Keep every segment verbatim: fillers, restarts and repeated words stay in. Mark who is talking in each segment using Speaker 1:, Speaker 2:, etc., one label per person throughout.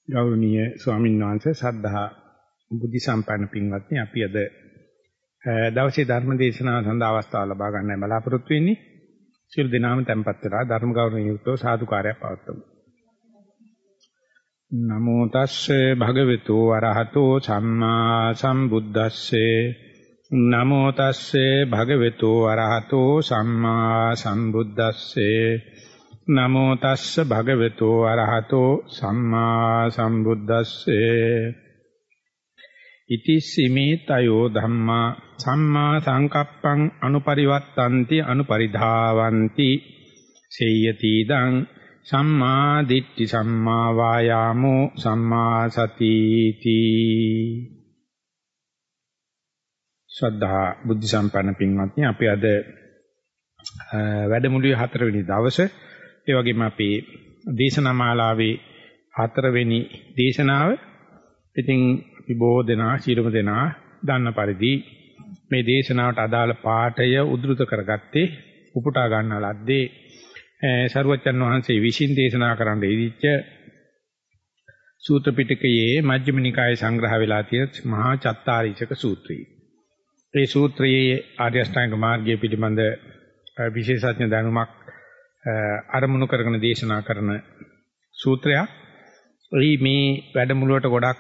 Speaker 1: ගෞරවනීය ස්වාමීන් වහන්සේ සද්ධා බුද්ධ සම්පන්න පින්වත්නි අපි අද දවසේ ධර්ම දේශනාව සඳහා අවස්ථාව ලබා ගන්න බලාපොරොත්තු වෙන්නේ සියලු දෙනාම tempත් වෙලා ධර්ම ගෞරවයෙන් යුක්තව සාදුකාරයක් පවත්වමු. නමෝ තස්සේ භගවතු වරහතෝ සම්මා සම්බුද්දස්සේ නමෝ තස්සේ භගවතු වරහතෝ සම්මා සම්බුද්දස්සේ නමෝ තස්ස භගවතු අරහතෝ සම්මා සම්බුද්දස්සේ ඉති සිමේ තයෝ ධම්මා සම්මා සංකප්පං අනුපරිවත්තಂತಿ අනුපරිධාවಂತಿ සේයති දං සම්මා දිට්ඨි සම්මා වායාමෝ සම්මා සතිති. ශ්‍රද්ධා බුද්ධ සම්පන්න පින්වත්නි, අපි අද වැඩමුළුවේ හතරවෙනි දවසේ ඒ වගේම අපේ දේශනා මාලාවේ හතරවෙනි දේශනාව. ඉතින් අපි බොහෝ දෙනා ශීලම දෙනා දන්න පරිදි මේ දේශනාවට අදාළ පාඩය උද්දෘත කරගත්තේ උපුටා ගන්න ලද්දේ සරුවච්චන් වහන්සේ විසින් දේශනා කරන්න ඉදිච්ච සූත්‍ර පිටකයේ මජ්ක්‍ධිම නිකායේ සංග්‍රහ වෙලා තියෙන මහා චත්තාරීචක සූත්‍රය. මේ සූත්‍රයේ ආර්ය අෂ්ටාංග මාර්ගය පිළිබඳ විශේෂඥ දැනුමක් අරමුණු කරගෙන දේශනා කරන සූත්‍රයක්. මේ වැඩමුළුවට ගොඩක්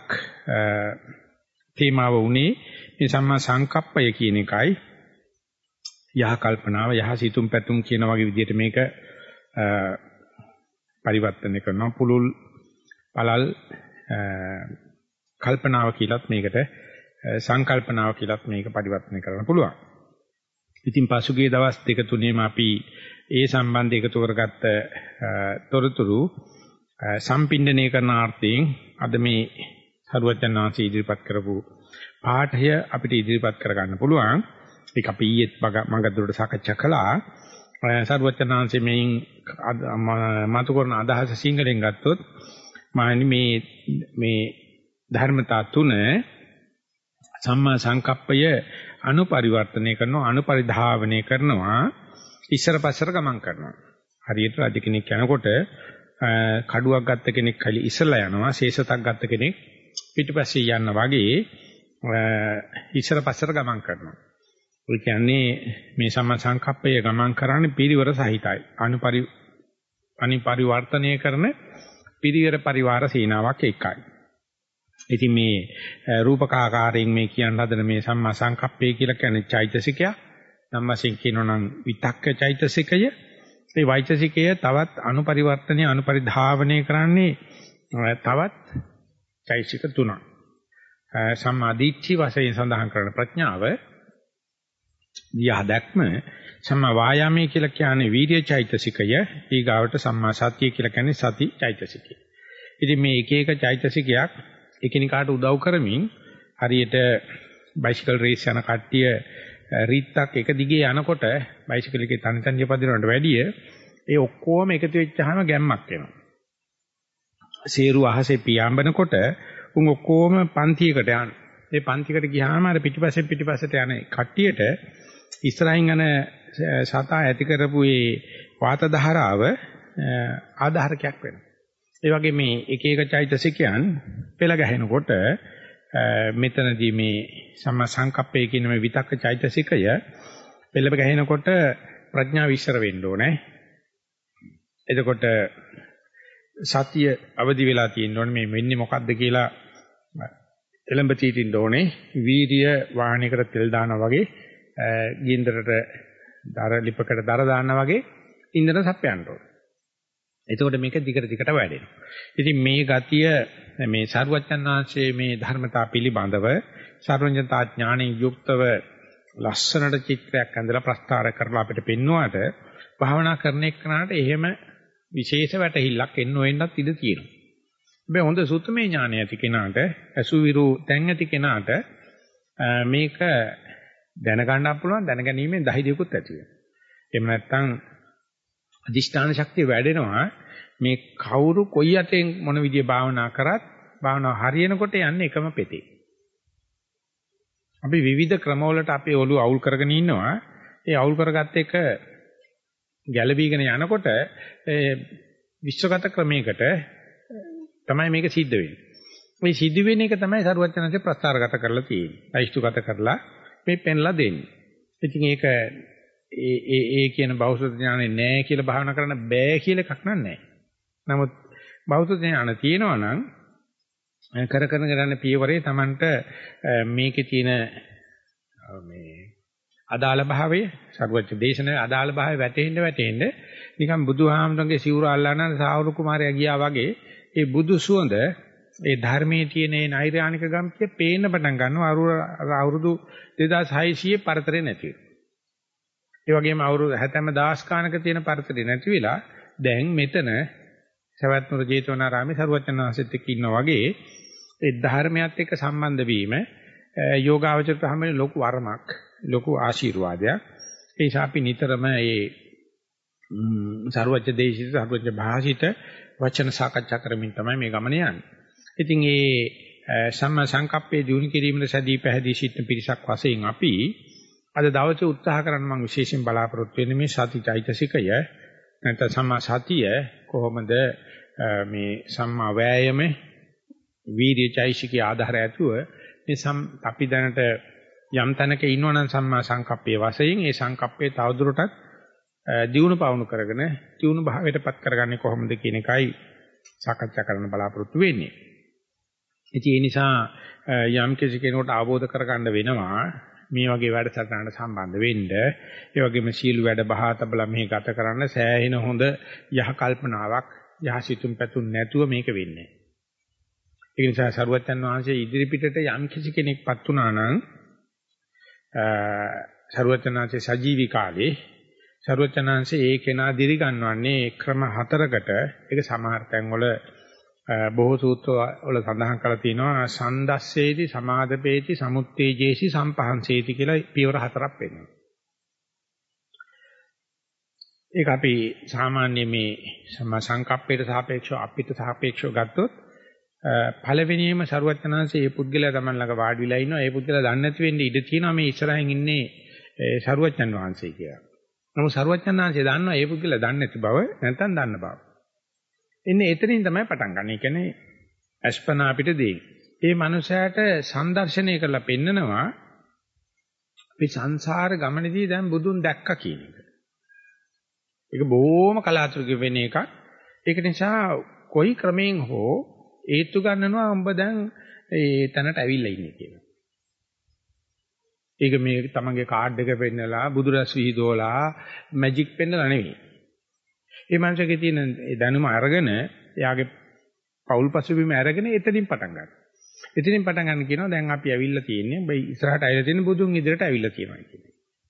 Speaker 1: තේමාව උනේ මේ සම්මා සංකප්පය කියන එකයි. යහ කල්පනාව, යහ සිතුම් පැතුම් කියන වගේ විදිහට මේක පරිවර්තනය කරනවා. පුලුල් පළල් කල්පනාව කියලත් මේකට සංකල්පනාව කියලත් මේක පරිවර්තනය කරන්න පුළුවන්. ඉතින් පසුගිය දවස් දෙක තුනේම අපි ඒ සම්බන්ධ එකතු කරගත්ත තොරතුරු සම්පින්ඩණය කරන ආර්ථයෙන් අද මේ සරුවචනාංශ ඉදිරිපත් කරපු පාඨය අපිට ඉදිරිපත් කරගන්න පුළුවන්. ඒක අපි ඊයේත් මඟදුරට සාකච්ඡා කළා. සරුවචනාංශයේ මේන් මතු කරන අදහස සිංහලෙන් ගත්තොත් මානි මේ මේ ධර්මතා තුන සම්මා සංකප්පය අනුපරිවර්තනය කරනවා, අනුපරිධාවනය කරනවා, ඉස්සර පස්සට ගමන් කරනවා. හරියට රජ කෙනෙක් යනකොට කඩුවක් ගත්ත කෙනෙක් කලි ඉස්සලා යනවා, ශේෂතක් ගත්ත කෙනෙක් පිටිපස්සේ යන්න වගේ ඉස්සර පස්සට ගමන් කරනවා. ඒ කියන්නේ මේ සම්මා සංකප්පය ගමන් කරන්නේ පිරිවර සහිතයි. අනුපරි අනිපරිවර්තනය කරන පිරිවර පරිවාර සීනාවක් එකයි. ඉතින් මේ රූපකාකාරයෙන් මේ කියන්න හදන මේ සම්මා සංකප්පය කියලා කියන්නේ චෛතසිකයක්. නම් වශයෙන් කියනවා නම් විතක්ක චෛතසිකය. ඒ වෛතසිකය තවත් අනුපරිවර්තනය අනුපරිධාවනය කරන්නේ තවත් චෛතසික තුනක්. සම්මා දිට්ඨි වශයෙන් සඳහන් කරන ප්‍රඥාව, දියාදක්ම, සම්මා වායාමයේ කියලා කියන්නේ වීර්ය චෛතසිකය, ඊගාවට සම්මා සතිය කියලා කියන්නේ සති චෛතසිකය. ඉතින් මේ එක එක චෛතසිකයක් එකිනෙකාට උදව් කරමින් හරියට බයිසිකල් රේස් යන කට්ටිය රීත්තක් එක දිගේ යනකොට බයිසිකල් එකේ තනි තනිය පදිනවට වැඩිය ඒ ඔක්කොම එකතු වෙච්චාම ගැම්මක් එනවා. සේරු අහසේ පියාඹනකොට උන් ඔක්කොම පන්තියකට යන. ඒ පන්තියකට ගියාම අර පිටිපස්සෙන් පිටිපස්සට යන කට්ටියට ඉස්සරහින් යන සතා ඇති කරපු ඒ වාත ධාරාව ආධාරකයක් වෙනවා. ඒ වගේ මේ එක එක චෛතසිකයන් පෙළ ගැහෙනකොට මෙතනදී මේ සම්මා සංකප්පය කියන මේ විතක්ක චෛතසිකය පෙළ ගැහෙනකොට ප්‍රඥාව විශ්සර වෙන්න ඕනේ. එතකොට සතිය අවදි වෙලා තියෙන්න ඕනේ. මේ වෙන්නේ මොකද්ද කියලා එළඹ සිටින්න ඕනේ. වීර්ය වාහනයකට තෙල් දානවා වගේ, ගින්දරට දර ලිපකට දර දානවා වගේ ඉන්දර සපයන්න ඕනේ. එතකොට මේක දිගට දිගට වැඩෙනවා. ඉතින් මේ ගතිය මේ සරුවච්චන් වහන්සේ මේ ධර්මතා පිළිබඳව සර්වඥතා ඥාණයෙන් යුක්තව ලස්සනට චිත්‍රයක් ඇඳලා ප්‍රස්තාර කරලා අපිට පෙන්වුවාට භාවනා කරන එක්කනට එහෙම විශේෂ වැටහිල්ලක් එන්න වෙන්නත් ඉඩ තියෙනවා. හැබැයි හොඳ සුත්තමේ ඥානය ඇති කෙනාට, අසුවිරු තැන් ඇති කෙනාට මේක දැනගන්න පුළුවන්, දැනගැනීමෙන් ධෛර්යයකුත් ඇති වෙනවා. එහෙම නැත්නම් අධිෂ්ඨාන ශක්තිය වැඩෙනවා. මේ කවුරු කොයි යටෙන් මොන විදිය භාවනා කරත් භාවනාව හරියනකොට යන්නේ එකම පෙතේ. අපි විවිධ ක්‍රමවලට අපේ ඔළුව අවුල් කරගෙන ඉන්නවා. ඒ අවුල් කරගත්ත එක ගැළවීගෙන යනකොට විශ්වගත ක්‍රමයකට තමයි මේක සිද්ධ වෙන්නේ. මේ සිද්ධ වෙන එක තමයි සරුවචනන්සේ ප්‍රස්තාරගත කරලා තියෙන්නේ. අයිෂ්තුගත කරලා මේ පෙන්ලා දෙන්නේ. ඉතින් ඒක ඒ ඒ ඒ කියන බෞද්ධ ඥානෙ නෑ කියලා භාවනා කරන්න බෑ කියලා එකක් නෑ. නමුත් බෞද්ධ ඥාන තියෙනවා නම් කර කරන කරන පියවරේ Tamanට මේකේ තියෙන මේ අදාළ භාවය සර්වඥ දේශනාවේ අදාළ භාවය වැටෙන්න වැටෙන්න නිකන් බුදුහාමුදුරන්ගේ සිවුර අල්ලන සාවුරු කුමාරයා ගියා වගේ ඒ බුදු සුවඳ ඒ ධර්මයේ තියෙන ඒ නෛර්යානික ගම්පිය පේන්න පටන් ගන්නවා අවුරුදු දෙදාස් හයසිය පරතරේ නැති වෙනවා. ඒ වගේම අවුරුදු හැත්තෑම දහස් ගානක තියෙන පරතරේ නැති වෙලා දැන් මෙතන සවැත්නුර ජේතවනාරාමේ සරුවචන වහන්සේත් එක්ක ඉන්නා වගේ ඒ ධර්මයත් එක්ක සම්බන්ධ වීම යෝගාවචරයට හැමෙන ලොකු වරමක් ලොකු ආශිර්වාදයක්. ඒ නිසා අපි නිතරම මේ සරුවචන දේශිත සරුවචන භාෂිත වචන සාකච්ඡා කරමින් තමයි මේ ගමන යන්නේ. ඉතින් මේ සම්මා සංකප්පේ දිනු කිරීමේ සැදී පැහැදී සිටින පිරිසක් වශයෙන් අපි අද දවසේ උත්සාහ කරන්න මම විශේෂයෙන් බලාපොරොත්තු වෙන්නේ මේ සතිචෛතසිකය නැත්නම් සම්මා සතිය කොහොමද මේ සම්මා වෑයම වීර්යචෛතසිකයේ ආධාරය ඇතුව මේ අපි දැනට යම් තැනක ඉන්නවනම් සම්මා සංකප්පයේ වශයෙන් ඒ සංකප්පේ තවදුරටත් දියුණු පවුණු කරගෙන දියුණු භාවයටපත් කරගන්නේ කොහොමද කියන එකයි සාකච්ඡා කරන්න බලාපොරොත්තු වෙන්නේ. ඉතින් ඒ නිසා යම් කිසි කෙනෙකුට අවබෝධ කරගන්න වෙනවා මේ වගේ වැඩසටහනට සම්බන්ධ වෙන්න. ඒ වගේම සීල වැඩ බහා තබලා මෙහි ගත කරන්න සෑහෙන හොඳ යහ කල්පනාවක් යහ සිතුම් පැතුම් නැතුව මේක වෙන්නේ. ඒ නිසා සරුවචන් වහන්සේ ඉදිරි පිටට යම් කිසි කෙනෙක්පත් වුණා නම් සරුවචනාංශේ සජීවී කාලේ සරුවචනාංශේ ඒ කෙනා දිරි ගන්නවන්නේ ක්‍රම හතරකට. ඒක සමහර තැන්වල බොහෝ සූත්‍ර වල සඳහන් කරලා තියෙනවා සන්දස්සේති සමාදපේති සමුත්තේජේසි සම්පහන්සේති කියලා පියවර හතරක් වෙනවා. ඒක අපි සාමාන්‍ය මේ සම්මා සංකප්පයට සාපේක්ෂව අපිට සාපේක්ෂව ගත්තොත් පළවෙනියම සරුවචනාංශයේ මේ පුද්ගලයා Taman ළඟ වාඩි වෙලා ඉන්නවා. ඒ පුද්ගලයා දන්නේ නැති වෙන්නේ ඉඩ තියෙනවා මේ ඉස්සරහින් ඉන්නේ සරුවචන් වහන්සේ කියලා. නමුත් සරුවචන් වහන්සේ දන්නවා මේ පුද්ගලයා දන්නේ නැති බව නැත්නම් දන්න බව. එන්නේ එතනින් තමයි පටන් ගන්න. ඒ කියන්නේ අස්පනා අපිට දෙයි. මේ මනුස්සයාට සංදර්ශනය කරලා පෙන්නනවා අපි සංසාර ගමනේදී දැන් බුදුන් දැක්කා කියන එක. ඒක බොහොම කලාතුරකින් වෙන එකක්. ඒක නිසා කොයි ක්‍රමයෙන් හෝ ඒත්තු ගන්නනවා උඹ දැන් ඒ තැනට ඇවිල්ලා ඉන්නේ කියලා. ඒක මේ තමන්ගේ කාඩ් එක පෙන්නලා බුදුරස් විහිදුවලා මැජික් පෙන්නලා නෙවෙයි. මේ මනුස්සයාගේ තියෙන දැනුම අරගෙන එයාගේ පෞල් පසුබිම අරගෙන එතනින් පටන් ගන්නවා. එතනින් පටන් ගන්න කියනවා දැන් අපි ඇවිල්ලා තියෙන්නේ බයි ඉස්සරහට ඇවිල්ලා තියෙන බුදුන් ඉදිරියට ඇවිල්ලා තියෙනවා කියන්නේ.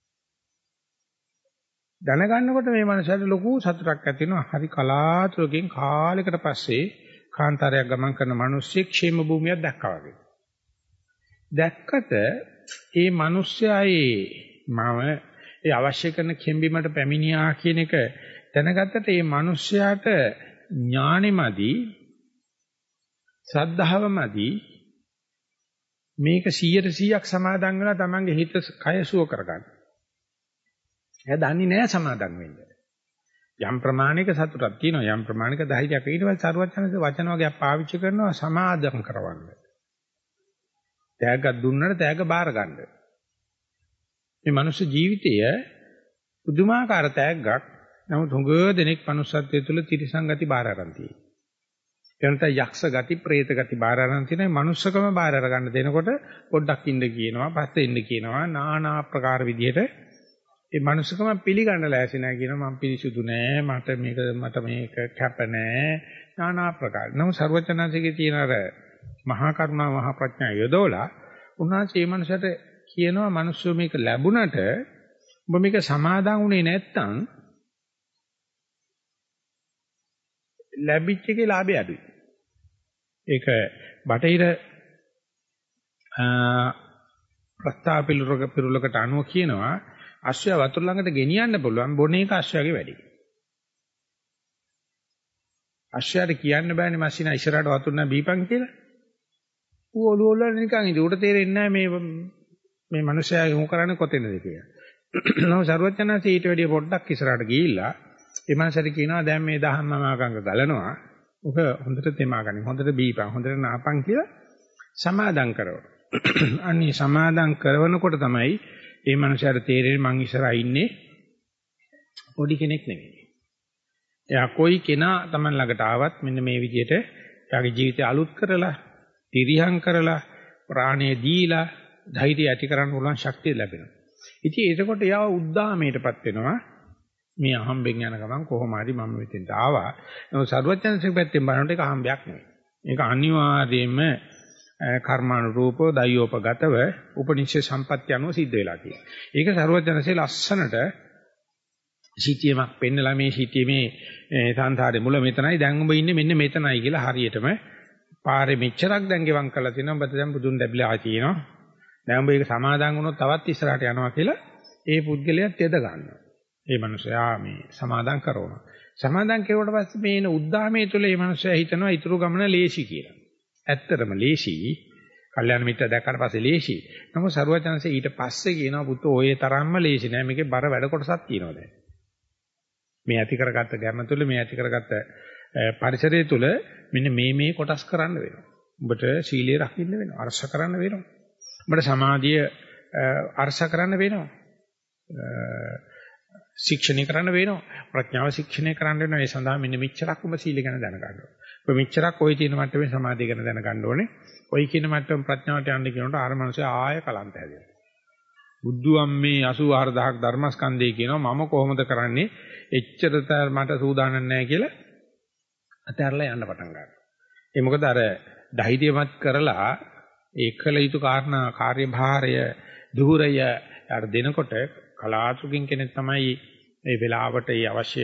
Speaker 1: දැනගන්නකොට මේ මනුස්සයාට ලොකු සතුටක් ඇති වෙනවා. හරි කලාතුරකින් කාලයකට පස්සේ කාන්තාරයක් ගමන් කරන මිනිස්සෙක් ക്ഷേම භූමියක් දැක්කා වගේ. දැක්කට ඒ මිනිස්යායේ මම ඒ අවශ්‍ය කරන කෙම්බිමට පැමිණියා කියන එක දැනගත්තට ඒ මිනිස්යාට ඥානෙමදි ශ්‍රද්ධාවමදි මේක සීයට සීයක් සමාදන් වෙලා තමන්ගේ හිත කය සුව කරගන්න. එයා දන්නේ නැහැ සමාදන් වෙන්න. යම් ප්‍රමාණික සතුටක් තියෙනවා යම් ප්‍රමාණික ධෛර්යයක් ඊට පස්සේ සරුවචනසේ වචන වර්ගයක් පාවිච්චි කරනවා සමාදම් කරවන්න. තෑග්ගක් දුන්නට තෑග්ග බාර ගන්න. මේ මනුස්ස ජීවිතය පුදුමාකාර තෑග්ගක්. නමුත් හුඟ දෙනෙක් මනුස්සත්වයේ තුල තිරිසන් ගති බාර අරන් තියෙනවා. එනත යක්ෂ ගති, പ്രേත ගති බාර අරන් තියෙනවා. මනුස්සකම බාර අර ගන්න දෙනකොට පොඩ්ඩක් ඉන්න කියනවා, පස්සේ ඉන්න කියනවා, নানা ආකාර විදිහට ඒ මනුස්සකම පිළිගන්න ලෑසි නැහැ කියනවා මම පිරිසුදු නෑ මට මේක මට මේක කැප නෑ নানা ආකාර. නමුත් සර්වචනන්සේගේ තියෙන අර මහා කරුණා මහා ප්‍රඥා යොදවලා උන්වහන්සේ මේ මනුස්සයට කියනවා මනුස්සෝ මේක ලැබුණට ඔබ මේක සමාදන් වුණේ නැත්තම් ලැබිච්ච එකේ ලාභය අඩුයි. ඒක බටහිර ප්‍රස්තාව පිළිලකට අනුව කියනවා අශ්වය වතුර ළඟට ගෙනියන්න පුළුවන් බොන එක අශ්වයාගේ වැඩි. අශ්වයාට කියන්න බෑනේ මැෂින ඉස්සරහට වතුර නැ බීපන් කියලා. ඌ ඔළුව වල නිකන් ඉඳ උඩ තේරෙන්නේ නැහැ මේ මේ මිනිස්සයා යොමු කරන්නේ කොතැනද කියලා. නෝ සර්වඥාන්සේ ඊට වැඩිය පොඩ්ඩක් ඉස්සරහට ගිහිල්ලා ඒ මනසට කියනවා දැන් මේ දහම්මමාගංග ගලනවා ඔක හොඳට තෙමා ගන්න. හොඳට බීපන්. හොඳට නාපන් කියලා සමාදම් කරනවා. අනිත් සමාදම් කරනකොට තමයි මේ මනුස්සයාට තේරෙන්නේ මං ඉස්සරහා ඉන්නේ පොඩි කෙනෙක් නෙවෙයි. එයා කොයි කෙනා Taman ළඟට ආවත් මෙන්න මේ විදිහට එයාගේ ජීවිතය අලුත් කරලා, තිරියම් කරලා, ප්‍රාණය දීලා, ධෛර්යය ඇති කරන්න පුළුවන් ශක්තිය ලැබෙනවා. ඉතින් ඒකකොට එයාව උද්දාමයටපත් වෙනවා. මේ අහම්බෙන් යන ගමන් කොහොම හරි මම මෙතෙන්ට ආවා. නමුත් සරුවචනසේ පැත්තෙන් බලනකොට ඒක අහම්බයක් නෙවෙයි. ඒක අනිවාර්යයෙන්ම කර්මානුරූපව, දයෝපගතව, උපනිෂේ සම්පත්‍ය අනුව සිද්ධ වෙලා තියෙනවා. ඒක සරුවචනසේ ලස්සනට සිටියමක් පෙන්නලා මේ සිටියේ මේ සංසාරේ මුල මෙතනයි දැන් ඔබ ඉන්නේ මෙන්න මෙතනයි කියලා හරියටම පාරේ මෙච්චරක් දැන් ගෙවම් කරලා තිනවා. ඔබ දැන් බුදුන් දැබිලා තියෙනවා. දැන් ඔබ ඒක සමාදන් වුණොත් තවත් ඉස්සරහට යනවා කියලා ඒ පුද්ගලයාත් යද ගන්නවා. ඒ මනුස්සයා මේ සමාදන් කරනවා. සමාදන් කෙරුවට පස්සේ මේන උද්දාමයේ තුල මේ මනුස්සයා හිතනවා ඊතුරු ගමන ලේසි කියලා. ඇත්තටම ලේසි. කල්යාණ මිත්‍ර දැක්කට පස්සේ ලේසි. නමුත් සරුවචනසේ ඊට පස්සේ කියනවා පුතෝ ඔය තරම්ම ලේසි නෑ. මේකේ බර වැඩ කොටසක් තියෙනවා දැන්. මේ ඇති කරගත්ත ගැම්ම තුළ මේ ඇති කරගත්ත පරිසරය තුළ මෙන්න මේ මේ කොටස් කරන්න වෙනවා. උඹට සීලය රකින්න වෙනවා. අරස කරන්න වෙනවා. උඹට සමාධිය අරස කරන්න වෙනවා. ශික්ෂණය කරන්න වෙනවා. ප්‍රඥාව ශික්ෂණය කරන්න වෙනවා. ඒ සඳහා මෙන්න මෙච්චරක් උඹ සීල ගැන දැනගන්න ඕනේ. ඔය මෙච්චරක් ওই තියෙන මට්ටමේ සමාධිය ගැන දැනගන්න ඕනේ. ওই කියන මට්ටම ප්‍රඥාවට යන්න කියනකොට ආර මනුස්සය ආය කලන්ත හැදෙනවා. බුද්ධු අම්මේ අසූ හාරදහක් ධර්මස්කන්ධය කියනවා මම කොහොමද කරන්නේ? එච්චරට මට සූදානම් නැහැ කියලා අතහැරලා යන්න පටන් ගන්නවා. ඒ මොකද අර ධෛර්යමත් කරලා ඒ කළ යුතු කාරණා කාර්යභාරය දුහුරය අර දෙනකොට කලාතුරකින් කෙනෙක් තමයි මේ වෙලාවට ඒ අවශ්‍ය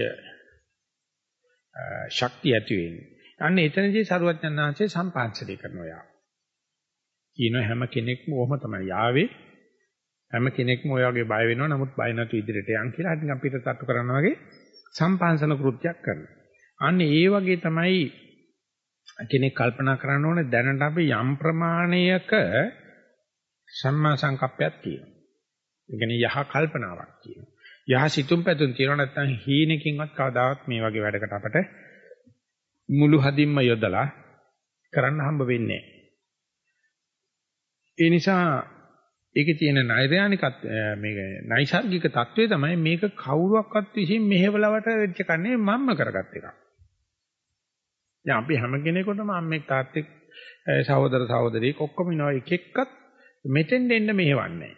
Speaker 1: ශක්තිය ඇති වෙන්නේ. අන්න එතනදී සරුවඥාන් වහන්සේ සම්පාංශණය කරනවා යා. කියන හැම කෙනෙක්ම ඔහම තමයි යාවේ. හැම කෙනෙක්ම ඔය වගේ බය වෙනවා. නමුත් බය නැතු ඉදිරියට යන් කියලා හිටින් අපිට තට්ටු කරනවා වගේ සම්පාංශන කෘත්‍යයක් කරනවා. අන්න ඒ වගේ තමයි කෙනෙක් කල්පනා කරන්න ඕනේ දැනට අපි යම් ප්‍රමාණයක සම්මා සංකප්පයක් තියෙනවා. ඒ කියන්නේ යහ කල්පනාවක් තියෙනවා. යහ සිතුම් පැතුම් තියෙනවා නැත්නම් හීනකින්වත් කවදාවත් මේ වගේ වැඩකට අපට මුළු හදින්ම යොදලා කරන්න හම්බ වෙන්නේ නැහැ. ඒ නිසා ඒකේ තියෙන නෛර්යානිකත් මේක නයිසර්ගික தત્ත්වය තමයි මේක කවුරුවක්වත් විසින් මෙහෙවලවට වෙච්ච කන්නේ මම්ම කරගත් එකක්. දැන් අපි හැම කෙනෙකුටම අම්මෙක් තාත්තෙක් සහෝදර සහෝදරියෙක් ඔක්කොම ඉනවා එක එක්කත් මෙතෙන් දෙන්න මෙහෙවන්නේ නැහැ.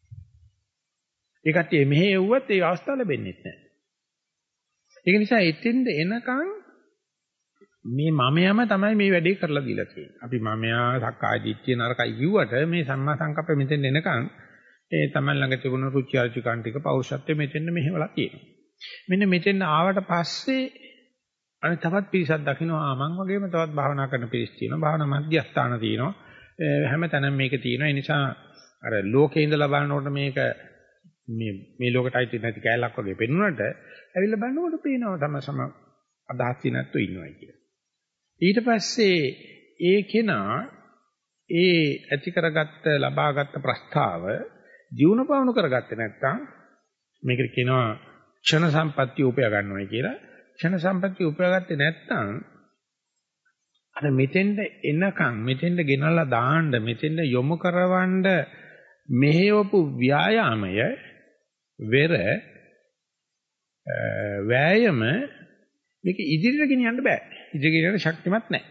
Speaker 1: ඒ කට්ටිය මෙහෙවුවත් ඒ අවස්ථාව ලැබෙන්නේ නැහැ. ඒක නිසා එතෙන්ද එනකන් මේ මමයාම තමයි මේ වැඩේ කරලා දීලා තියෙන්නේ. අපි මමයා සක්කාය දිට්ඨිය නරකයි කිව්වට මේ සම්මා සංකප්පෙ මෙතෙන් එනකන් ඒ තමයි ළඟ තිබුණු රුචි අරුචිකාන් ටික පෞරුෂත්වෙ මෙතෙන් මෙහෙवला කියනවා. මෙන්න මෙතෙන් ආවට පස්සේ අනිත් තවත් පිරිසක් දකින්නවා ආ මං වගේම තවත් භාවනා කරන පිරිස් තියෙනවා. භාවනා මධ්‍යස්ථාන තියෙනවා. හැම තැනම මේක තියෙනවා. ඒ නිසා අර ලෝකේ ඉඳලා බලනකොට මේක මේ මේ ලෝකෙට අයිති නැති කැලක් වගේ පෙන්වන්නට ඇවිල්ලා බලනකොට පේනවා තම සම අදහස් නැත්තු ඉන්නවා කියලා. ඊට පස්සේ ඒ කෙනා ඒ ඇති කරගත්ත ලබාගත් ප්‍රස්තාව ජීවන පවණු කරගත්තේ නැත්නම් මේකට කියනවා ක්ෂණ සම්පත්‍ය උපයා ගන්නවයි කියලා. ක්ෂණ සම්පත්‍ය උපයාගත්තේ නැත්නම් අර මෙතෙන්ද එනකන් මෙතෙන්ද ගෙනල්ලා දාන්න මෙතෙන්ද යොමු කරවන්න මෙහෙවපු ව්‍යායාමය වෙර වෑයම මේක ඉදිරියට ගෙනියන්න බෑ. ඉදිරියට ගෙනියන්න ශක්තිමත් නැහැ.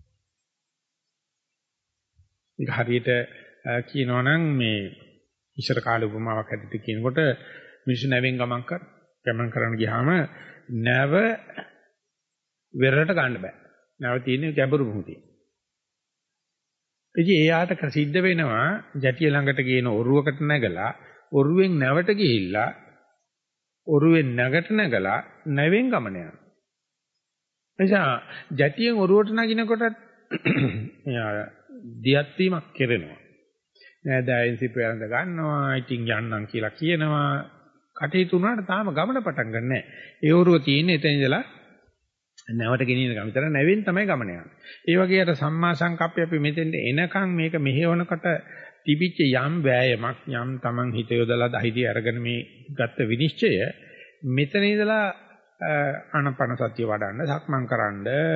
Speaker 1: ඒක හරියට කියනවා නම් මේ ඉස්සර කාලේ උපමාවක් හැටියට කියනකොට මිනිස්සු නැවෙන් ගමන් කර ගමන් කරන්න ගියාම නැව වෙරළට ගන්න බෑ. නැව තියෙන්නේ ගැඹුරු මුහුදේ. ඉතින් එයාට සිද්ධ වෙනවා ජැටිය ළඟට ගේන ඔරුවකට නැගලා ඔරුවෙන් නැවට ගිහිල්ලා ඔරුවෙන් නැගට නැගලා නැවෙන් ගමන යනවා. එනිසා ජැටියෙන් ඔරුවට නගිනකොට එයා දියත් වීමක් කෙරෙනවා. නෑදෑයින් සිපයන්ද ගන්නවා, ඉතින් යන්නම් කියලා කියනවා. කටයුතු උනාට තාම ගමන පටන් ගන්න නෑ. ඒ ඔරුව තියෙන්නේ එතන ඉඳලා නැවට ගෙනියන ගම විතර නැවෙන් තමයි ගමන යන්නේ. ඒ වගේ අර සම්මා සංකප්පය අපි මෙතෙන්ට එනකන් මේක මෙහෙවනකොට තිබිච්ච යම් වෑයමක් යම් Taman හිත යොදලා ධෛර්යය අරගෙන මේ ගත්ත විනිශ්චය මෙතන ඉඳලා ආනපන සතිය වඩන්න, සක්මන් කරන්න,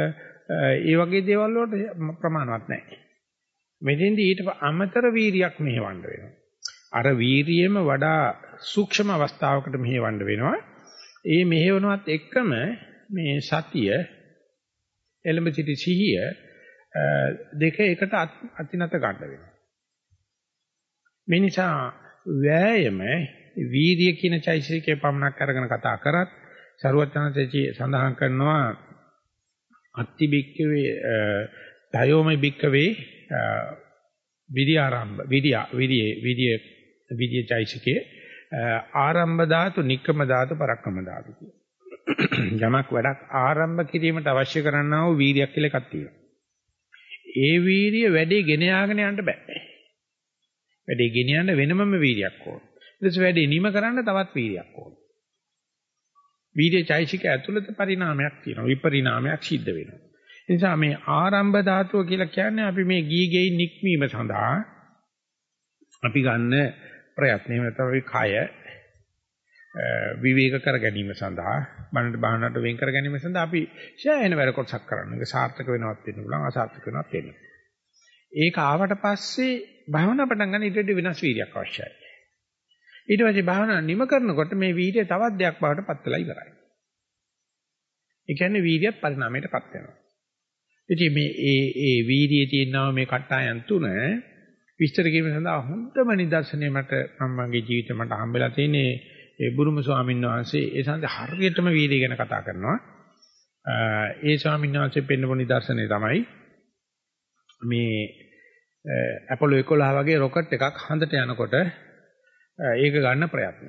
Speaker 1: ඒ වගේ දේවල් වලට ප්‍රමාණවත් නැහැ. මෙතෙන්දී ඊට අමතර වීරියක් මෙහෙවන්න වෙනවා. අර වීරියෙම වඩා සූක්ෂම අවස්ථාවකට මෙහෙවන්න වෙනවා. ඒ මෙහෙවනවත් එක්කම මේ සතිය එළඹ සිටි සිහිය දෙක එකට අතිනත ගන්න වෙනවා. මේ නිසා වෑයම වීරිය කියන චෛතසිකේ පමණක් අරගෙන කතා කරත් සරුවචනතේචි සඳහන් කරනවා අත්ති බික්කවේ දයෝමයි බික්කවේ විරිය ආරම්භ විරිය විරිය විරිය විරිය චෛතසිකේ ආරම්භ ධාතු නික්කම ධාතු පරක්කම ධාතු කියන යමක් වැඩක් ආරම්භ කිරීමට අවශ්‍ය කරන්නා වූ වීරියක් කියලා එකක් තියෙනවා. ඒ වීරිය වැඩේ ගෙන යාගෙන යන්න බෑ. වැඩේ ගෙන යන්න වෙනමම වීරියක් ඕන. ඊට පස්සේ වැඩේ නිම කරන්න තවත් වීරියක් ඕන. වීර්ය චෛතසික ඇතුළත පරිණාමයක් තියෙනවා. විපරිණාමයක් සිද්ධ වෙනවා. ඒ නිසා මේ ආරම්භ ධාතුව කියලා කියන්නේ අපි මේ ගී ගෙයි නික්මීම සඳහා අපි ගන්න ප්‍රයත්නය. එහෙම නැත්නම් අපි කය විවේක කර ගැනීම සඳහා බණට බහනට වෙන් කර ගැනීම සඳහා අපි ශායන වැඩ කොටසක් කරනවා. ඒක සාර්ථක වෙනවත් වෙන්න පුළුවන්, අසාර්ථක වෙනවත් වෙන්න. ඒක ආවට පස්සේ භාවනා පටන් ගන්න ඊට වඩා වෙනස් වීර්යයක් අවශ්‍යයි. ඊට පස්සේ භාවනා නිම කරනකොට මේ වීර්යය තවත් දෙයක් බවට පත් වෙලා ඉවරයි. ඒ කියන්නේ වීර්යයත් පරිණාමයටපත් වෙනවා. ඉතින් මේ ඒ ඒ වීර්යයේ තියෙනවා මේ කට්ටායන් තුන විස්තර කිරීම සඳහා හොඳම නිදර්ශනය මට මම මගේ ජීවිතේ මට හම්බෙලා තියෙන්නේ ඒ බුරුම ස්වාමීන් වහන්සේ ඒ සඳ හරියටම වීර්යය ගැන කතා කරනවා. ඒ ස්වාමීන් වහන්සේ පෙන්නපු නිදර්ශනය තමයි මේ අපොලෝ එකොළහ වගේ රොකට් එකක් හඳට යනකොට ඒක ගන්න ප්‍රයත්නය.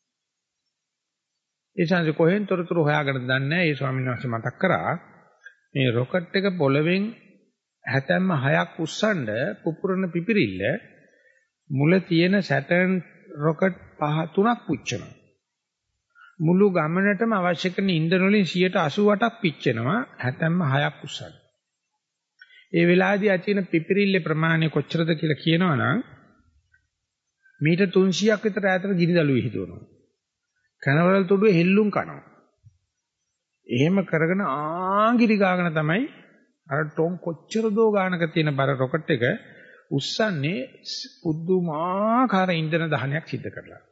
Speaker 1: ඒ සංසි කොහෙන් තොරතුරු හොයාගෙන දන්නේ නැහැ. ඒ ස්වාමීන් වහන්සේ මතක් කරා මේ රොකට් එක පොළවෙන් හැතැම්ම හයක් උස්සන්න පුපුරන පිපිරිල්ල මුල තියෙන සැටර්න් රොකට් පහ තුනක් පුච්චනවා. මුළු ගමනටම අවශ්‍ය කරන ඉන්ධන වලින් සියයට අසූඅටක් පිච්චෙනවා හැතැම්ම හයක් උස්සන්න. ඒ වෙලාවේදී ඇතින පිපිරිල්ලේ ප්‍රමාණය කොච්චරද කියලා කියනවනම් මීටර් තුන්සීයක් විතර ඈතට ගිනිදළු විහිදුවනවා. කනවල තුඩුවේ හෙල්ලුම් කනවා. එහෙම කරගෙන ආගිරි ගාගෙන තමයි අර ටොන් කොච්චර දෝ ගානක තියෙන බර රොකට් එක උස්සන්නේ පුදුමාකාර ඉන්ධන දහනයක් සිද්ධ කරලා.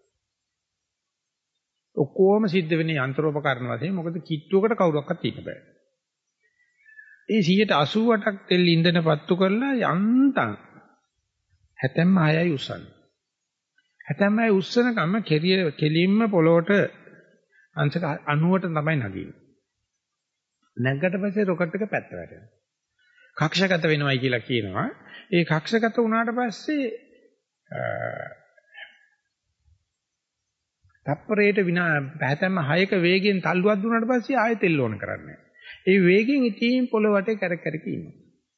Speaker 1: ඔක්කොම සිද්ධ වෙන්නේ යන්ත්‍රෝපකරණ වශයෙන්. මොකද කිට්ටුවකට කවුරක්වත් ඉන්න බෑ. ඒ සියයට අසූඅටක් තෙල් ඉන්ධන පත්තු කරලා යන්තම් හැතැම්ම හයයි උස්සන්නේ. හැතැම්ම හය උස්සන කම කෙරිය කෙලින්ම පොළොවට අංශක අනූවට තමයි නගින්නේ. නැග්ගට පස්සේ රොකට් එක පැත්ත වැටෙනවා. කක්ෂගත වෙනවයි කියලා කියනවා. ඒ කක්ෂගත වුණාට පස්සේ තප්පරයට විනා පැහැතැම්ම හයක වේගයෙන් තල්ලුවක් දුන්නාට පස්සේ ආයෙ තෙල් ඕන කරන්නේ. ඒ වේගයෙන් ඉතින් පොළොව වටේ කැරක් කැරක ඉන්නවා.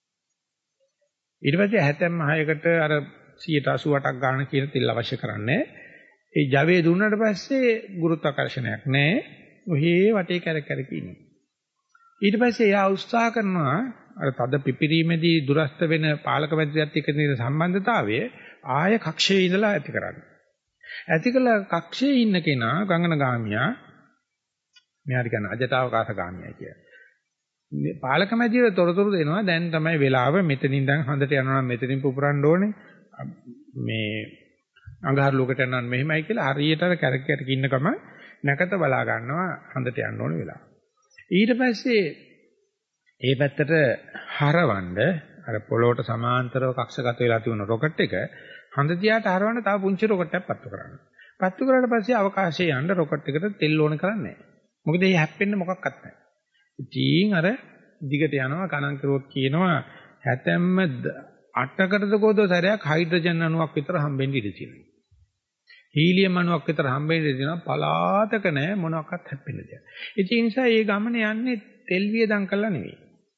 Speaker 1: ඊට පස්සේ හැතැම්ම හයකට අර සියයට අසූඅටක් ගන්න කියන තෙල් අවශ්‍ය කරන්නේ. ඒ ජවයේ දුන්නාට පස්සේ ගුරුත්වාකර්ෂණයක් නැහැ. ඔහේ වටේ කැරක් කැරක ඉන්නවා. ඊට පස්සේ එයා උත්සාහ කරනවා අර තද පිපිරීමේදී දුරස්ත වෙන පාලක මැදිරියත් එක්ක තියෙන සම්බන්ධතාවය ආය කක්ෂයේ ඉඳලා ඇති කරන්න. ඇති කළ කක්ෂයේ ඉන්න කෙනා ගංගනගාමියා මෙයාට කියන අජටවකාශ ගාමියා කියලා. පාලක මැදිරිය තොරතුරු දෙනවා දැන් තමයි වෙලාව මෙතනින් දැන් හඳට යනවා නම් මෙතනින් පුපුරන්න ඕනේ. මේ අඟහරු ලෝකයට යනවා මෙහෙමයි කියලා හරියට අර කැරක කැරක ඉන්නකම නැකත බලා ගන්නවා හඳට යන්න ඕනේ වෙලාව. ඊට පස්සේ ඒ පැත්තට හරවන්න අර පොළොවට සමාන්තරව කක්ෂගත වෙලා තිබුණ රොකට් එක හඳ දිහාට හරවන්න තව පුංචි රොකට් එකක් පත්තු කරන්න. පත්තු කරාට පස්සේ අවකාශයේ යන්න රොකට් එකට තෙල් ඕන කරන්නේ නැහැ. මොකද ඒ හැප්පෙන්න මොකක්වත් නැහැ. ඉතින් අර දිගට යනවා ගණන් කරුවොත් කියනවා හැතැම්ම අටකටද කොහොද සැරයක් හයිඩ්‍රජන් අණුවක් විතර හම්බෙන්න ඉඩ තියෙනවා. හීලියම් අණුවක් විතර හම්බෙන්න ඉඩ තියෙනවා. පලාතක නැහැ මොනවාක්වත් හැප්පෙන්න දෙයක්. ඒ නිසා මේ ගමන යන්නේ තෙල් වියදම් කරලා නෙවෙයි.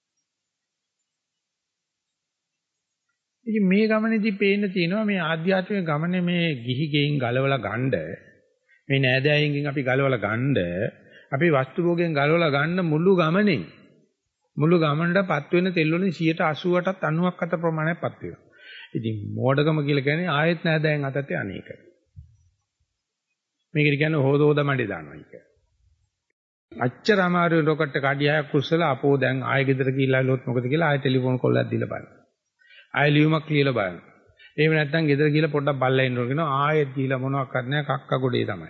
Speaker 1: ඉතින් මේ ගමනේදී පේන්න තියෙනවා මේ ආධ්‍යාත්මික ගමනේ මේ ගිහි ගෙයින් ගලවලා ගන්න මේ නෑදෑයින්ගෙන් අපි ගලවලා ගන්න අපි වස්තු භෝගයෙන් ගලවලා ගන්න මුළු ගමනේ මුළු ගමනටපත් වෙන තෙල් වලින් සියයට අසූඅටක් අනූවක් අතර ප්‍රමාණයක්පත් වෙනවා. ඉතින් මෝඩකම කියලා කියන්නේ ආයෙත් නෑදෑයන් අතට අනේක. මේකට කියන්නේ හොද හොද මඩේ දානවා කියලා. අච්චර අමාරු රොකට් එක අඩියක් කුස්සලා අපෝ දැන් ආයෙ ගෙදර ගිහිල්ලා ලොත් මොකද කියලා ආයෙ ටෙලිෆෝන් කෝල්යක් දීලා බලන්න. ආයෙ ලියුමක් ලියලා බලන්න. එහෙම නැත්නම් ගෙදර ගිහිල්ලා පොඩ්ඩක් බල්ලා ඉන්න ඕන කියනවා ආයෙත් ගිහිල්ලා මොනවක් කරන්නේ කක්ක ගොඩේ තමයි.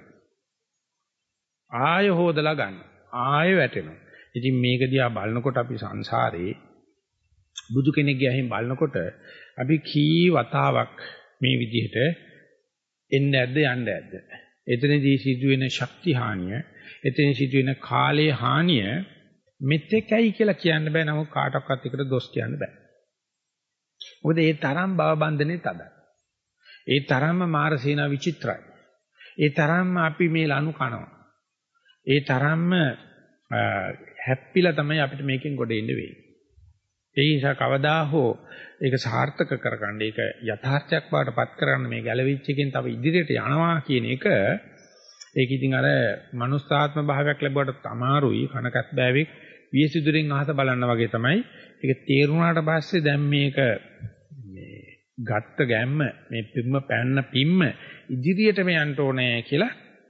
Speaker 1: ආයෙ හොදලා ගන්න. ආයෙ වැටෙනවා. ඉතින් මේක දිහා බලනකොට අපි සංසාරේ බුදු කෙනෙක්ගේ අහින් බලනකොට අපි කී වතාවක් මේ විදිහට එන්නේ නැද්ද යන්නේ නැද්ද? එතනදී සිදුවෙන ශක්ති හානිය, එතන සිදුවෙන කාලයේ හානිය මෙතෙකයි කියලා කියන්න බෑ. නමුත් කාටවත් එකට දොස් කියන්න බෑ. මොකද ඒ තරම් භව බන්ධනේ තදයි. ඒ තරම්ම මාරසේනා විචිත්‍රයි. ඒ තරම්ම අපි මේ ලනු කනවා. ඒ තරම්ම හැප්පිලා තමයි අපිට මේකෙන් ගොඩ එන්න වෙන්නේ. ඒ නිසා කවදා හෝ ඒක සාර්ථක කරගන්න, ඒක යථාර්ථයක් බවටපත් කරගන්න මේ ගැලවිච්ච එකෙන් තව ඉදිරියට යනවා කියන එක ඒක ඉතින් අර මනුස්සාත්ම භාවයක් ලැබුවට අමාරුයි. කනකත් බෑවෙක් වියසිදුරෙන් අහස බලන්න වගේ තමයි. ඒක තේරුණාට පස්සේ දැන් මේක මේ ගත්ත ගැම්ම මේ පිම්ම පැන්න පිම්ම ඉදිරියටම යන්න ඕනේ කියලා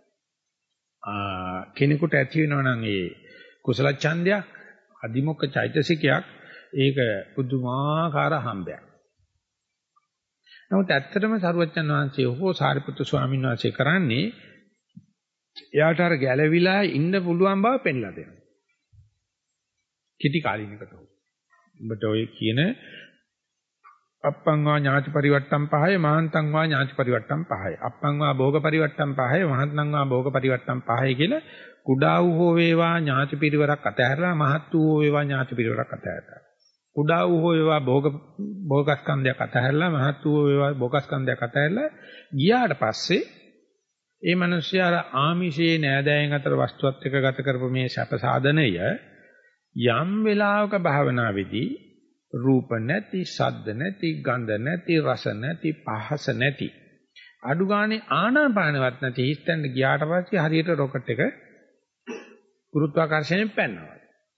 Speaker 1: කෙනෙකුට ඇති වෙනවා නම් ඒ කුසල ඡන්දයක් අදිමොක්ක චෛතසිකයක් ඒක පුදුමාකාර හම්බයක්. නමුත් ඇත්තටම සරුවච්චන් වහන්සේ හෝ සාරිපුත්තු ස්වාමීන් වහන්සේ කරන්නේ එයාට අර ගැළවිලා ඉන්න පුළුවන් බව පෙන්ලා දෙනවා. කිටි කාලිනකට හෝ. උඹට ඔය කියන අප්පං වා ඥාති පරිවට්ටම් පහය මහන්තං වා ඥාති පරිවට්ටම් පහය. අප්පං වා භෝග පරිවට්ටම් පහය මහන්තං වා භෝග පරිවට්ටම් පහය කියලා කුඩා වූ හෝ වේවා ඥාති පිරිවරක් අතහැරලා මහත් වූ හෝ වේවා ඥාති පිරිවරක් අතහැරලා. කුඩා වූ හෝ වේවා භෝග භෝගස්කන්ධයක් අතහැරලා මහත් වූ වේවා භෝගස්කන්ධයක් අතහැරලා ගියාට පස්සේ ඒ මිනිස්යා ආමිෂයේ නෑදෑයන් අතර වස්තුවත් එක්ක ගත කරපු මේ සැප සාධනය යම් වෙලාවක භාවනාවේදී රූප නැති, ශබ්ද නැති, ගන්ධ නැති, රස නැති, පහස නැති අඩු ගානේ ආනාපානවත් නැති හිස්තැන්න ගියාට පස්සේ හරියට රොකට් එක ගුරුත්වාකර්ෂණයෙන් පැනනවා.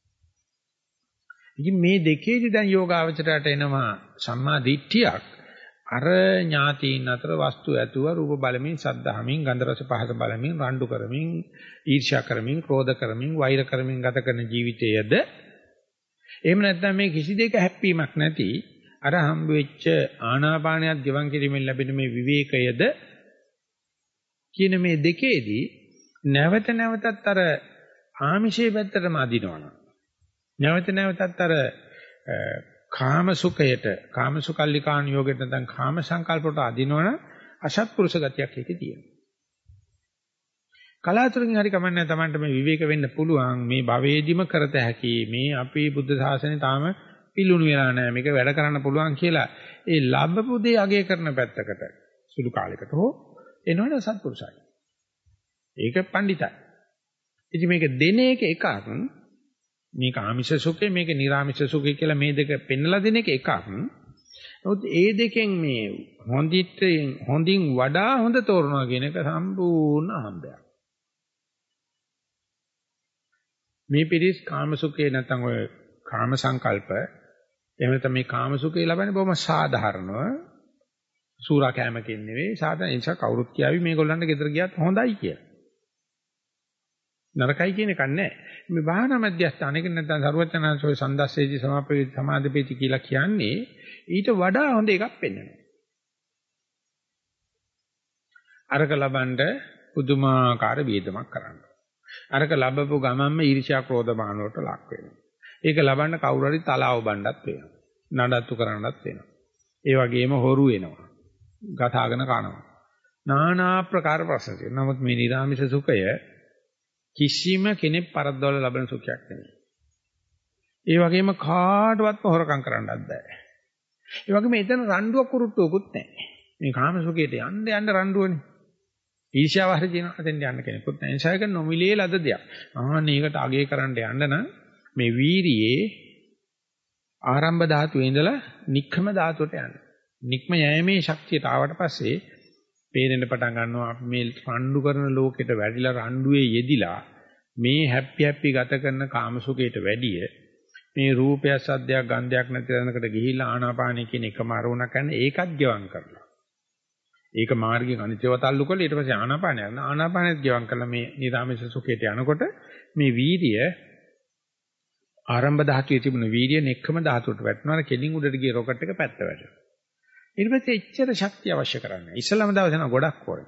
Speaker 1: ඉතින් මේ දෙකේදී දැන් යෝගාවචරයට එනවා සම්මා දිට්ඨියක්. අර ඥාතීන් අතර වස්තු ඇතුව රූප බලමින්, සද්ධාමින්, ගන්ධ රස පහස බලමින්, රණ්ඩු කරමින්, ඊර්ෂ්‍යා කරමින්, ක්‍රෝධ කරමින්, වෛර කරමින් ගත කරන ජීවිතයේද එහෙම නැත්නම් මේ කිසි දෙයක හැප්පීමක් නැති අර හම්බ වෙච්ච ආනාපානයත් ජීවන් කිරීමෙන් ලැබෙන මේ විවේකයද කියන මේ දෙකේදී නැවත නැවතත් අර ආමිෂයේ පැත්තටම අදිනවනම් නැවත නැවතත් අර කාම සුඛයට කාම සුකල්ලිකාණ යෝගයට නැත්නම් කාම සංකල්පවලට අදිනවනම් අසත්පුරුෂ ගතියක් ඒකේ තියෙනවා. කලාතුරකින් හරි කමන්නේ Tamanට මේ විවේක වෙන්න පුළුවන් මේ භවේදිම කරත හැකි මේ අපේ බුද්ධ ශාසනය තාම පිළුණු වෙලා නැහැ මේක වැඩ කරන්න පුළුවන් කියලා ඒ ලැබපු දේ අගය කරන පැත්තකට සුළු කාලයකට හෝ එනවනේ සත්පුරුෂයි. ඒක පඬිතයි. ඉතින් මේක දෙන එක එකක් මේක ආමිෂ සුඛය මේක නිර්ආමිෂ සුඛය කියලා මේ දෙක පෙන්වලා දෙන එක එකක්. නමුත් ඒ දෙකෙන් මේ හොඳිට හොඳින් වඩා හොඳ තෝරනවා කියන එක සම්පූර්ණ අහඹයක්. මේ පිරිස් කාමසුඛේ නැත්නම් ඔය කාම සංකල්ප එහෙම නැත්නම් මේ කාමසුඛේ ලබන්නේ බොහොම සාධාරණව සූරා කෑමකින් නෙවෙයි සාධාරණ නිසා කවුරුත් කියාවි මේගොල්ලන්ට ගෙදර ගියත් හොඳයි කියලා. නරකයි කියන එකක් නැහැ. මේ භාවනා මධ්‍යස්ථානයක නැත්නම් සරුවචනාංශෝයි සන්දස්සේදී සමාපේති සමාධිපේති කියලා කියන්නේ ඊට වඩා හොඳ එකක් පෙන්වනවා. අරක ලබන්න පුදුමාකාර වේදමක් කරන්න. අරක ලැබපු ගමන්ම ඊර්ෂ්‍යා ක්‍රෝධ මාන වලට ලක් වෙනවා. ඒක ලබන්න කවුරු හරි තලාව බණ්ඩත් වෙනවා. නඩත්තු කරන්නත් වෙනවා. ඒ වගේම හොරු වෙනවා. ගතාගෙන කනවා. নানা ආකාර ප්‍රශ්න තියෙනවා. නමුත් මේ නිර්ආමිෂ සුඛය කිසිම කෙනෙක් පරද්දවල ලබන සුඛයක් නෙවෙයි. ඒ වගේම කාටවත් හොරකම් කරන්නත් බෑ. ඒ වගේම එතන රණ්ඩුවක් කුරුට්ටුවකුත් නැහැ. මේ කාම සුඛයට යන්න යන්න රණ්ඩුවනේ. ඊර්ෂ්‍යාව හරි දිනන දෙන්න යන්න කෙනෙකුත් නැහැ. ඒසයක නොමිලේ ලද දෙයක්. ආන්න ඒකට අගය කරන්න යන්න නම් මේ වීරියේ ආරම්භ ධාතුවේ ඉඳලා නික්කම ධාතුවට යන්න. නික්ම යෑමේ ශක්තියට ආවට පස්සේ පේරෙන්න පටන් ගන්නවා අපි මේ රණ්ඩු කරන ලෝකෙට වැඩිලා රණ්ඩුවේ යෙදිලා මේ හැපි හැපි ගත කරන කාමසුඛයට වැඩිය මේ රූපය සද්දයක් ගන්ධයක් නැති තැනකට ගිහිල්ලා ආනාපානය කියන එකම අරමුණක් ගන්න ඒකත් ගෙවම් කරලා ඒක මාර්ගයෙන් අනිත්‍යව තල්ලු කරලා ඊට පස්සේ ආනාපානය යන ආනාපානෙත් ගෙවම් කරලා මේ නිරාමේශ සුඛයට යනකොට මේ වීර්ය ආරම්භ ධාතුවේ තිබුණ වීර්ය නෙක්ඛම ධාතුවට වැටෙනවා. කෙලින් උඩට ගිය රොකට් එක පැත්ත වැටෙනවා. ඊට පස්සේ එච්චර ශක්තිය අවශ්‍ය කරන්නේ. ඉස්සලම දවසේ නම් ගොඩක් ඕනේ.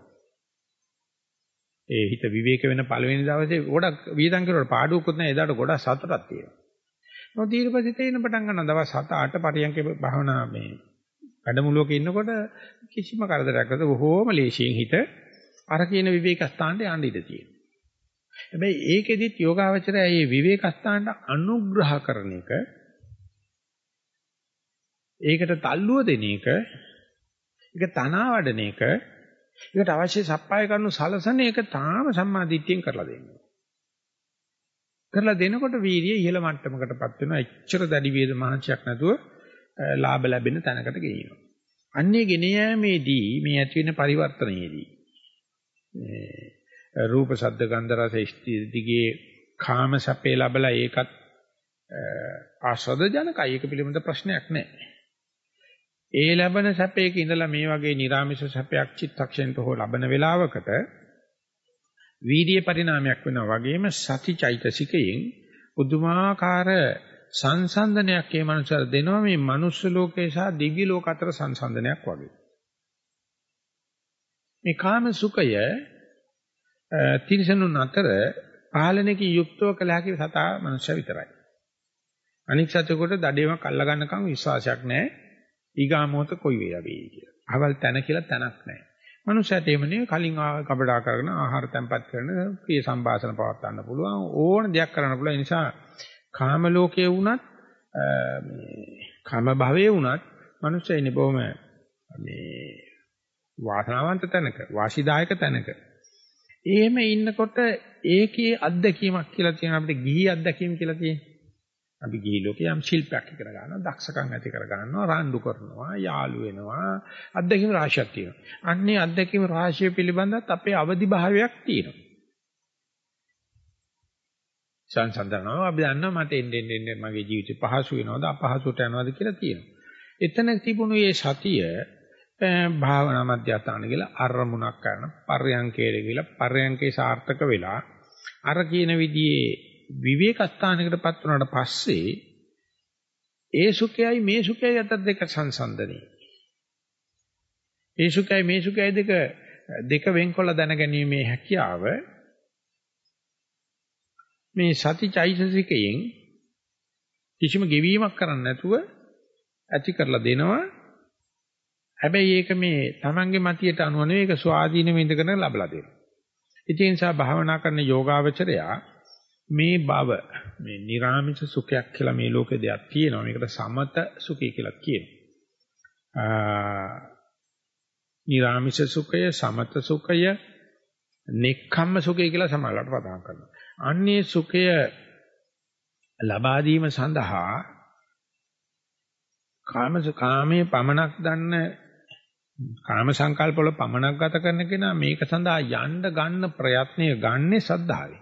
Speaker 1: ඒ හිත විවේක වෙන පළවෙනි දවසේ ගොඩක් වියදම් කරුවට පාඩුවකුත් නැහැ. එදාට ගොඩක් සතුටක් තියෙනවා. මොකද ඊට පස්සේ තේින්න පටන් ගන්නවා දවස් හත අට පරියන්ක භාවනා මේ වැඩමුළුවක ඉන්නකොට කිසිම කරදරයක් නැතුව බොහෝම ලේසියෙන් හිත අර කියන විවේක ස්ථානට යන්න ඉඩ තියෙනවා. හැබැයි ඒකෙදිත් යෝගාවචරය මේ විවේක ස්ථානට අනුග්‍රහ කරන එක ඒකට තල්ලුව දෙන එක ඒක තනවා වඩන එක ඒකට අවශ්‍ය සප්පාය කරනු සලසන එක තාම සම්මාදිට්ඨියෙන් කරලා දෙන්නේ. කරලා දෙනකොට වීර්යය ඉහළ මට්ටමකටපත් වෙනවා. එච්චර දැඩි වේද මහන්සියක් නැතුව ලාභ ලැබෙන තැනකට ගෙනියනවා. අන්නේ ගෙන යෑමේදී මේ ඇති වෙන පරිවර්තනයේදී මේ රූප ශබ්ද ගන්ධ රස දිගේ කාම සැපේ ලැබලා ඒකත් ආස්වාද ජනකයි. ඒක පිළිබඳ ප්‍රශ්නයක් නැහැ. ඒ ලැබෙන සැපයක ඉඳලා මේ වගේ නිර්ාමිෂ සැපයක් චිත්තක්ෂණයට හෝ ලබන වේලාවකට වීර්ය පරිණාමයක් වෙනවා වගේම සතිචෛතසිකයෙන් උදුමාකාර සංසන්දනයක් මේ මනුස්සයර දෙනවා. මේ මනුස්ස ලෝකේ සහ දිව්‍ය ලෝක අතර සංසන්දනයක් වගේ. මේ කාම සුඛය තිරිසනුන් අතර පාලනයකින් යුක්තව කළ හැකි සතා මනුෂ්‍ය විතරයි. අනික් සතෙකුට දඩේමක් අල්ල ගන්නකම් විශ්වාසයක් නැහැ. ඊගාමෝත කොයි වෙලා වෙයි කියලා. අවල් තැන කියලා තැනක් නැහැ. මනුෂ්‍යයට එහෙම නෙවෙයි කලින් කබඩා කරගෙන ආහාර තැම්පත් කරන ප්‍රිය සම්භාෂණ පවත් ගන්න පුළුවන් ඕන දෙයක් කරන්න පුළුවන්. ඒ නිසා කාම ලෝකයේ වුණත් මේ කාම භවයේ වුණත් මනුෂ්‍ය ඉන්නේ බොහොම මේ වාසනාවන්ත තැනක වාසිදායක තැනක. එහෙම ඉන්නකොට ඒකේ අත්දැකීමක් කියලා තියෙන අපිට ගිහි අත්දැකීම් කියලා තියෙනවා. අපි ගිහි ලෝකේ යම් ශිල්පයක් ඉගෙන ගන්නවා, දක්ෂකම් ඇති කර ගන්නවා, රණ්ඩු කරනවා, යාළු වෙනවා, අත්දැකීම් රාශියක් තියෙනවා. අන්නේ අත්දැකීම් රාශිය පිළිබඳවත් අපේ අවදි භාවයක් තියෙනවා. සංසන්දනව අපි දන්නවා මට එන්නේ එන්නේ මගේ ජීවිතේ පහසු වෙනවද අපහසුට යනවද කියලා තියෙනවා. එතන තිබුණු මේ සතිය භාවනා මධ්‍යස්ථාන කියලා අරමුණක් කරන පර්යංකේට කියලා පර්යංකේ සාර්ථක වෙලා අර කියන විදිහේ විවේක ස්ථානයකටපත් වුණාට පස්සේ ඒ සුඛයයි මේ සුඛයයි අතර දෙක සංසන්දනයි. ඒ සුඛයයි මේ සුඛයයි දෙක දෙක වෙන්කොල්ල දැනගැනීමේ හැකියාව මේ සතිචෛතසිකයෙන් කිසිම ගෙවීමක් කරන්නේ නැතුව ඇති කරලා දෙනවා. හැබැයි ඒක මේ Tamange මතියට අනුව නෙවෙයි ඒක ස්වාධීනව ඉඳගෙන ලබලා දෙනවා. ඒ නිසා භාවනා කරන යෝගාවචරයා මේ බව මේ නිර්ාමිෂ සුඛයක් කියලා මේ ලෝකේ දෙයක් තියෙනවා. මේකට සමත සුඛය කියලා කියනවා. නිර්ාමිෂ සුඛය, සමත සුඛය, නෙක්ඛම්ම සුඛය කියලා සමහරවිට පදනම් කරනවා. අන්නේ සුඛය ලබා දීම සඳහා කාමස කාමයේ පමනක් දන්න කාම සංකල්ප වල පමනක් ගත කරන කෙනා මේක සඳහා යන්න ගන්න ප්‍රයත්නය ගන්නේ සද්ධාවෙන්.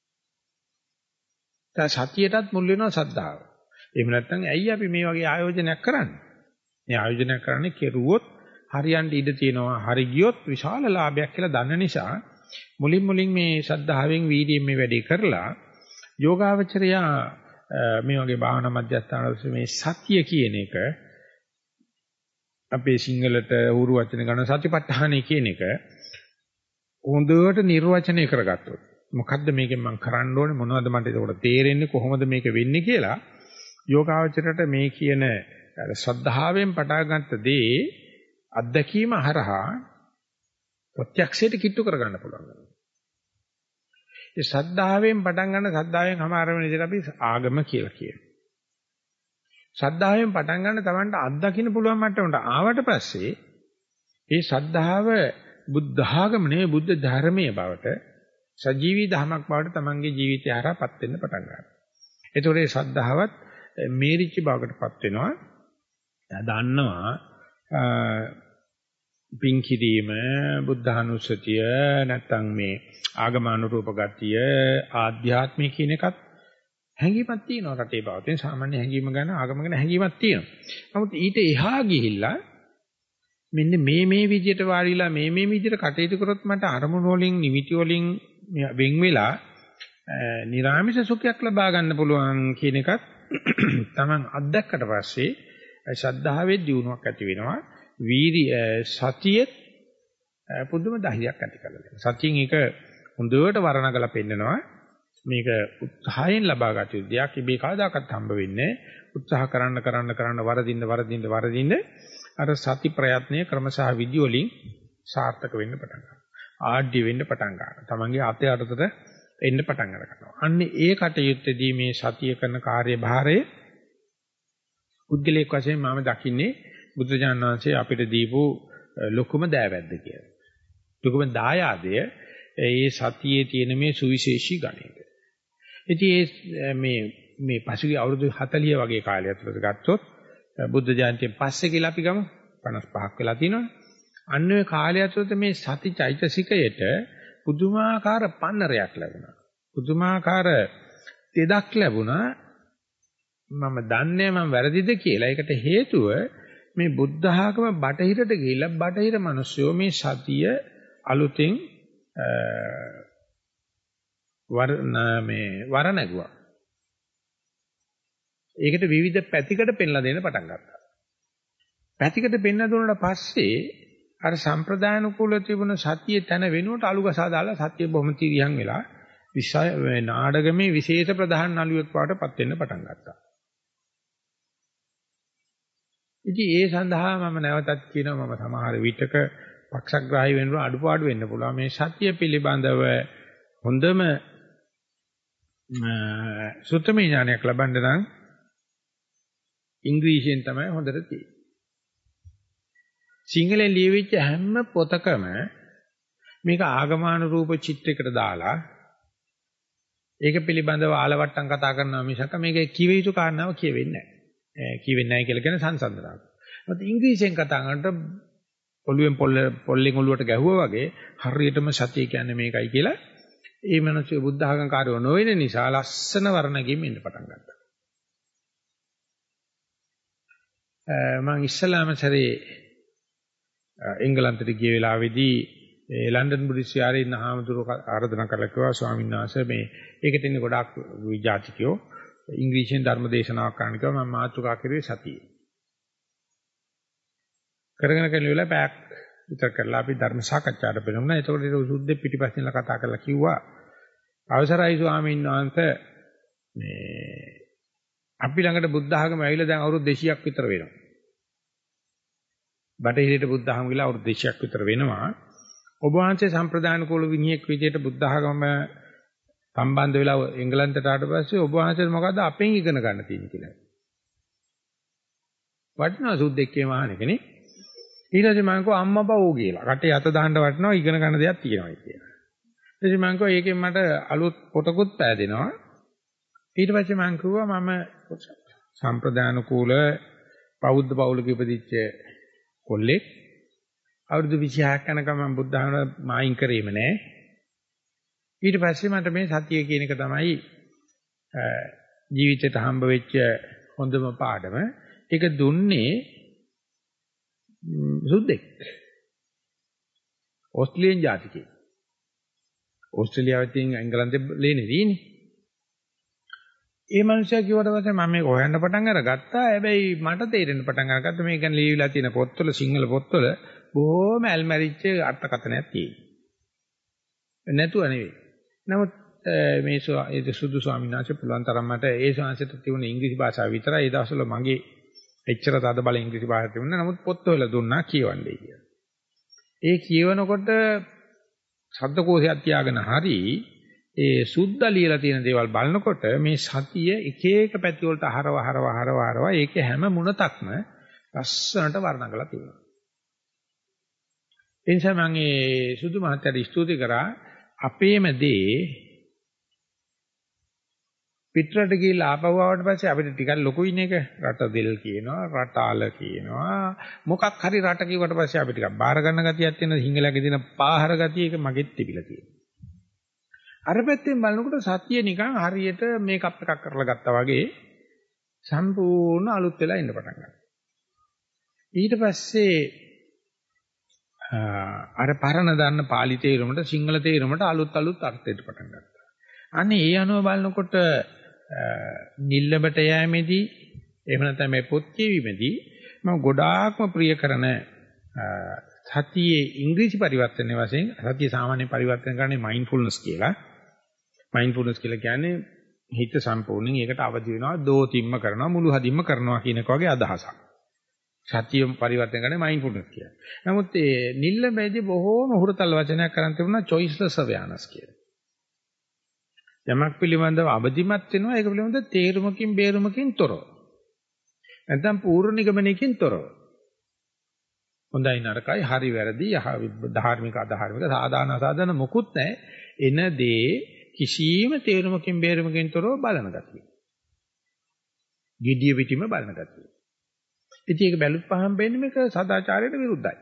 Speaker 1: දැන් සතියටත් මුල් වෙනවා සද්ධාව. එහෙම නැත්නම් ඇයි අපි මේ වගේ ආයෝජනයක් කරන්නේ? මේ ආයෝජනයක් කරන්නේ කෙරුවොත් හරියන්න ඉඩ තියෙනවා. හරි ගියොත් විශාල ලාභයක් කියලා දන්න නිසා මුලින් මුලින් මේ ශ්‍රද්ධාවෙන් වීර්යයෙන් මේ වැඩේ කරලා යෝගාවචරයා මේ වගේ භාවනා මධ්‍යස්ථානවල මේ සතිය කියන එක අපේ සිංහලට උරු වචන ගන්න සතිපට්ඨානයි කියන එක හොඳට නිර්වචනය කරගත්තොත් මොකද්ද මේකෙන් මම කරන්න ඕනේ මොනවද මට ඒකට තේරෙන්නේ කොහොමද මේක වෙන්නේ කියලා යෝගාවචරයට මේ කියන ශ්‍රද්ධාවෙන් පටාගත්ත දේ අත්දැකීම හරහා ප්‍රත්‍යක්ෂයට කිට්ටු කරගන්න පුළුවන්. ඒ ශ්‍රද්ධාවෙන් පටන් ගන්න ශ්‍රද්ධාවෙන් හමාර වෙන විදිහට අපි ආගම කියලා කියනවා. ශ්‍රද්ධාවෙන් පටන් ගන්න Tamanට අත්දකින්න පුළුවන් මට්ටමට ආවට පස්සේ ඒ ශ්‍රද්ධාව බුද්ධ ආගම නෙවෙයි බුද්ධ ධර්මයේ බවට සජීවී ධමයක් බවට Tamanගේ ජීවිතය හරහාපත් වෙන්න පටන් ගන්නවා. ඒතකොට මේ ශ්‍රද්ධාවත් මේරිච්ච බවකටපත් වෙනවා. දන්නවා පින් කිරීම බුද්ධානුස්සතිය නැත්නම් මේ ආගමානුරූප ගතිය ආධ්‍යාත්මික කියන එකත් හැඟීමක් තියෙනවා රටේ බවතෙන් සාමාන්‍ය හැඟීම ගැන ආගම ගැන හැඟීමක් තියෙනවා. නමුත් ඊට එහා ගිහිල්ලා මෙන්න මේ මේ විදිහට වාරිලා මේ මේ විදිහට කටයුතු කරොත් මට අරමුණු වලින් නිමිති වලින් වෙන් වෙලා නිර්ආමිෂ සුඛයක් ලබා ගන්න පුළුවන් කියන එකත් Taman අත්දැක්කට පස්සේ ශ්‍රද්ධාවේ දියුණුවක් ඇති වෙනවා. වීර්ය සතියේ පුදුම ධෛර්යයක් ඇති කරලා දෙනවා. සතියෙන් ඒක හොඳට වර්ණගලා පෙන්නනවා. මේක උත්සාහයෙන් ලබා ගත යුතු දෙයක්. ඉබේ කවදාකවත් හම්බ වෙන්නේ උත්සාහ කරන්න කරන්න කරන්න වරදින්න වරදින්න වරදින්න අර සති ප්‍රයත්නයේ ක්‍රමසහ විදි වලින් සාර්ථක වෙන්න පටන් ගන්නවා. ආඩ්‍ය වෙන්න පටන් ගන්නවා. තමන්ගේ අතේ අතට එන්න පටන් ගන්නවා. අන්න ඒ කටයුත්තේදී මේ සතිය කරන කාර්යභාරය උද්ගලයක් වශයෙන් මම දකින්නේ බුදුජානක වහන්සේ අපිට දීපු ලොකුම දෑවැද්ද කියලා. ලොකුම දායාදය ඒ සතියේ තියෙන මේ සුවිශේෂී ගණයක. ඉතින් මේ මේ පසුගිය අවුරුදු හතලිය වගේ කාලයක් ඇතුළත ගත්තොත් බුද්ධ ජයන්තියෙන් පස්සේ කියලා අපි ගමු පනස් පහක් වෙලා තිනවනේ. අන්න ඒ කාලය ඇතුළත මේ සති චෛතසිකයට පුදුමාකාර පන්නරයක් ලැබුණා. පුදුමාකාර තෙදක් ලැබුණා. මම දන්නේ මම වැරදිද කියලා. ඒකට හේතුව මේ බුද්ධ ආගම බටහිරට ගිහිල්ලා බටහිර මිනිස්සු මේ සතිය අලුතෙන් වරණ මේ වරණගුවා. ඒකට විවිධ පැතිකඩ පෙන්ලා දෙන්න පටන් ගත්තා. පැතිකඩ පෙන්ලා දුන්නාට පස්සේ අර සම්ප්‍රදාන කුල තිබුණ සතිය තන වෙනුවට අලුගසා දාලා සතිය බොහොම තිරියන් වෙලා විශාල නාඩගමේ විශේෂ ප්‍රධාන නළුවෙක් වඩටපත් වෙන්න පටන් ගත්තා. ඉතින් ඒ සඳහා මම නැවතත් කියනවා මම සමහර විටක පක්ෂග්‍රාහී වෙනවා අඩුපාඩු වෙන්න පුළුවන් මේ සත්‍ය පිළිබඳව හොඳම සුත්තමේ ඥානයක් ලබන්න නම් ඉංග්‍රීසියෙන් තමයි හොඳට තියෙන්නේ. සිංහලෙන් ලියවිච්ච හැම පොතකම මේක ආගමානුරූප චිත්‍රයකට දාලා ඒක පිළිබඳව ආලවට්ටම් කතා කරනවා මිසක මේක කිව යුතු කාරණාව කියවෙන්නේ නැහැ. කියවෙන්නේ නැහැ කියලා කියන සංසන්දනාවක්. මොකද ඉංග්‍රීසියෙන් කතා කරනකොට ඔළුවෙන් පොල්ල පොල්ලෙන් ඔළුවට ගැහුවා වගේ හරියටම සතිය කියන්නේ මේකයි කියලා ඒ මනසේ බුද්ධ ආගම් කාර්යව නොවන නිසා ලස්සන වර්ණගෙන් එන්න පටන් ගත්තා. මම ඉස්සලාම සැරේ එංගලන්තයට ගිය වෙලාවේදී ඒ ලන්ඩන් බුද්දිස්ට් විහාරයේ ඉන්න හාමුදුරුවෝ ආරාධනා කරලා කිව්වා ස්වාමීන් වහන්සේ මේ ඒකට ඉන්නේ ගොඩාක් විජාතිකයෝ ඉංග්‍රීසියෙන් ධර්ම දේශනාවක් කරන්න කිව්වා මම මාතෘකා කරුවේ සතිය. කරගෙන කරන වෙලාව පැයක් විතර කරලා අපි ධර්ම සාකච්ඡාවට බෙනුණා. ඒතකොට ඒක සුද්ධ පිටිපස්සෙන්ලා කතා කරලා කිව්වා අවසරයි ස්වාමීන් වහන්සේ මේ අපි ළඟට බුද්ධ ආගම ඇවිල්ලා දැන් අවුරුදු දෙසීයක් විතර වෙනවා. බටහිරට බුද්ධ ආගම ගිහලා අවුරුදු දෙසීයක් විතර වෙනවා. ඔබ වහන්සේ සම්ප්‍රදාන කුල විනියෙක් විදියට බුද්ධ ආගම සම්බන්ධ වෙලා එංගලන්තයට ආවට පස්සේ ඔබ වහන්සේ මොකද්ද අපෙන් ඉගෙන ගන්න තියෙන්නේ කියලා. වටිනා සුද්දෙක්ගේ මහාන කෙනෙක්. ඊට පස්සේ මම කිව්වා අම්මා බවෝ කියලා. රටේ අත දාන්න වටිනවා ඉගෙන ගන්න දෙයක් තියෙනවා කියලා. ඊට පස්සේ මම කිව්වා ඒකෙන් මට අලුත් පොතකුත් පෑදෙනවා. ඊට පස්සේ මම කිව්වා මම සම්ප්‍රදාන කුල බෞද්ධ පවුලක ඉපදිච්ච කොල්ලෙක්. අවුරුදු විසිහයක් යනකම් මම බුද්ධ ධර්ම මායින් කරේම නෑ. ඊට පස්සේ මට මේ සතිය කියන එක තමයි ජීවිතේට හම්බ වෙච්ච හොඳම පාඩම. ඒක දුන්නේ සුද්දෙක්. ඕස්ට්‍රේලියානු ජාතිකයෙක්. ඕස්ට්‍රේලියාවේ තියෙන එංගලන්තේ ලේනේ තියෙන්නේ. ඒ මනුස්සයා කිව්වට පස්සේ මම මේක හොයන්න පටන් අරගත්තා. හැබැයි මට තේරෙන්න පටන් අරගත්තා මේක ගැන ලියවිලා තියෙන පොත්වල සිංහල පොත්වල බොහොම ඇල්මැරිච්ච අර්ථකථනයක් තියෙනවා. නැතුව නෙවෙයි. නමුත් මේ ඒ සුදු ස්වාමීන් වහන්සේ පුළුවන් තරම් මට ඒ ශාංශයට තිබුණ ඉංග්‍රීසි භාෂාව විතරයි ඒ දවස්වල මගේ එච්චර තද බල ඉංග්‍රීසි භාෂාව තිබුණා. නමුත් පොත්වල දුන්නා කියවන්නේ කියලා. ඒ කියවනකොට ශබ්දකෝෂයක් තියාගෙන හරි ඒ සුද්ධ ලියලා තියෙන දේවල් බලනකොට මේ සතිය එක එක පැති වලට හරව හරව හරව හරව ඒකේ හැම මුණතක්ම ලස්සනට වර්ණගලා තියෙනවා. ඒ නිසා මම ඒ සුදු මහත්තයාට ස්තුති කරා අපේම දේ පිටරට ගිහිල්ලා ආපහු ආවට පස්සේ අපිට ටිකක් ලොකුයින් එක රට දෙල් කියනවා රටාල කියනවා මොකක් හරි රට කිව්වට පස්සේ අපිට ටිකක් බාර ගන්න ගතියක් තියෙනවා හිංගලගේ දින පාහර ගතිය එක මගෙත් තිබිලා තියෙනවා. අර පැත්තෙන් බලනකොට සතිය නිකන් හරියට මේකප් එකක් කරලා ගත්තා වගේ සම්පූර්ණ අලුත් වෙලා ඉන්න පටන් ගන්නවා. ඊට පස්සේ අර පරණ දන්න පාලි තේරුමට සිංහල තේරුමට අලුත් අලුත් අර්ථයට පටන් ගත්තා. අනේ ඒ අනුව බලනකොට නිල්ලබට යෑමේදී එහෙම නැත්නම් මේ පොත් කියවීමේදී මම ගොඩාක්ම ප්‍රිය කරන සතියේ ඉංග්‍රීසි පරිවර්තනයේ වශයෙන් සතිය සාමාන්‍ය පරිවර්තන කරන්නේ මයින්ඩ්ෆුල්නස් කියලා. මයින්ඩ්ෆුල්නස් කියලා කියන්නේ හිත සම්පූර්ණයෙන් ඒකට අවදි වෙනවා, දෝතිම්ම කරනවා, මුළු හදින්ම කරනවා කියන එක වගේ අදහසක්. සතිය පරිවර්තන කරන්නේ මයින්ඩ්ෆුල්නස් කියලා. නමුත් මේ නිල්ලබේදී බොහෝම හුරතල් වචනයක් කරන් තිබුණා choiceless awareness කියලා. යමක් පිළිබඳව අවදිමත් වෙනවා, ඒක පිළිබඳව තේරුමකින් බේරුමකින් තොරව. නැත්නම් පූර්ණ නිගමනයකින් තොරව. හොඳයි නරකයි හරි වැරදි ධාර්මික අධාර්මික සාධාරණ අසාධාරණ මොකුත් නැහැ. එන දේ කිසියම් තේරුමකින් බේරුමකින් තොරව බලන ගතිය. gediya pitima බලන ගතිය. ඉතින් ඒක බැලුත් පහම් වෙන්නේ මේක සදාචාරයට විරුද්ධයි.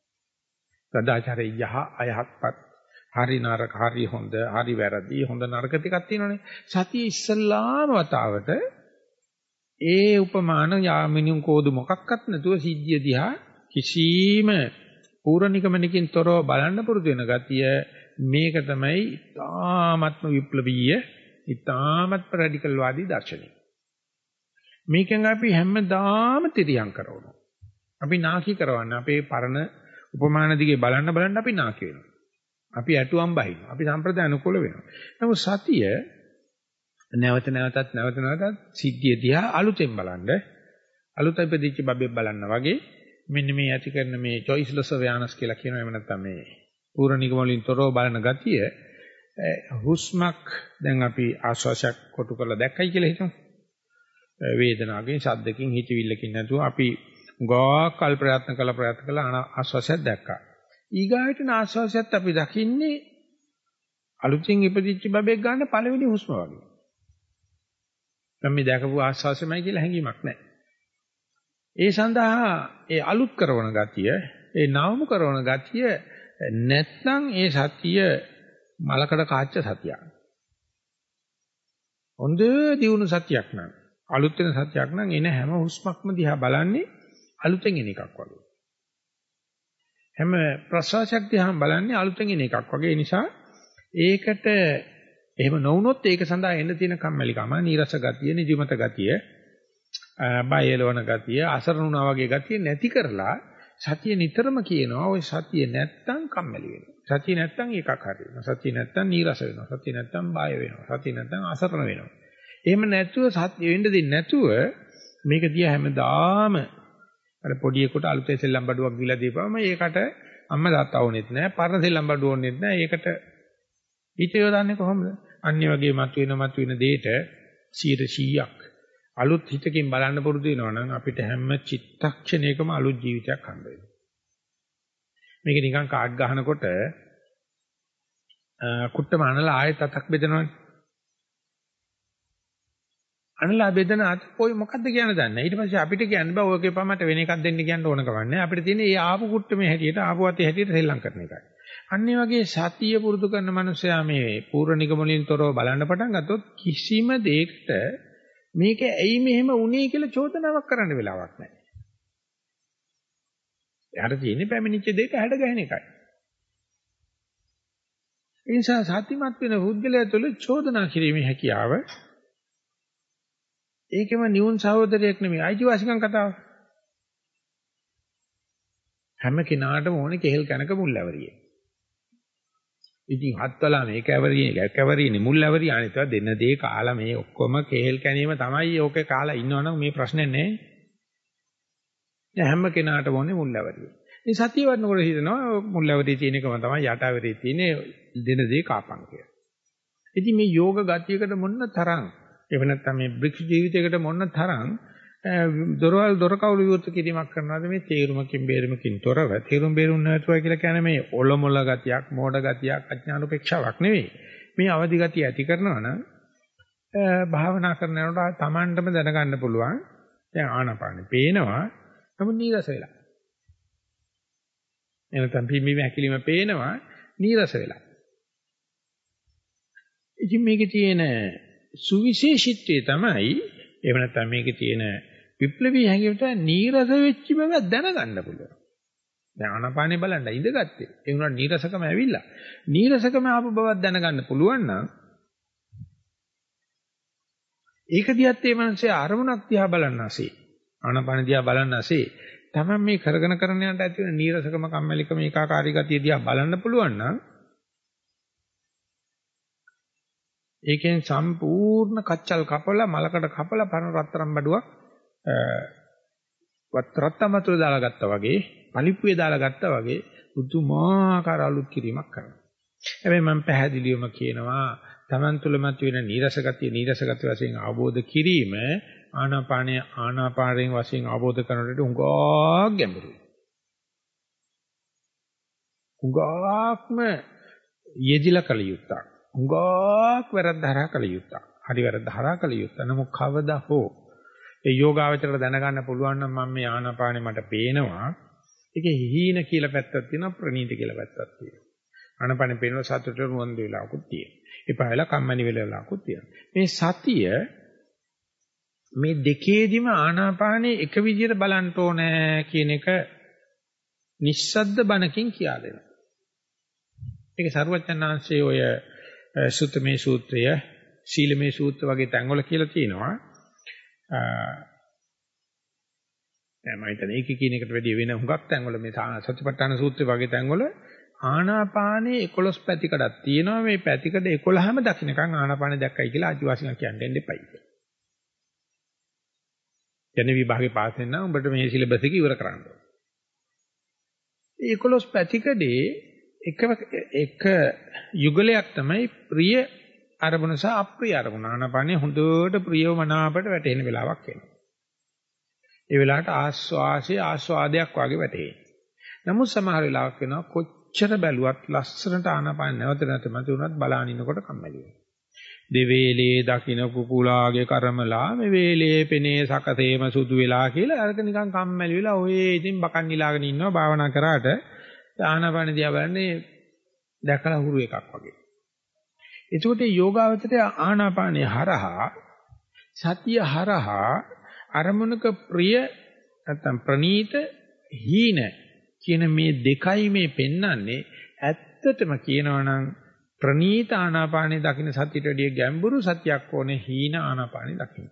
Speaker 1: සදාචාරයේ යහ අයහක්පත් හරි නරක හරි හොඳ හරි වැරදි හොඳ නරක ටිකක් තියෙනවනේ. සතිය ඉස්සල්ලාම වතාවට ඒ උපමාන යාමිනුම් කෝදු මොකක්වත් නැතුව සිද්ධිය දිහා කිසිම පූර්ණිකමනකින් තොරව බලන්න පුරුදු වෙන ගතිය මේක තමයි ඊ타ත්ම විප්ලවීය ඊ타ත්ම රැඩිකල් වාදී දර්ශනය. මේකෙන් අපි හැමදාම තිරියම් කරනවා. අපි නාකි කරවන්නේ අපේ පරණ උපමාන දිගේ බලන්න බලන්න අපි නාකි වෙනවා. අපි ඇටුවම් බහිනවා. අපි සම්ප්‍රදාය අනුකූල වෙනවා. නමුත් සතිය නැවත නැවතත් නැවත නැවතත් සිද්ධිය දිහා අලුතෙන් බලන්න අලුත ඉපදිච්ච බබෙක් බලන්න වගේ මෙන්න මේ ඇති කරන මේ choiceless awareness කියලා කියනවා. එහෙම නැත්නම් මේ පූර්ණ නිගමනලින් තොරව බලන ගතිය හුස්මක් දැන් අපි ආශ්වාසයක් කොටු කරලා දැක්කයි කියලා හිතමු. වේදනාවකින් ශබ්දකින් හිතවිල්ලකින් නැතුව අපි ගොඩක් කල් ප්‍රයත්න කළ ප්‍රයත්න කළ ආශ්වාසයක් දැක්කා. ඊගාවට ආශ්වාසයත් අපි දකින්නේ අලුතින් ඉපදිච්ච බබෙක් ගන්න පළවෙනි හුස්ම වගේ. දැන් මේ දැකපු ආශ්වාසයමයි කියලා හැඟීමක් නැහැ. ඒ සඳහා ඒ අලුත් කරන ගතිය, ඒ නවමු කරන ගතිය නැත්නම් ඒ සතිය මලකඩ කාච්ච සතියක්. හොඳ දියුණු සතියක් නම් අලුත් වෙන සතියක් නම් එන හැම හුස්මක්ම දිහා බලන්නේ අලුතෙන් එන එකක් වගේ. හැම ප්‍රසවාසයක් දිහා බලන්නේ අලුතෙන් එන එකක් වගේ. නිසා ඒකට එහෙම නොවුනොත් ඒක සඳහා එන්න තියෙන කම්මැලිකම, නීරස ගතිය, නිදිමත ගතිය, බය එළවන ගතිය, අසරණුනා වගේ ගතිය නැති කරලා සතිය නිතරම කියනවා ඔය සතිය නැත්තම් කම්මැලි වෙනවා. සතිය නැත්තම් එකක් හරි වෙනවා. සතිය නැත්තම් නීරස වෙනවා. සතිය නැත්තම් බය වෙනවා. සතිය නැත්තම් අසරණ වෙනවා. එහෙම නැතුව සතිය වෙන්න දෙන්නේ නැතුව මේක දිහා හැමදාම අර පොඩියෙකුට අලුතෙන් සෙල්ලම් බඩුවක් දීලා දීපම ඒකට අම්මා තාත්තා ඕනෙත් නැහැ. පරණ සෙල්ලම් බඩුව ඕනෙත් නැහැ. ඒකට හිත යොදන්නේ කොහොමද? අන්‍ය වගේ මතුවෙන මතුවෙන දෙයට සියයට සීයක් අලුත් හිතකින් බලන්න පුරුදු වෙනවා නම් අපිට හැම චිත්තක්ෂණයකම අලුත් ජීවිතයක් හම්බ වෙනවා. මේක නිකන් කාඩ් ගහනකොට කුට්ටම අනලා ආයෙත් අතක් බෙදනවනේ. අනලා බෙදන අත කොයි මොකද්ද කියන දන්නේ. ඊට පස්සේ අපිට කියන්න බෑ ඔයගේ පමට වෙන එකක් දෙන්න කියන්න ඕන කවන්නේ. අපිට තියෙන්නේ මේ ආපු කුට්ටමේ හැටියට ආපු අතේ හැටියට සෙල්ලම් කරන එකයි. අනිත් වගේ සතිය පුරුදු කරන මනුස්සයා මේ පූර්ණ නිගමනින් තොරව බලන්න පටන් ගත්තොත් කිසිම දෙයකට මේක ඇයි මෙහෙම වුනේ කියලා චෝදනාවක් කරන්න වෙලාවක් නැහැ. එයාට තියෙන්නේ පැමිණිච්ච දෙයක හැඩ ගැහෙන එකයි. ඒ නිසා සතිමත් වෙන පුද්ගලයා තුළ චෝදනා කිරීමේ හැකියාව ඒකෙම නියුන් සහෝදරයෙක් නෙමෙයි අයිතිවාසිකම් කතාව. හැම කෙනාටම ඕනේ කෙහෙල් කනක මුල්වැවරියේ. ඉතින් හත්වලා මේක ඇවරියේ කැවරියනේ මුල්වැවරිය අනිත් ඒවා දෙන්න දේ කාලා මේ ඔක්කොම කෙහෙල් කැනීම තමයි ඕකේ කාලා ඉන්නවනම් මේ ප්‍රශ්නේ නැහැ. දැන් හැම කෙනාටම ඕනේ මුල්වැවරිය. ඉතින් සතිය වඩනකොට හිතනවා මුල්වැවරිය තියෙන එකම තමයි යටවැරිය තියෙන්නේ දෙන දේ කාපන් කියලා. ඉතින් මේ යෝග ගතියකට මොන්න තරම් එහෙම නැත්නම් මේ බ්‍රික්ස් ජීවිතයකට මොන තරම් දොරවල් දොරකවුළු විවෘත කිරීමක් කරනවාද මේ තේරුමකින් බේරුමකින් තොරව තේරුම් බේරුම් නැතුවයි කියලා කියන්නේ මේ ඔලොමොල ගතියක් මෝඩ ගතියක් අඥාන උපේක්ෂාවක් නෙවෙයි මේ අවදි ගතිය ඇති කරනවා නම් භාවනා කරනකොට Tamanටම දැනගන්න පුළුවන් දැන් ආනාපානෙ පේනවා නමුත් නීරස වෙලා එනතම් පිම්බීම හැකිලිම පේනවා නීරස වෙලා ඉතින් මේකේ තියෙන සුවිශේෂීත්වය තමයි එහෙම නැත්නම් මේකේ තියෙන විප්ලවීය හැඟීමට නීරස වෙච්ච බව දැනගන්න පුළුවන්. දැන් ආනාපානේ බලන්න ඉඳගත්තේ. ඒ වුණා නීරසකම ඇවිල්ලා. නීරසකම ආපු බවක් දැනගන්න පුළුවන් නම් ඒක දිහත් මේ මනසේ අරමුණක් දිහා බලන්න ASCII. ආනාපාන දිහා බලන්න ASCII. තමයි මේ කරගෙන කරන යනට ඇති වෙන නීරසකම කම්මැලිකම ඒකාකාරී ගතිය දිහා බලන්න පුළුවන් නම් ඒකෙන් සම්පූර්ණ කච්චල් කපලා මලකඩ කපලා පරණ රත්තරන් බඩුවක් වත්තරත්තමතුල දාලා ගත්තා වගේ පලිප්පුවේ දාලා ගත්තා වගේ පුදුමාකාර අලුත් කිරීමක් කරනවා. හැබැයි මම පැහැදිලිවම කියනවා Taman තුලමත් වෙන නීරස ගතිය නීරස ගතිය වශයෙන් අවබෝධ කිරීම ආනාපානය ආනාපානයෙන් වශයෙන් අවබෝධ කරනකොට උඟා ගැඹුරුයි. උඟාක්ම යෙදිලා කල යුත්තක්. උඟාක් වැරද්ද හරහා කල යුත්තක්. හරි වැරද්ද හරහා කල යුත්තක්. නමුත් කවදා හෝ ඒ යෝගාවචරයට දැනගන්න පුළුවන් නම් මම මේ ආනාපානේ මට පේනවා. ඒකේ හීන කියලා පැත්තක් තියෙනවා ප්‍රනීත කියලා පැත්තක් තියෙනවා. ආනාපානේ පේනවා සතුට රුවන් දෙලාකුත් තියෙනවා. එපායලා කම්මැලි වෙලාකුත් තියෙනවා. මේ සතිය මේ දෙකේදිම ආනාපානේ එක විදිහට බලන්න ඕනේ කියන එක නිස්සද්ද බණකින් කියා දෙනවා. ඒක සරුවචනාංශයේ ඔය සුත්තමේ සූත්‍රය, සීලමේ සූත්‍ර වගේ තැන්වල කියලා තියෙනවා. දැන් මම හිතන්නේ ඒක කියන එකට වැඩිය වෙන හුඟක් තැන්වල මේ සතිපට්ඨාන සූත්‍රය වගේ තැන්වල ආනාපානේ එකොළොස් පැතිකඩක් තියෙනවා. මේ පැතිකඩ එකොළහම දකින්නකම් ආනාපානේ දැක්කයි කියලා ආදිවාසීන් කියන්නේ දෙපයි. යන විභාගේ පාස් වෙන්න උඹට මේ සිලබස් එක ඉවර කරන්න ඕන. ඒ එකොළොස් පැතිකඩේ එක එක යුගලයක් තමයි ප්‍රිය අරමුණ සහ අප්‍රිය අරමුණ. ආනාපානේ හොඳට ප්‍රියව මනාපට වැටෙන වෙලාවක් එනවා. ඒ වෙලාවට ආස්වාසිය ආස්වාදයක් වගේ වැටේ. නමුත් සමහර වෙලාවක් වෙනවා කොච්චර බැලුවත් ලස්සනට ආනාපාන නැවත නැවත මතුනත් බලාගෙන ඉන්නකොට කම්මැලි වෙනවා. දෙවේලේ දකින්න කුකුලාගේ කර්මලා මේ වේලේ පෙනේ සකතේම සුදු වෙලා කියලා අරක නිකන් කම්මැලි වෙලා ඔය ඉතින් බකන් නිලාගෙන ඉන්නවා භාවනා කරාට ආනාපාන දිහා බලන්නේ දැකලා හුරු එකක් වගේ. එතකොට මේ යෝගාවචරය ආනාපානේ හරහා සතිය හරහා අරමුණක ප්‍රිය නැත්නම් ප්‍රනීත හීන කියන මේ දෙකයි මේ පෙන්වන්නේ. ඇත්තටම කියනවනම් ප්‍රනීත ආනාපානේ දකින්න සතියට වැඩිය ගැඹුරු සතියක් ඕනේ හීන ආනාපානේ දකින්න.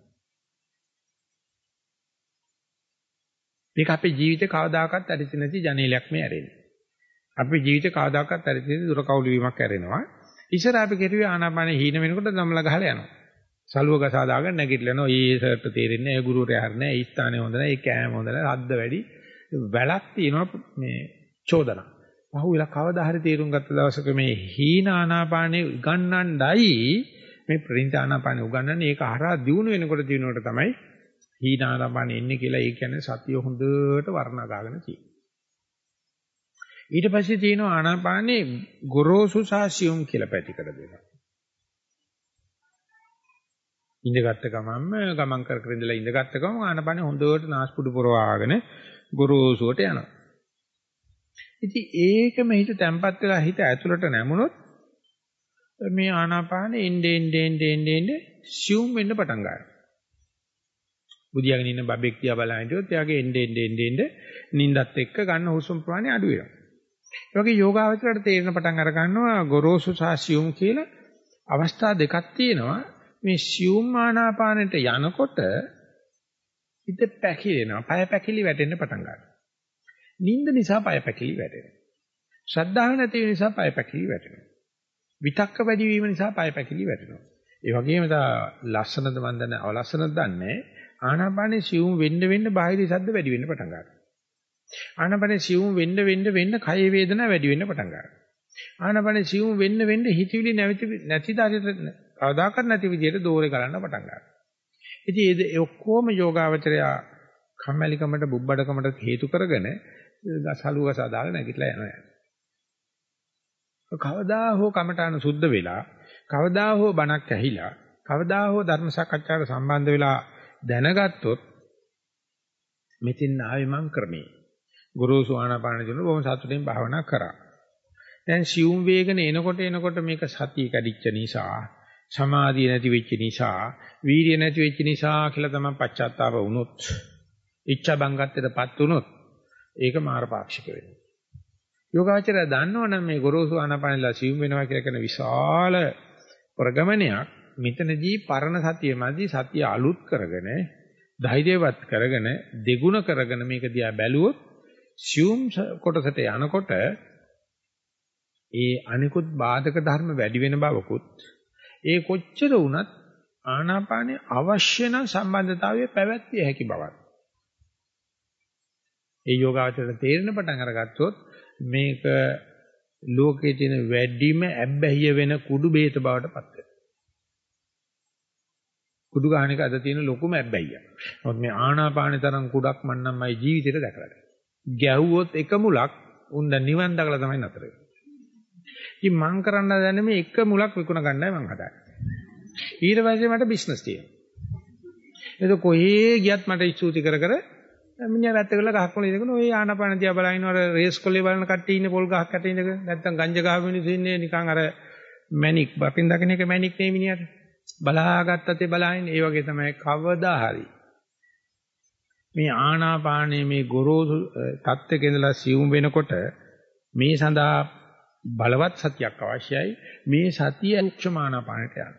Speaker 1: මේක අපේ ජීවිතේ කවදාකවත් ඇරිසි නැති ජනේලයක් මේ ඇරෙන්නේ. අපේ ජීවිතේ කවදාකවත් ඇරිසි නැති දුර කවුළු වීමක් ඇරෙනවා. ඉස්සර අපි කෙරුවේ ආනාපානේ හීන වෙනකොට දම්ලා ගහලා යනවා. සලුව ගසා දාගෙන නැගිටලා යනවා. ඒ සර්ට තේරෙන්නේ නැහැ. ගුරුවරයා හරිනේ. ඒ ස්ථානේ හොඳ නැහැ. ඒ කෑම හොඳ නැහැ. අද්ද වැඩි. වැලක් තියෙනවා මේ චෝදනා. පහුවෙලා කවදා හරි තීරුම් ගත්ත දවසක මේ හීන ආනාපානේ උගන්නණ්ඩයි මේ ප්‍රණීත ආනාපානේ උගන්නන්නේ ඒක හරහා දිනු වෙනකොට දිනුවට තමයි හීන ආනාපානේ එන්නේ කියලා. ඒ කියන්නේ සතිය හොඳට වර්ණා ගාගෙන තියෙනවා. ඊට පස්සේ තියෙනවා ආනාපානේ ගොරෝසු සාසියුම් කියලා පැතිකඩ දෙනවා. ඉඳගත්ත ගමන්ම ගමන් කර කර ඉඳලා ඉඳගත්ත ගමන් ආනාපානේ හොඳට නාස්පුඩු පුරවාගෙන ගොරෝසුවට යනවා. ඉතින් ඒකම හිත තැම්පත් වෙලා හිත ඇතුළට නැමුණොත් මේ ආනාපානෙ එන්නේ එන්නේ එන්නේ එන්නේ සියුම් වෙන්න පටන් ගන්නවා. බුදියාගෙන ඉන්න බබෙක් දිහා බලන හිටියොත් එයාගේ එන්නේ එන්නේ එන්නේ නිින්දත් එක්ක ගන්න හුස්ම ප්‍රමාණය අඩු වෙනවා. ඒ වගේ යෝගාවචරයට තේරෙන පටන් අර ගන්නවා ගොරෝසු සහ සියුම් කියලා අවස්ථා දෙකක් තියෙනවා. මේ සියුම් ආනාපානෙට යනකොට හිත පැකිලෙනවා. පය පැකිලි වැටෙන්න පටන් ගන්නවා. නිින්ද නිසා පය පැකිලි වැටෙනවා. ශ්‍රද්ධාව නැති නිසා පය පැකිලි වැටෙනවා. විතක්ක වැඩි වීම නිසා පය පැකිලි වැටෙනවා. ඒ වගේම තා ලස්සනද මන් දන්නේ අවලස්සනද දන්නේ ආනාපානේ සියුම් වෙන්න වෙන්න බාහිර ශබ්ද වැඩි වෙන්න පටන් ගන්නවා. ආනාපානේ සියුම් වෙන්න වෙන්න වෙන්න කය වේදනා වැඩි වෙන්න පටන් ගන්නවා. ආනාපානේ සියුම් වෙන්න වෙන්න හිතවිලි නැති නැති දාරියට කවදාකවත් නැති විදිහට දෝරේ ගලන්න පටන් ගන්නවා. ඉතින් ඒ ඔක්කොම යෝගාවචරය කම්මැලිකමට බුබ්බඩකමට හේතු කරගෙන සලුවක සාදාලා නැගිටලා යනවා. කවදා හෝ කමඨාන සුද්ධ වෙලා, කවදා හෝ බණක් ඇහිලා, කවදා හෝ ධර්ම සාකච්ඡාවට සම්බන්ධ වෙලා දැනගත්තොත් මෙතින් ආවේ මං ක්‍රමේ. ගුරුසු ආනාපාන දින බොහොම සතුටින් භාවනා කරා. දැන් සියුම් වේගන එනකොට එනකොට මේක සතිය කැඩිච්ච නිසා, සමාධිය නැති වෙච්ච නිසා, වීර්ය නැති වෙච්ච නිසා කියලා තමයි පශ්චාත්තාප වුණොත්, ඉච්ඡා බංගත්තටපත් වුණොත් ඒක මාරපාක්ෂික වෙනවා. යෝගාචරය දන්නවනම් මේ ගොරෝසු ආනාපානලා සියුම් වෙනවා කියලා කියන විශාල ප්‍රගමනයක් මෙතනදී පරණ සතිය මැදි සතිය අලුත් කරගෙන ධෛර්යවත් කරගෙන දෙගුණ කරගෙන මේක දිහා බැලුවොත් සියුම් කොටසට යනකොට ඒ අනිකුත් බාධක ධර්ම වැඩි වෙන බවකුත් ඒ කොච්චර වුණත් ආනාපානයේ අවශ්‍ය නම් සම්බන්ධතාවය පැවැත්විය හැකි බවක්. ඒ යෝගාවචරයට තේරෙන පටන් අරගත්තොත් මේක ලෝකයේ තියෙන වැඩිම ඇබ්බැහිය වෙන කුඩු බේත බවට පත් වෙනවා. කුඩු ගහන එක අද තියෙන ලොකුම ඇබ්බැහිය. මොකද මේ ආනාපානේ තරම් කුඩක් මන්නම් මයි ජීවිතේට දැකලා නැහැ. ගැහුවොත් එක මුලක් උන් දැන් නිවන් දකලා තමයි නතර වෙන්නේ. ඉතින් මං කරන්න දන්නේ මේ එක මුලක් විකුණ ගන්නයි මං හදන්නේ. ඊට පස්සේ මට බිස්නස් තියෙනවා. ඒක කොහේ ගියත් මට ස්තුති කර කර මිනිහා වැත්ත කරලා ගහක් වල ඉඳගෙන ඔය ආනාපාන දිහා බලන අර රේස් කොල්ලේ බලන කට්ටිය ඉන්නේ පොල් ගහක් යට ඉඳගෙන නැත්තම් ගංජා ගහ මිනිස්සු ඉන්නේ නිකන් අර මැනික් බපින් දකින්න එක මැනික් නේ මිනිහට බලාගත්තත් ඒ බලහින්නේ ඒ වගේ තමයි කවදා හරි මේ ආනාපානයේ මේ ගොරෝසු තත්ත්වයක ඉඳලා සියුම් වෙනකොට මේ සඳහා බලවත් සතියක් අවශ්‍යයි මේ සතිය සූක්ෂම ආනාපානයට යන්න.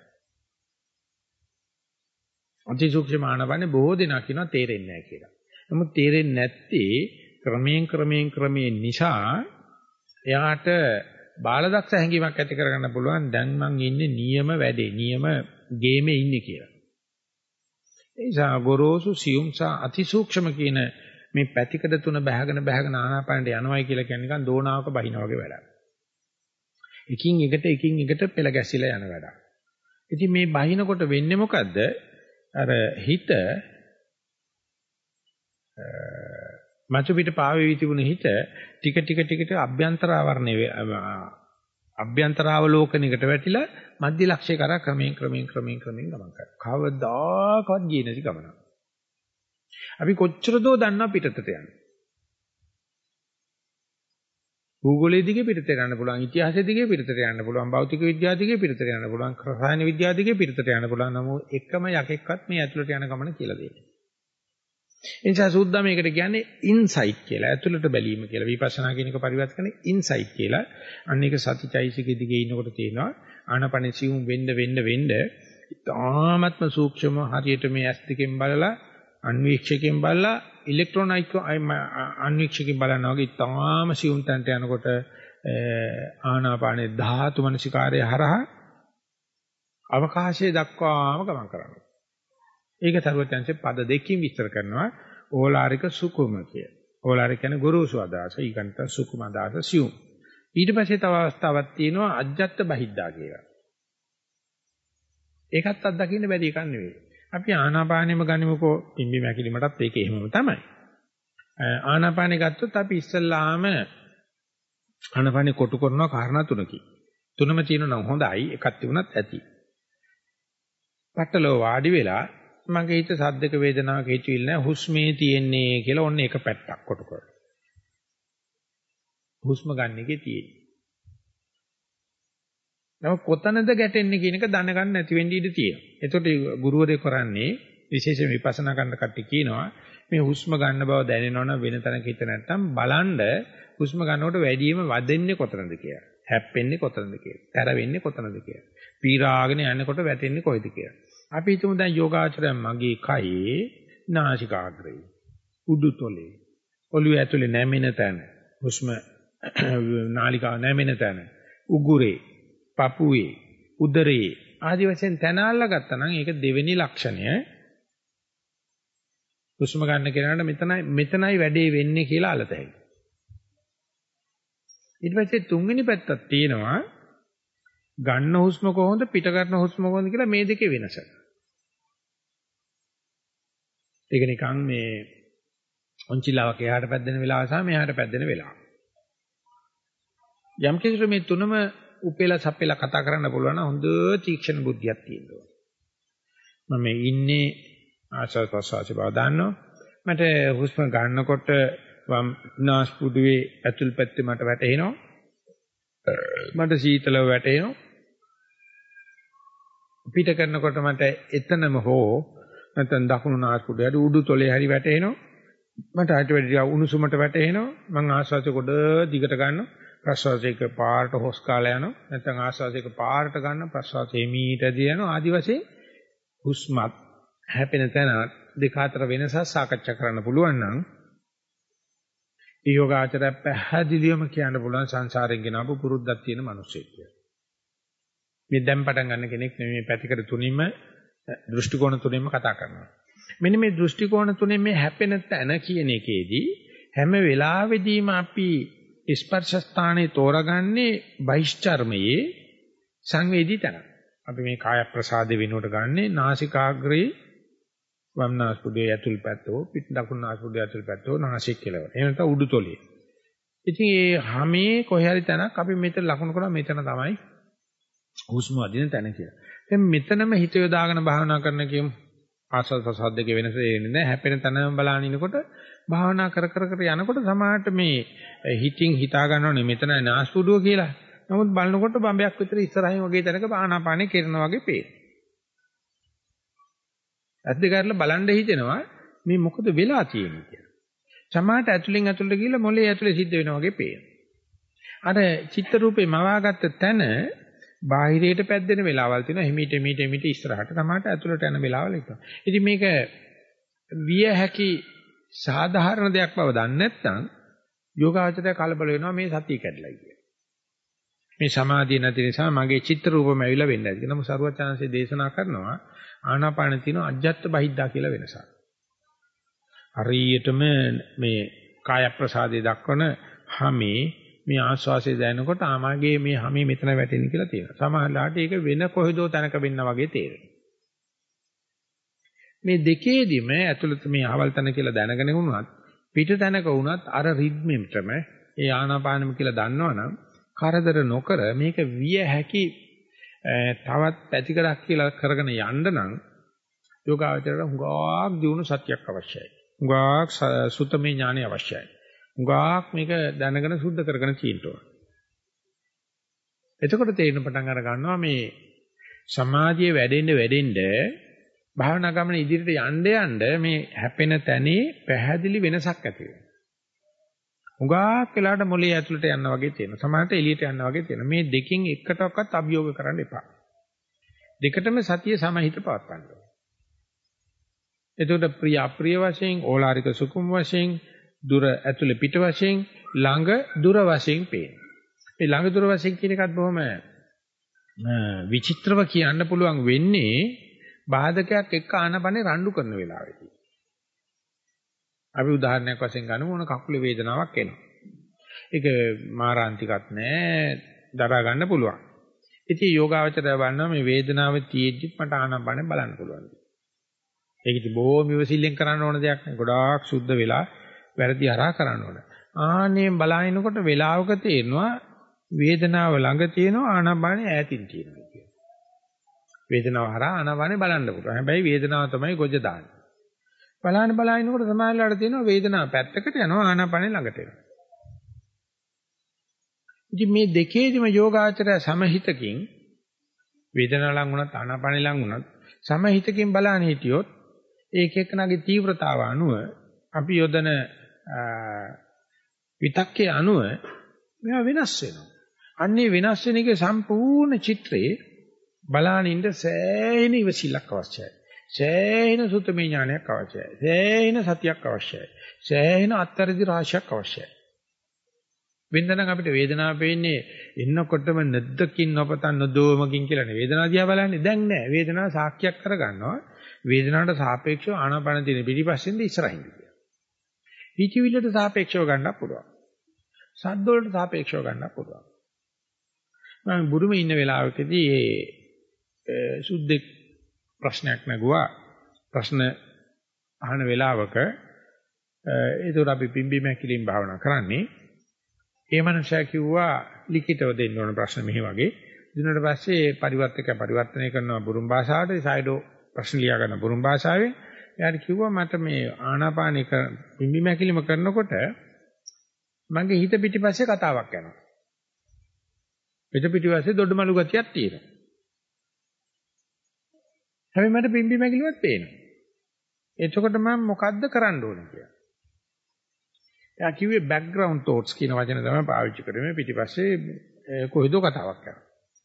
Speaker 1: අති සූක්ෂම ආනාපානේ බොහෝ දෙනා කියනවා තේරෙන්නේ නැහැ කියලා. නමුත් තේරෙන්නේ නැත්තේ ක්‍රමයෙන් ක්‍රමයෙන් ක්‍රමයෙන් නිසා එයාට බාලදක්ෂ හැඟීමක් ඇති කරගන්න පුළුවන් දැන් මං ඉන්නේ නියම වැඩේ නියම ගේමේ ඉන්නේ කියලා. ඒ නිසා ගොරෝසු සියුම් සහ අතිසූක්ෂම කියන මේ පැතිකඩ තුන බහගෙන බහගෙන ආනාපානට යනවායි කියලා කියන්නේ නිකන් දෝනාවක බහිනා වගේ වැඩක්. එකින් එකට එකින් එකට පෙළ ගැසිලා යන වැඩක්. ඉතින් මේ බහිනකොට වෙන්නේ මොකද්ද? අර හිත මතු පිට පාවෙවි තිබුණ හිත ටික ටික ටික ටික අභ්‍යන්තරාවරණය අභ්‍යන්තරාවලෝකනයකට වැටිලා මධ්‍ය ලක්ෂ්‍ය කරා ක්‍රමයෙන් ක්‍රමයෙන් ක්‍රමයෙන් ක්‍රමයෙන් ගමන් කරනවා. කවදාකවත් ගියේ නැති ගමනක්. අපි කොච්චර දෝ දන්නා පිටතට යන්නේ. භූගෝලයේ දිගේ පිටතට යන්න පුළුවන්, ඉතිහාසයේ දිගේ පිටතට යන්න පුළුවන්, භෞතික විද්‍යාව දිගේ පිටතට යන්න පුළුවන්, රසායන විද්‍යාව දිගේ පිටතට යන්න පුළුවන්. නමුත් එකම යකෙක්වත් මේ ඇතුළට යන ගමන කියලා දෙන්නේ. ඒ නිසා සූද්දා මේකට කියන්නේ ඉන්සයිට් කියලා. ඇතුළට බැලීම කියලා. විපස්සනා කියන එක පරිවර්තන කරන්නේ ඉන්සයිට් කියලා. අන්න ඒක සතිචෛසිකෙ දිගේ ඉන්නකොට තියෙනවා. ආනපනේ සිවුම් වෙන්න වෙන්න වෙන්න තාමත්ම සූක්ෂම හරියට මේ ඇස් දෙකෙන් බලලා අන්වීක්ෂකයෙන් බලලා ඉලෙක්ට්‍රොනයික අන්වීක්ෂකයෙන් බලනවා වගේ තාම සිවුම් තැනට යනකොට ආනාපානේ ධාතු මනසිකාරය හරහා අවකාශයේ දක්වාම ගමන් කරනවා. ඒක තරුවත්යන්සේ පද දෙකකින් විස්තර කරනවා ඕලාරික සුකුම කිය. ඕලාරික කියන්නේ ගුරුසු අදාස, ඊකන්ත සුකුම අදාස සියුම්. ඊට පස්සේ තව අවස්ථාවක් තියෙනවා අජ්ජත් බහිද්දා කියලා. ඒකත් අත්දකින්න බැරි එකක් නෙවෙයි. අපි ආනාපානෙම ගනිමුකෝ පිම්බි මැකිලිමටත් ඒක එහෙමම තමයි. ආනාපානෙ ගත්තොත් අපි ඉස්සල්ලාම ආනාපානෙ කොටු කරනවා කාරණා තුනකින්. තුනම තියෙනවා නම් හොඳයි, එකක් තිබුණත් ඇති. පට්ටලෝ වාඩි වෙලා මගේ හිත සද්දක වේදනාවක හිතවිල්ල නැහැ හුස්මේ තියෙන්නේ කියලා ඔන්න එක පැත්තක් කොටු කරනවා. හුස්ම ගන්න එකේ තියෙන්නේ. නම කොතනද ගැටෙන්නේ කියන එක දැනගන්න නැති වෙන්න ඉඩ තියෙනවා. එතකොට ගුරුවරයෙක් කරන්නේ විශේෂ විපස්සනා කරන කට්ටිය කියනවා මේ හුස්ම ගන්න බව දැනෙනවනම් වෙන තැනක හිත නැත්තම් බලන්න හුස්ම ගන්නකොට වැඩිම වදෙන්නේ කොතනද කියලා. හැප්පෙන්නේ කොතනද කියලා. තැර වෙන්නේ කොතනද කියලා. පීරාගෙන යනකොට වැටෙන්නේ කොයිද කියලා. අපි හිතමු දැන් යෝගාචරය මගේ කයේ නාසිකාග්‍රේ උඩුතොලේ ඔළුව ඇතුලේ නැමෙන තැන හුස්ම නාලිකාව නැමෙන තැන උගුරේ පපුවේ උදරේ ආදි වශයෙන් තැන අල්ලගත්තා නම් ඒක දෙවෙනි ලක්ෂණය හුස්ම ගන්න කෙනාට මෙතනයි මෙතනයි වැඩේ වෙන්නේ කියලා අලතයි. ඊට පස්සේ තුන්වෙනි පැත්තක් තියෙනවා ගන්න හුස්ම කොහොමද පිට ගන්න හුස්ම කොහොමද කියලා මේ දෙකේ වෙනස. ඒක නිකන් මේ ඔන්චිලාවක් එහාට පැද්දෙන වෙලාව සහ මෙහාට පැද්දෙන වෙලාව. යම් කිසි මේ තුනම උපේලා සපේලා කතා කරන්න පුළුවන් නම් හොඳ තීක්ෂණ බුද්ධියක් තියෙනවා. මම ඉන්නේ ආශාස ප්‍රසවාස බව දන්නවා. මට හුස්ම ගන්නකොට වම් නාස්පුඩුවේ ඇතුල් පැත්තේ මට වැටෙනවා. මට සීතලව වැටෙනවා. පිට කරනකොට මට එතනම හෝ නැත්නම් දකුණු නාස්පුඩුවේ උඩු තොලේ හරි වැටෙනවා. මට හිත වැඩි උණුසුමට වැටෙනවා. මම ආශ්වාසය කොට දිගට ගන්නවා. ප්‍රශ්වාසයක පාරට හොස් කාලා යනවා. නැත්නම් ආශ්වාසයක පාරට ගන්න ප්‍රශ්වාසයේ මීටදී යනවා. ආදි වශයෙන් හුස්මත් හැපෙන තැන දෙක අතර වෙනසක් සාකච්ඡා කරන්න පුළුවන් නම් යෝගාචර පැහැදිලිවම කියන්න පුළුවන් සංසාරයෙන් ගෙනාවු පුරුද්දක් තියෙන මිනිස්සෙක් කියලා. මේ දැන් පටන් ගන්න කෙනෙක් නෙමෙයි පැතිකඩ තුනින්ම දෘෂ්ටි කෝණ තුනින්ම කතා කරනවා. මෙන්න මේ දෘෂ්ටි කෝණ තුනෙන් මේ හැපෙන තැන කියන එකේදී හැම වෙලාවෙදීම අපි ස්පර්ශ ස්ථානයේ තෝරගන්නේ බහිෂ්චර්මයේ සංවේදී තැන. අපි මේ කාය ප්‍රසාද වෙනුවට ගන්නේ නාසිකාග්‍රේ වම්නාස්පුඩේ ඇතුල් පැත්තෝ පිට දකුණු නාස්පුඩේ ඇතුල් පැත්තෝ නාසික කෙලවර. එහෙම නැත්නම් උඩුතොලේ. ඉතින් ඒ හැමේ කොහේ හරි තැනක් අපි මෙතන ලකුණු කරා මෙතන තමයි හුස්ම වදින තැන කියලා. දැන් මෙතනම හිත යොදාගෙන භාවනා කරන කියමු. ආස්වාද ප්‍රසාද දෙකේ වෙනස එන්නේ නැහැ. හැපෙන තැනම බලන ඉනකොට භාවනා කර කර කර යනකොට සමහරට මේ හිතින් හිතා ගන්නවනේ මෙතන නාස්පුඩුව කියලා. නමුත් බලනකොට බම්බයක් විතර ඉස්සරහින් වගේ තැනක ආනාපානෙ කෙරෙනා වගේ පේනවා. අද්දගාරලා බලන් හිතෙනවා මේ මොකද වෙලා තියෙන්නේ කියලා. සමහරට ඇතුලෙන් ඇතුලට ගිහලා මොලේ ඇතුලේ සිද්ධ වෙනා වගේ පේනවා. අර චිත්ත රූපේ මවාගත්ත තැන බාහිරයට පැද්දෙන වෙලාවල් තියෙනවා. හිමීට හිමීට හිමීට ඉස්සරහට තමයි ඇතුලට යන වෙලාවල් එක. ඉතින් මේක විය හැකි සාධාරණ දෙයක් බව දන්නේ නැත්නම් යෝගාචරය කලබල වෙනවා මේ සතිය කැඩලා කියලා. මේ සමාධිය නැති නිසා මගේ චිත්ත රූපම ඇවිල්ලා වෙන්නේ නැති. නමුත් සරුවචාන්සේ දේශනා කරනවා ආනාපාන තියෙන අජ්ජත් බහිද්දා කියලා වෙනසක්. හරියටම මේ කාය ප්‍රසාදේ දක්වන හැමේ මේ ආස්වාසිය දැනනකොට ආමාගේ මේ හැමේ මෙතන වැටෙන කියලා තියෙනවා. සමහරවිට ඒක වෙන කොහෙදෝ තැනක වෙන්න වගේ තේරෙනවා. මේ දෙකේදීම ඇතුළත මේ ආවල් තැන කියලා දැනගෙන වුණත් පිට තැනක වුණත් අර රිද්මෙම්ටම ඒ ආනාපානෙම කියලා දන්නවනම් කරදර නොකර මේක විය හැකි තවත් පැතිකඩක් කියලා කරගෙන යන්න නම් යෝගාවචරයට හුඟක් දියුණු සත්‍යයක් අවශ්‍යයි. හුඟක් සුතමේ ඥානය අවශ්‍යයි. හුඟක් මේක දැනගෙන සුද්ධ කරගෙන තියෙනවා. එතකොට තේරෙන පටන් අර ගන්නවා මේ සමාධිය වැඩෙන්න වැඩෙන්න භාවනා ගමන ඉදිරියට යන්න යන්න මේ හැපෙන තැනේ පැහැදිලි වෙනසක් ඇති වෙනවා. හුඟක් වෙලාවට මොලේ ඇතුළට යනවා වගේ තියෙනවා. සමහරට එළියට යනවා වගේ තියෙනවා. මේ දෙකෙන් එකටවත් අභියෝග කරන්න එපා. දෙකටම සතිය සමහිත පවත්වන්න ඕනේ. එතකොට ප්‍රිය අප්‍රිය වශයෙන්, ඕලාරික සුකුම වශයෙන්, දුර ඇතුළේ පිට වශයෙන්, ළඟ දුර වශයෙන් පේනවා. මේ ළඟ දුර වශයෙන් කියන එකත් බොහොම විචිත්‍රව කියන්න පුළුවන් වෙන්නේ බාධකයක් එක්ක ආනපනේ රණ්ඩු කරන වෙලාවෙදී. අපි උදාහරණයක් වශයෙන් ගන්න ඕන කකුලේ වේදනාවක් එනවා. ඒක මාරාන්තිකත් නෑ දරා ගන්න පුළුවන්. ඉතින් යෝගාවචරය බලනවා මේ වේදනාව තියෙද්දි මට ආනපනේ බලන්න පුළුවන්. ඒක ඉතින් බොහොම විවසිල්ලෙන් කරන්න ඕන දෙයක් නේ. ගොඩාක් සුද්ධ වෙලා වැරදි හරහා කරන්න ඕන. ආනේ බලනකොට වෙලාවක තේරෙනවා වේදනාව ළඟ තියෙනවා ආනපනේ ඈතින් තියෙනවා කියලා. වේදනාව හරහා ආනපනේ බලන්න පුළුවන්. හැබැයි වේදනාව තමයි ගොජ දාන්නේ. බලන්න බලනකොට සමාහලට තියෙනවා වේදනාව පැත්තකට යනවා ආනාපානෙ ළඟට එනවා. ඉතින් මේ දෙකේදිම යෝගාචරය සමහිතකින් වේදනාව ලඟ වුණත් ආනාපානෙ ලඟ වුණත් සමහිතකින් බලන්න හිටියොත් ඒක එක්කනගේ තීව්‍රතාව අනුව අපි යොදන විතක්කේ අනුව මේවා වෙනස් වෙනවා. අන්නේ වෙනස් වෙන එකේ සම්පූර්ණ චිත්‍රේ බලනින්න සෑහෙන ඉවසිල්ලක් අවශ්‍යයි. සෑහෙන සුතමේ ඥානයක් අවශ්‍යයි. සෑහෙන සතියක් අවශ්‍යයි. සෑහෙන අත්තරදි රාශියක් අවශ්‍යයි. වෙනදනම් අපිට වේදනාව පේන්නේ එන්නකොටම නැද්දකින් නොපතන් නොදෝමකින් කියලා නේ වේදනාව දිහා බලන්නේ. දැන් නෑ. වේදනාව සාක්ෂියක් කරගන්නවා. වේදනාවට සාපේක්ෂව ආනාපාන දින පිටිපස්සෙන්ද ඉස්සරහින්ද කියලා. හිතවිල්ලට සාපේක්ෂව ගන්නත් පුළුවන්. සද්ද වලට සාපේක්ෂව ගන්නත් පුළුවන්. මම බුරුමේ ඉන්න වෙලාවකදී ඒ සුද්දෙක් ප්‍රශ්නයක් නැගුවා. ප්‍රශ්න අහන වෙලාවක ඒතර අපි පිම්බීම හැකිලින් භාවනා කරන්නේ. ඒ මනුස්සයා කිව්වා ලිඛිතව දෙන්න ඕන ප්‍රශ්න මෙහි වගේ. දිනුවට පස්සේ පරිවර්තක පරිවර්තනය කරනවා බුරුම් භාෂාවට. සයිඩෝ ප්‍රශ්න ලියා ගන්න බුරුම් භාෂාවෙන්. එයාට කිව්වා මට මේ ආනාපානික පිම්බීම හැකිලිම කරනකොට මගේ හිත පිටිපස්සේ කතාවක් යනවා. පිට පිටිපස්සේ දොඩමලු ගතියක් තියෙනවා. හැබැයි මට පිම්බි මැකිලිවත් පේනවා. එතකොට මම මොකද්ද කරන්න ඕනේ කියලා. එයා කිව්වේ background thoughts කියන වචන තමයි පාවිච්චි කරේ. මේ පිටිපස්සේ කොහෙදෝ කතාවක් කරනවා.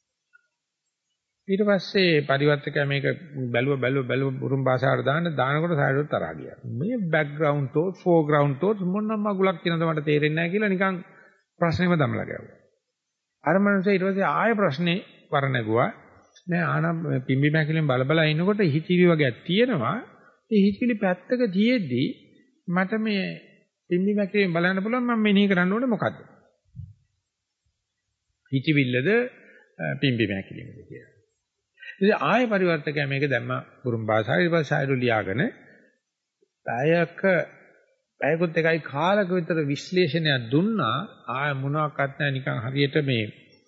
Speaker 1: ඊට පස්සේ පරිවර්තකයා මේක බැලුව බැලුව බැලුව බුරුම් භාෂාවට දාන්න දානකොට සායරොත් තරහා ගියා. මේ background thoughts foreground thoughts මොනම මගුලක් කියනද මට තේරෙන්නේ නැහැ කියලා නිකන් ප්‍රශ්නෙම දමලා ගැව්වා. අර මනුස්සයා ඊට පස්සේ ආයෙ ප්‍රශ්නේ වරණගුවා. නෑ ආනම් පිම්බි මැකිලෙන් බල බල ඉන්නකොට හිතිවි වගේක් තියෙනවා. ඒ හිතිවිලි පැත්තක තියෙද්දි මට මේ පිම්බි මැකිලෙන් බලන්න පුළුවන් මම මෙනෙහි කරන්න ඕනේ මොකද්ද? හිතිවිල්ලද පිම්බි මැකිලෙන්ද කියලා. ඉතින් ආය පරිවර්තකයා මේක දැම්ම බුරුම් භාෂාවේ ඊට පස්සේ ආයරු ලියාගෙන පැයක පැයකොත් එකයි කාලක විතර විශ්ලේෂණයක් දුන්නා. ආය මොනවාක්වත් නැහැ නිකන් හරියට මේ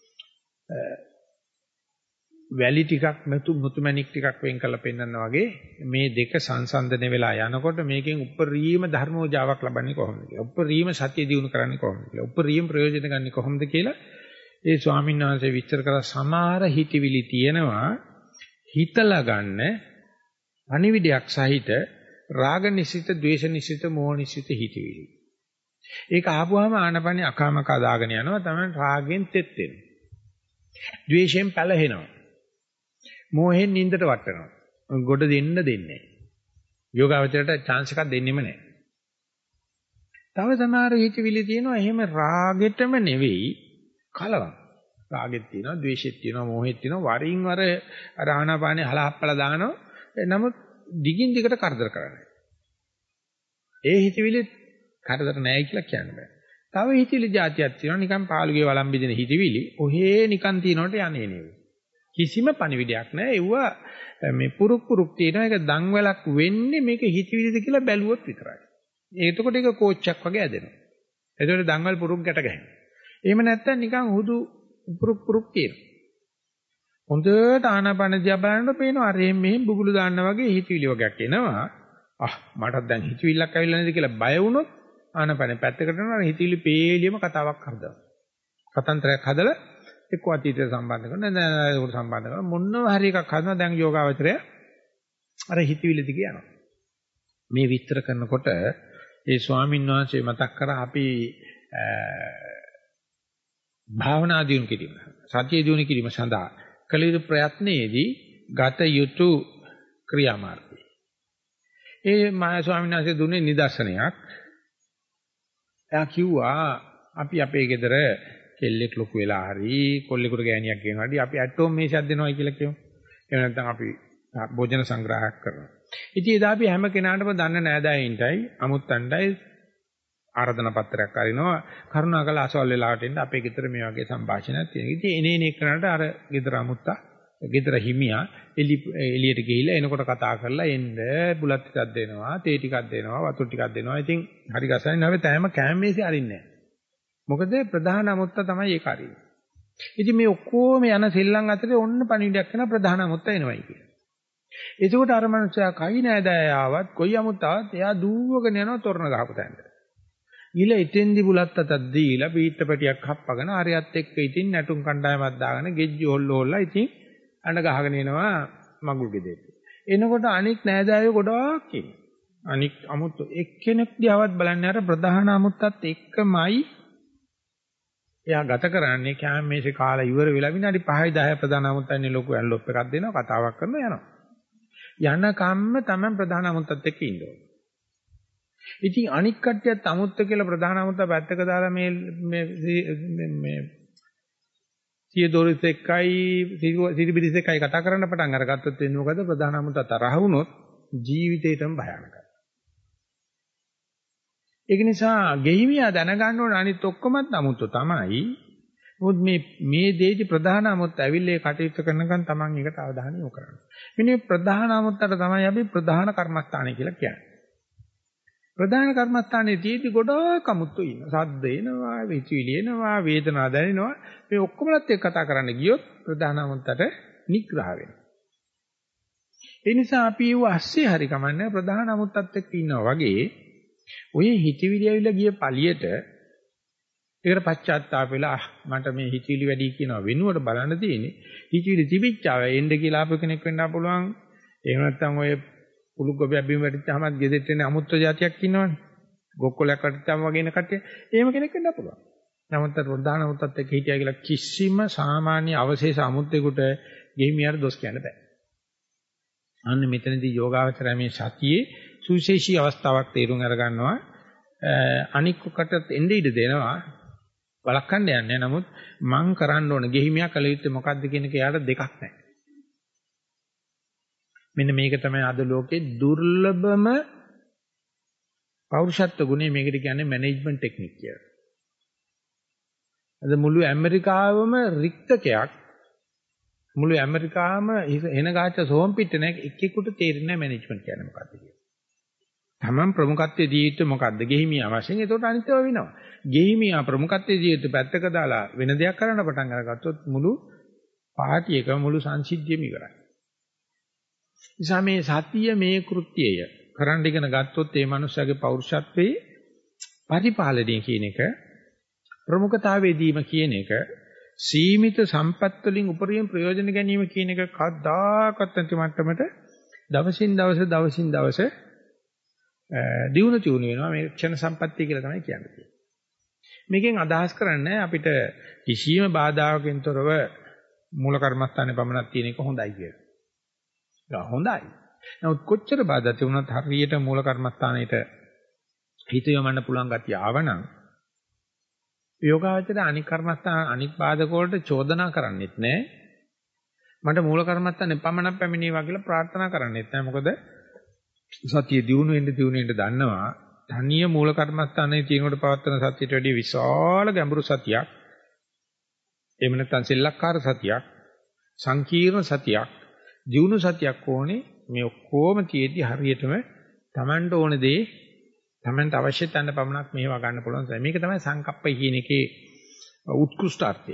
Speaker 1: වැලි ටිකක් මෙතු මුතුමැණික් ටිකක් වෙන් කරලා පෙන්නනවා වගේ මේ දෙක සංසන්දනය වෙලා යනකොට මේකෙන් උපරිම ධර්මෝජාවක් ලබන්නේ කොහොමද කියලා. උපරිම සත්‍ය දිනු කරන්නේ කොහොමද කියලා. උපරිම ප්‍රයෝජන ගන්නේ කොහොමද කියලා ඒ ස්වාමීන් වහන්සේ විස්තර කළ සමහර හිතවිලි තියෙනවා හිතලා ගන්න අනිවිඩයක් සහිත රාග නිසිත, ද්වේෂ නිසිත, මෝහ නිසිත හිතවිලි. ඒක ආපුවාම ආනපනිය අකාමකා දාගෙන යනවා. තමයි රාගෙන් තෙත් වෙනවා. ද්වේෂයෙන් පැලහෙනවා. මෝහෙන් නින්දට වටනවා. ගොඩ දෙන්න දෙන්නේ නැහැ. යෝගාවචරයට chance එකක් දෙන්නෙම නැහැ. තව සමහර හිතවිලි තියෙනවා එහෙම රාගෙටම නෙවෙයි කලවම්. රාගෙත් තියෙනවා, ද්වේෂෙත් තියෙනවා, මෝහෙත් තියෙනවා. වරින් වර අර ආනාපානේ හලහප්පලා දානවා. නමුත් දිගින් දිගට කරදර කරන්නේ. ඒ හිතවිලි කරදර නැහැ කියලා කියන්න බෑ. තව හිතවිලි જાතියක් තියෙනවා නිකන් පාළුගේ වළම් බෙදින හිතවිලි. ඔහේ නිකන් තියනකොට යන්නේ නෙවෙයි. කිසිම පණිවිඩයක් නැහැ. ඒවා මේ පුරුක් පුරුක් තියෙනවා. ඒක දන්වැලක් වෙන්නේ මේක හිතවිලිද කියලා බැලුවොත් විතරයි. එතකොට ඒක කෝච්චක් වගේ ඇදෙනවා. එතකොට දන්වැල් පුරුක් ගැට ගැහෙනවා. එහෙම නැත්නම් නිකන් හුදු පුරුක් පුරුක් තියෙනවා. හොඳට ආනාපාන දිහා බලනකොට පේනවා අර මෙහෙම බුබුලු දාන්න වගේ හිතවිලි වගේක් එනවා. ආ මටත් දැන් හිතවිල්ලක් ඇවිල්ලා නේද කියලා බය වුණොත් ආනාපාන පැත්තකට යනවා හිතවිලි පේලියම කතාවක් හදනවා. කතන්දරයක් හදලා එක්ක අතීතයට සම්බන්ධ කරනවා නැත්නම් ඒකට සම්බන්ධ කරනවා මොනවා හරි එකක් හදනවා දැන් යෝගාවචරය අර හිතවිලි දිගේ යනවා. මේ විස්තර කරනකොට ඒ ස්වාමීන් වහන්සේ මතක් කරා අපි භාවනා දියුණු කිරීම සතිය දියුණු කිරීම සඳහා කළ යුතු ප්‍රයත්නයේදී ගත යුතු ක්‍රියාමාර්ගය. ඒ මහ ස්වාමීන් වහන්සේ දුන්නේ නිදර්ශනයක්. එයා කිව්වා අපි අපේ ගෙදර කෙල්ලෙක් ලොකු වෙලා හරි කොල්ලෙකුට ගෑණියක් ගෙනවා හරි අපි ඇටෝම් මේසයක් දෙනවා කියලා කියමු. එහෙම නැත්නම් අපි භෝජන සංග්‍රහයක් කරනවා. ඉතින් එදා අපි හැම කෙනාටම දන්න නෑදෑයින්ටයි අමුත්තන්ටයි ආරාධනා පත්‍රයක් අරිනවා කරුණාකර අසවල් වෙලාවට එන්න අපේ ගෙදර මේ වගේ සංഭാෂණයක් තියෙනවා. ඉතින් එනේ එනේ කරනට අර ගෙදර අමුත්තා ගෙදර හිමියා එලි එළියට ගිහිල්ලා එනකොට කතා කරලා එන්න බුලත් ටිකක් දෙනවා තේ ටිකක් දෙනවා වතුර ටිකක් දෙනවා. ඉතින් හරි ගසන්නේ නැවෙ තෑම කෑමේසි අරින්නේ නැහැ. මොකද ප්‍රධාන අමුත්තා තමයි ඒක අරින්නේ. ඉතින් මේ ඔක්කොම යන සෙල්ලම් අතරේ ඔන්න පණිවිඩයක් කරන ප්‍රධාන අමුත්තා එනවයි කියලා. එතකොට අර මනුස්සයා කයි නෑදෑය ආවත් කොයි අමුත්තාවත් එයා දූවගෙන යනවා තොරණ ගහපු තැනට. ඊළ ඉතින්දි බුලත් අතක් දීලා පීත්තපටියක් හප්පගෙන ආරයත් එක්ක ඉතින් නැටුම් කණ්ඩායමක් දාගෙන ගෙජ්ජි හොල්ල හොල්ලා ඉතින් අඬ ගහගෙන එනවා මගුල් ගෙදෙට. එනකොට අනික් නෑදෑයෝ ගොඩාක් ඉන්නේ. අනික් අමුත්තු එක්කෙනෙක් දිහාවත් බලන්නේ අර ප්‍රධාන අමුත්තත් එක්කමයි එයා ගත කරන්නේ කැම මේසේ කාලා ඉවර වෙලා විනාඩි පහයි දහයයි ප්‍රධාන අමුත්තන්නේ ලොකු ඇන්ලොප් එකක් දෙනවා කතාවක් කරනවා යනවා. යන කම්ම තමයි ප්‍රධාන අමුත්තත් එක්ක ඉන්නේ. ඉතින් අනික් කට්ටියත් අමුත්ත කියලා ප්‍රධාන අමුත්ත පැත්තක දාලා මේ මේ මේ සියදොරිස් එක්කයි සිරිබිරිස් එක්කයි කතා කරන්න පටන් අරගත්තොත් එන්නේ මොකද ප්‍රධාන අමුත්ත තරහ වුණොත් ජීවිතේටම භයානකයි. ඒක නිසා ගෙහිමියා දැනගන්න ඕන අනිත් ඔක්කොමත් අමුත්ත තමයි. මොකද මේ මේ දේටි ප්‍රධාන අමුත්ත ඇවිල්ලා කටයුතු කරනකන් Taman එකට අවධානය යොමු කරන්න. මෙන්න මේ ප්‍රධාන අමුත්තට තමයි අපි ප්‍රධාන කර්මස්ථානය කියලා කියන්නේ. ප්‍රධාන කර්මස්ථානයේ තියෙදි ගොඩාක් අමුත්තු ඉන්නවා. සද්ද එනවා, විචිලි එනවා, වේදනාව දැනෙනවා. මේ ඔක්කොමලත් එක්ක කතා කරන්න ගියොත් ප්‍රධාන අමුත්තට නිග්‍රහ වෙනවා. ඒ නිසා අපි ඒව ඇස්සේ හරි කමන්නේ ප්‍රධාන අමුත්තත් එක්ක ඉන්නවා වගේ ඔය හිතවිලි ඇවිල්ලා ගිය පළියට ඒකට පශ්චාත්තාප වෙලා මට මේ හිතවිලි වැඩි කියනවා වෙනුවට බලන්න තියෙන්නේ හිතවිලි තිබිච්චාව එන්න කියලා ආපු කෙනෙක් වෙන්න පුළුවන්. එහෙම නැත්නම් ඔය පුලුග්ගොබයක් බිම වැටිච්චාමත් ගෙදෙට්ට එන අමුත්‍ර જાතියක් ඉන්නවනේ. ගොක්කොලයක් කට්ටම් වගේ ඉන්න කට්ටිය එහෙම කෙනෙක් වෙන්න පුළුවන්. නමුත් ප්‍රධාන උත්තත් එක්ක හිටියා කියලා කිසිම සාමාන්‍ය අවශේෂ අමුත්‍රයකට ගෙහිමියාට දොස් කියන්න බෑ. අන්න මෙතනදී යෝගාවචරය මේ සතියේ සුවිශේෂී අවස්ථාවක් තේරුම් අරගන්නවා. අනික්කටත් එන්නේ ඉඩ දෙනවා. බලකන්න යන්නේ. නමුත් මං කරන්න ඕන ගෙහිමියා කළ යුත්තේ මොකද්ද කියන එක යාට දෙකක් නැහැ. මෙන්න මේක තමයි අද ලෝකේ දුර්ලභම පෞරුෂත්ව ගුණය. මේකට කියන්නේ මැනේජ්මන්ට් ටෙක්නික් කියලා. අද මුළු ඇමරිකාවම රික්තකයක් මුළු ඇමරිකාවම එන ගාච්ඡ සෝම් පිට නැහැ එක්කෙකුට තේරෙන්නේ නැහැ මැනේජ්මන්ට් කියන්නේ මොකක්ද කියලා. තමන් ප්‍රමුඛත්වයේ ජීවිතේ මොකද්ද ගෙහිමියා වශයෙන් ඒකට අනිත්‍යව වෙනවා. ගෙහිමියා ප්‍රමුඛත්වයේ ජීවිතේ පැත්තක දාලා වෙන දෙයක් කරන්න පටන් අරගත්තොත් මුළු පාටි එක මුළු සංසිද්ධියම ඉවරයි. නිසා මේ සතිය මේ කෘත්‍යය කරන්න ඉගෙන ගත්තොත් ඒ මනුස්සයාගේ පෞරුෂත්වයේ පරිපාලනය කියන එක ප්‍රමුඛතාවයේදීම කියන එක සීමිත සම්පත් වලින් උපරිම ප්‍රයෝජන ගැනීම කියන එක කවදාකවත් නැති මට්ටමට දවසින් දවස දවසින් දවස දියුණු තියුණු වෙනවා. මේ ක්ෂණ සම්පත්තිය කියලා තමයි කියන්නේ. මේකෙන් අදහස් කරන්නේ අපිට කිසියම් බාධාවකින් තොරව මූල කර්මස්ථානේ පමණක් තියෙන එක හොඳයි කියලා. ඒක හොඳයි. නමුත් කොච්චර බාධා තිබුණත් හරියට මූල කර්මස්ථානෙට හිත යොමන්න පුළුවන් ගතිය ආවනම් යෝගාවචර අනික් කර්මස්ථාන අනික් බාධක වලට චෝදනා කරන්නෙත් නැහැ. මට මූල කර්මස්ථානේ පමණක් පැමිණේවා කියලා ප්‍රාර්ථනා කරන්නෙත් නැහැ. මොකද සතිය දියුණු වෙන්න දියුණු වෙන්න දන්නවා. ධානීය මූල කර්මස්ථානයේ තියෙනකොට පවත්තන සතියට වැඩිය විශාල ගැඹුරු සතියක්. එහෙම නැත්නම් සෙල්ලක්කාර සතියක්, සංකීර්ණ සතියක්, දියුණු සතියක් ඕනේ. මේ ඔක්කොම තියෙද්දි හරියටම Tamanට ඕන දේ Tamanට අවශ්‍ය තැන පමණක් මේවා ගන්න පුළුවන්. මේක තමයි සංකප්පය කියන එකේ උත්කෘෂ්ඨාර්ථය.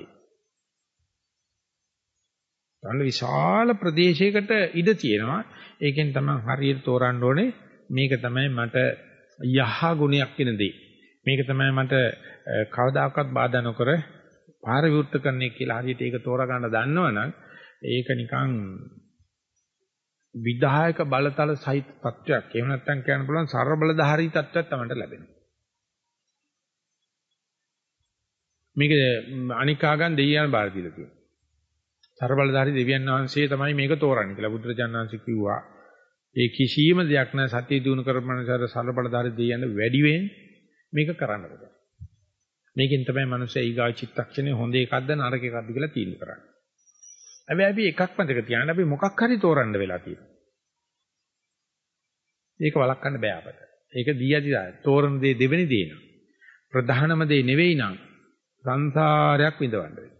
Speaker 1: අන්න විශාල ප්‍රදේශයකට ඉඩ තියෙනවා. ඒකෙන් තමයි හරියට තෝරන්න ඕනේ. මේක තමයි මට යහ ගුණයක් වෙන දේ. මේක තමයි මට කවදාකවත් බාධා නොකර පාර විවෘත කරන්නේ කියලා හරියට ඒක තෝරා ගන්න දන්නවනම් ඒක නිකන් විධායක බලතල සහිත තත්වයක්. එහෙම නැත්නම් කියන්න පුළුවන් සර්ව බලධාරී තත්වයක් තමයි ලැබෙන්නේ. මේක අනිකාගන් දෙවියන් බාර දීලා තියෙනවා. සර්ව බලධාරී දෙවියන් වහන්සේ තමයි මේක තෝරන්නේ කියලා බුදුරජාණන් වහන්සේ කිව්වා. ඒ කිසියම් දෙයක් නැ සතිය දිනු කරපමණසාර සර්ව බලධාරී දෙවියන් වැඩි වෙන්නේ මේක කරන්න බෑ. මේකෙන් තමයි මනුස්සය ඊගා චිත්තක්ෂණේ හොඳ එකක්ද නරක එකක්ද කියලා තීන්දුව කරන්නේ. හැබැයි අපි එකක් මතක තියාගන්න අපි මොකක් හරි තෝරන්න වෙලා තියෙනවා. ඒක වළක්වන්න බෑ අපට. ඒක දී යදිදා තෝරන දේ දෙවෙනි දේ නා. ප්‍රධානම දේ නෙවෙයි නම් සංසාරයක් විඳවන්න වෙනවා.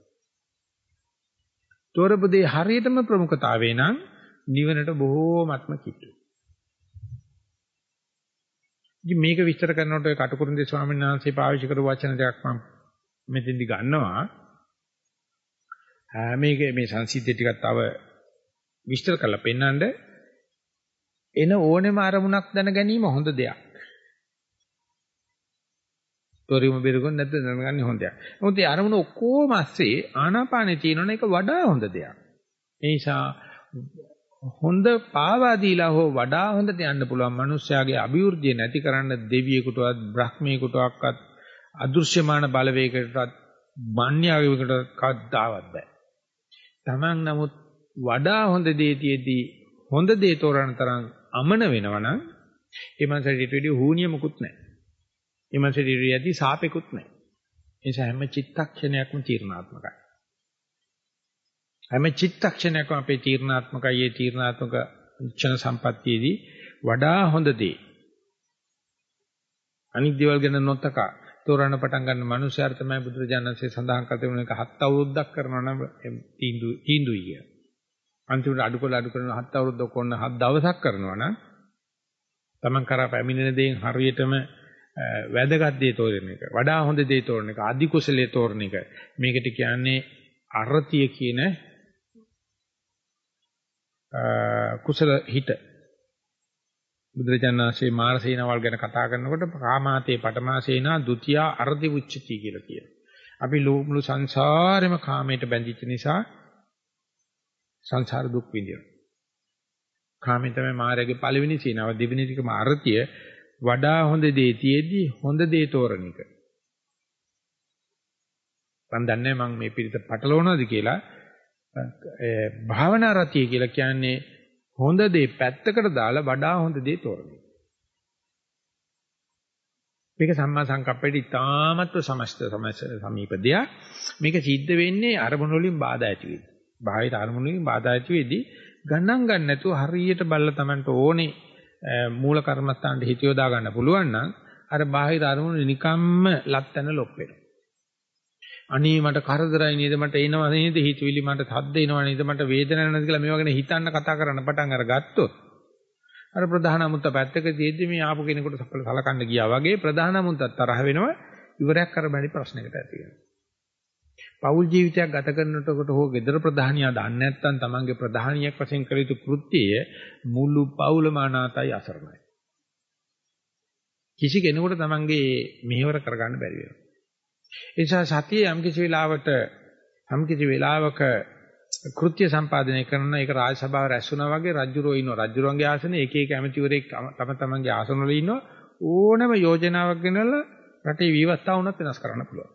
Speaker 1: තෝරපු දේ හරියටම ප්‍රමුඛතාවේ නම් නිවනට බොහෝමත්ම කිට්ටුයි. ඉතින් මේක විස්තර කරනකොට ඒ කටුකුරුන්දේ ස්වාමීන් වහන්සේ පාවිච්චි කරපු වචන දෙකක් මම මෙතෙන්දි ගන්නවා. මේක මේ සංසිද්ධිය ටිකක් තව විස්තර කරලා පෙන්නන්න එන ඕනෙම අරමුණක් දැන ගැනීම හොඳ දෙයක්. තොරිම බෙරුගොන් නැත්නම් දැනගන්නේ හොඳ දෙයක්. මොකද මේ අරමුණ ඔක්කොම ඇස්සේ ආනාපානේ තියෙනවනේ ඒක වඩා හොඳ දෙයක්. ඒ නිසා හොඳ පාවා දීලා හෝ වඩා හොඳට යන්න පුළුවන් මිනිස්යාගේ අභිවෘද්ධිය නැති කරන්න දෙවියෙකුටවත් බ්‍රහ්මයෙකුටවත් අදෘශ්‍යමාන බලවේගයකටවත් මාන්‍යවයකට කවදාවත් බෑ. Taman නමුත් වඩා හොඳ දේ තියේදී හොඳ දේ තෝරන තරම් අමන වෙනවනම් ඒ මනසට ඊට වඩා හුනියමකුත් නැහැ. ඒ මනසට ඊට වඩා සාපේකුත් නැහැ. ඒ නිසා හැම චිත්තක්ෂණයක්ම තීර්ණාත්මකයි. හැම චිත්තක්ෂණයක්ම අපේ තීර්ණාත්මකයි. ඒ තීර්ණාත්මක ක්ෂණ සම්පත්තියේදී වඩා හොඳ දේ අනිත් දේවල් ගැන නොතකා තෝරන්න පටන් ගන්න මනුස්සයර තමයි බුදුරජාණන්සේ සඳහන් කර තිබුණ එක හත් අවුරුද්දක් කරනවා නම් තීන්දු තීන්දුයි කිය. අන්තිමට අඩු කළ අඩු කරන හත් අවුරුද්දක් කොන්න හත් දවසක් කරනවා නම් Taman කරා පැමිණෙන දේෙන් හරියටම වැදගත් දේ තෝරන එක, වඩා හොඳ දේ තෝරන එක, අධි කුසලයේ තෝරන එක. මේකට කියන්නේ අරතිය කියන කුසල හිත. බුදුරජාණන්සේ මාරසේනාවල් ගැන කතා කරනකොට කාමාතේ පඨමාසේනා ဒ ුතියා අර්ධි උච්චති කියලා කියනවා. අපි මුළු සංසාරෙම කාමයට බැඳිච්ච නිසා සංසාර දුක් විඳිනවා. කාමෙන් තමයි මායාවේ පළවෙනි සීනාව, දෙවෙනි ටිකම අර්ධිය, වඩා හොඳ දේ තියේදී හොඳ දේ තෝරන එක. මම දන්නේ මම මේ පිළිත පටලවනවද කියලා. ඒ භාවනා රතිය කියලා කියන්නේ හොඳ දේ පැත්තකට දාලා වඩා හොඳ දේ තෝරන එක. මේක සම්මා සංකප්පයට ඉතාමත්ව සමස්ත සමීප දෙයක්. මේක සිද්ධ වෙන්නේ අරමුණු වලින් බාධා ඇති වෙද්දී. බාහිර අරමුණු වලින් බාධා ඇති වෙද්දී ගණන් ගන්න නැතුව හරියට බලලා Tamanට ඕනේ මූල කර්මස්ථානට හිත යොදා ගන්න පුළුවන් නම් අර බාහිර අරමුණු නිකම්ම ලැත්තන ලොප් වෙනවා. අනේ මට කරදරයි නේද මට එනවා නේද හිතවිලි මට සද්ද එනවා නේද මට වේදනාවක් නැද්ද කියලා මේවා ගැන හිතන්න කතා කරන්න පටන් අරගත්තොත් අර ප්‍රධාන අමුත්ත පැත්තක තියෙද්දි මේ ආපු කෙනෙකුට සලකන්න ගියා වගේ ප්‍රධාන අමුත්ත තරහ වෙනවා ඉවරයක් කර බැරි ප්‍රශ්නයකට ඇති වෙනවා. පෞල් ජීවිතයක් ගත කරනකොට හෝ gedara ප්‍රධානියා දන්නේ නැත්නම් තමන්ගේ ප්‍රධානියක් වශයෙන් කළ යුතු කෘත්‍යය මුළු පෞලම අනාතයි අසරණයි. කිසි කෙනෙකුට තමන්ගේ මෙහෙවර කරගන්න බැරි වෙනවා. ඒ නිසා සතිය යම් කිසි වෙලාවට යම් කිසි වෙලාවක කෘත්‍ය සම්පාදනය කරන එක රාජ සභාව රැස් වුණා වගේ රජුරෝ ඉන්නවා රජුරන්ගේ ආසනේ එක එක ඇමතිවරයෙක් තම තමන්ගේ ආසන වල ඉන්නවා ඕනම යෝජනාවක් ගෙනල්ලා රටේ විවස්ථාව උනත් වෙනස් කරන්න පුළුවන්.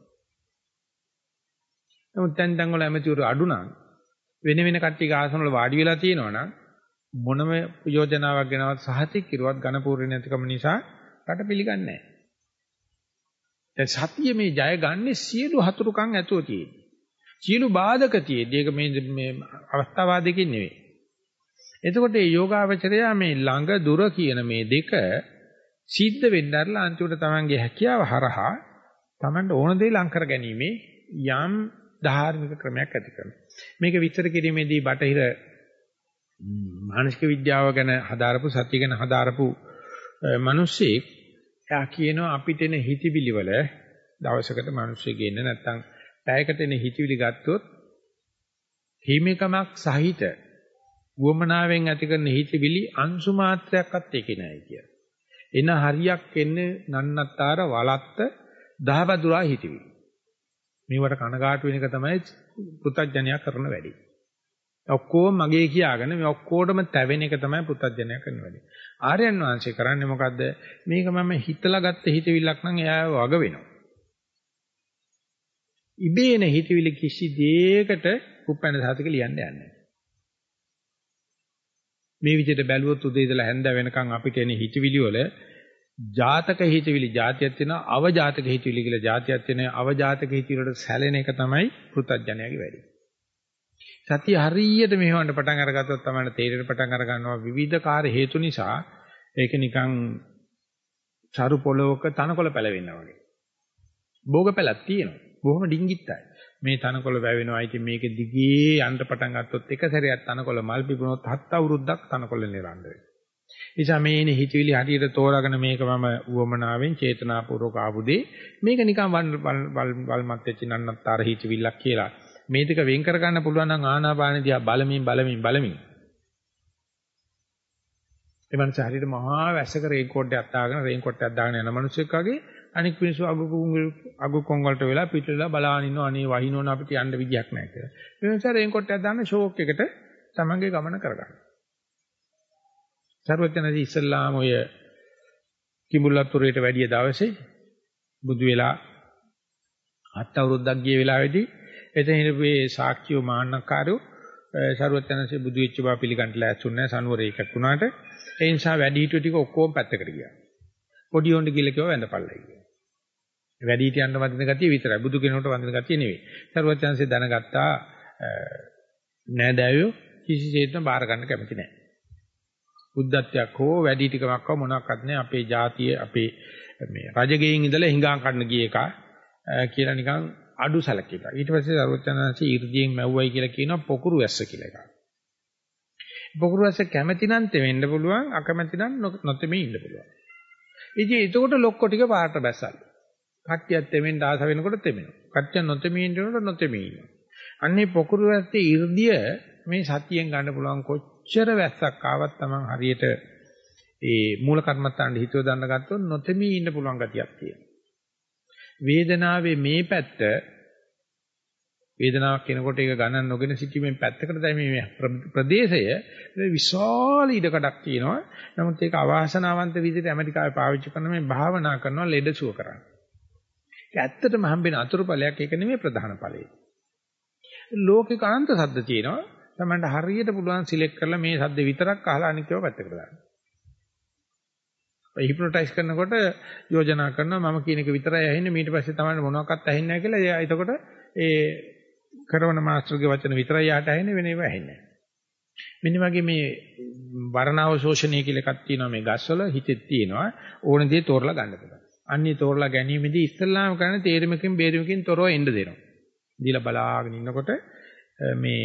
Speaker 1: නමුත් දැන් දැන් වල ඇමතිවරු අඩු නම් වෙන වෙන කට්ටියගේ ආසන වල වාඩි වෙලා තියෙනවා නම් මොනම යෝජනාවක් ගෙනවත් සහතික කිරුවත් ඝනපූර්ණ නැතිකම නිසා රට පිළිගන්නේ නැහැ. දැන් සතිය මේ ජය ගන්නේ සියලු හතුරුකම් ඇතුව තියෙන්නේ. සියලු බාධක තියෙද්දී ඒක මේ මේ අවස්ථාවාදයකින් නෙවෙයි. එතකොට මේ යෝගාවචරය මේ ළඟ දුර කියන මේ දෙක සිද්ධ වෙන්නarලා අන්තිමට තමන්ගේ හැකියාව හරහා තමන්ට ඕන දේ ලං කර ගැනීමේ යම් ධාර්මික ක්‍රමයක් ඇති කරනවා. මේක විස්තර කිරීමේදී බටහිර මානසික විද්‍යාව ගැන හදාරපු සත්‍ය ගැන හදාරපු මිනිස්සෙක් එයා කියනවා අපිට එන හිතිවිලි වල දවසකට මිනිස්සෙක් ඉන්න නැත්තම් පැයකට එන හිතවිලි ගත්තොත් හිමිකමක් සහිත වමනාවෙන් ඇති කරන හිතවිලි අංශු මාත්‍රයක්වත් ඒකේ නැහැ කිය. එන හරියක් එන්නේ නන්නත්තර වලත්ත දහවදුරා හිතවිලි. මේවට කනගාටු වෙන එක තමයි පුතඥයා කරන වැඩි. ඔක්කොම මගේ කියාගෙන මේ ඔක්කොටම තැවෙන එක තමයි පුතඥයා කරන වැඩි. ආර්යයන් වහන්සේ කරන්නේ මොකද්ද? මේක මම හිතලා ගත්ත හිතවිල්ලක් නම් එයා වග වෙනවා. ඉබේන හිතවිලි කිසි දෙයකට උපැන්න සාතික ලියන්න යන්නේ නැහැ. මේ විදිහට බැලුවොත් උදේ ඉඳලා හැන්ද වෙනකන් අපිට එන හිතවිලි වල ජාතක හිතවිලි જાතියක් තියෙනවා අවජාතක හිතවිලි කියලා જાතියක් තියෙනවා අවජාතක හිතවිලි වලට සැලෙන එක තමයි පෘථග්ජනයාගේ වැඩි. සතිය හරියට මෙහෙවන්න පටන් අරගත්තොත් තමයි තේරෙන්න පටන් අර ගන්නවා විවිධ කාර්ය හේතු නිසා ඒක නිකන් චරු පොළොවක තනකොළ පැලවෙනවා වගේ. භෝග පැලක් තියෙනවා. බොහොම ඩිංගිත්තයි. මේ තනකොළ වැවෙනවා. ඉතින් මේක දිගේ යන්න පටන් ගත්තොත් එක සැරයක් තනකොළ මල් පිපුණොත් හත් අවුරුද්දක් තනකොළ නිරන්න වෙනවා. නිසා මේ ඉන්නේ හිතවිලි හරියට තෝරාගෙන මේක මම උවමනාවෙන් චේතනාපූර්වක ආපුදී මේක නිකන් වල්මත් වෙච්ච නන්නත්තර හිතවිල්ලක් කියලා. මේ දෙක වෙන් කර ගන්න පුළුවන් නම් ආනාපාන දිහා බලමින් බලමින් බලමින්. ඒ මනස හරියට මහා වැස්සක රේන්කෝට් එකක් දාගෙන රේන්කෝට් එකක් දාගෙන යන මිනිස්සෙක් වගේ අනික් මිනිස්සු අගු අගු කොංගලට වෙලා පිටලා බලාගෙන ඉන්නවා අනේ වහිනවන අපිට යන්න විදියක් නැහැ කියලා. මේ නිසා රේන්කෝට් එකක් දාන්න ෂෝක් එකට තමන්ගේ ගමන කරගන්න. සර්වඥාදී ඉස්ලාම ඔය කිඹුල්වත්තුරේට වැඩිය දවසේ බුදු වෙලා හත් අවුරුද්දක් ගිය වෙලාවේදී එතන ඉන්නේ සාක්කියෝ මාන්නකාරයෝ සර්වඥාන්සේ බුදු වෙච්ච බව පිළිගන්න ලෑස්තුන්නේ නැහැ සනුවරේ එකක් වුණාට ඒ නිසා වැඩි හිටියෝ ටික ඔක්කොම පැත්තකට ගියා. පොඩි උණ්ඩ කියලා කිව්ව වැඳපල්ලයි කියලා. වැඩි හිටියන්ට වදින ගතිය විතරයි බුදු කෙනෙකුට වදින ගතිය නෙවෙයි. සර්වඥාන්සේ දැනගත්තා නෑදෑයෝ කිසිසේත්ම බාර ගන්න කැමති නැහැ. බුද්ධත්වයක් හෝ වැඩි ටිකමක් හෝ මොනවාක්වත් නැහැ අපේ ජාතිය අපේ මේ රජගෙයින් ඉඳලා හිඟා කන්න ගිය එක කියලා නිකන් අඩු සැලකිලා. ඊට පස්සේ සර්වඥාන්සේ ඊර්දියෙන් මැව්වයි කියලා කියනවා පොකුරු වැස්ස කියලා එකක්. පොකුරු වැස්ස කැමැති නම් තෙවෙන්න පුළුවන් අකමැති නම් නොතෙමී ඉන්න පුළුවන්. ඉතින් ඒකට ලොක්කො ටික පාට බැස්සල්ලු. කට්ටියත් තෙමෙන්න ආස වෙනකොට තෙමෙනවා. කට්ටිය නොතෙමී ඉන්නකොට නොතෙමී ඉන්නවා. අන්නේ පොකුරු වැස්සේ ඊර්දිය මේ සතියෙන් ගන්න පුළුවන් කොච්චර වැස්සක් ආවත් Taman හරියට ඒ මූල කර්මත්තාන්ට හිතුව දාන්න ගත්තොත් නොතෙමී ඉන්න පුළුවන් ගතියක් තියෙනවා. වේදනාවේ මේ පැත්ත වේදනාවක් එනකොට ඒක ගණන් නොගෙන සිටීමෙන් පැත්තකට දැමි මේ ප්‍රදේශය විශාල ඉඩකඩක් තියෙනවා. නමුත් ඒක අවාසනාවන්ත විදිහට ඇමරිකාවේ පාවිච්චි කරන මේ භාවනා කරනවා ලෙඩසුව කරන්න. ඒක ඇත්තටම හම්බෙන අතුරුඵලයක්, ඒක නෙමෙයි ප්‍රධාන ඵලය. ලෝකික අනන්ත සද්ද තියෙනවා. තමන්ට හරියට පුළුවන් සිලෙක්ට් කරලා මේ සද්ද විතරක් අහලා අනිත් ඒවා පැත්තකට දාන්න. හිප්නොටයිස් කරනකොට යෝජනා කරනවා මම කියන එක විතරයි ඇහෙන්නේ, ඊට පස්සේ තමයි මොනවක්වත් ඇහෙන්නේ නැහැ කියලා. එයා එතකොට ඒ කරවන මාස්ටර්ගේ වචන විතරයි යාට ඇහෙන්නේ, වෙන ඒවා ඇහෙන්නේ නැහැ. මෙන්න වගේ මේ වර්ණාව ශෝෂණය කියලා එකක් තියෙනවා මේ ගස්වල හිතෙත් තියෙනවා. ඕන දේ තෝරලා ගන්න පුළුවන්. අන්නේ තෝරලා ගැනීමේදී ඉස්සල්ලාම කරන්නේ තේරුමකින් බේරුමකින් තොරව එන්න දෙනවා. දීලා බලාගෙන ඉන්නකොට මේ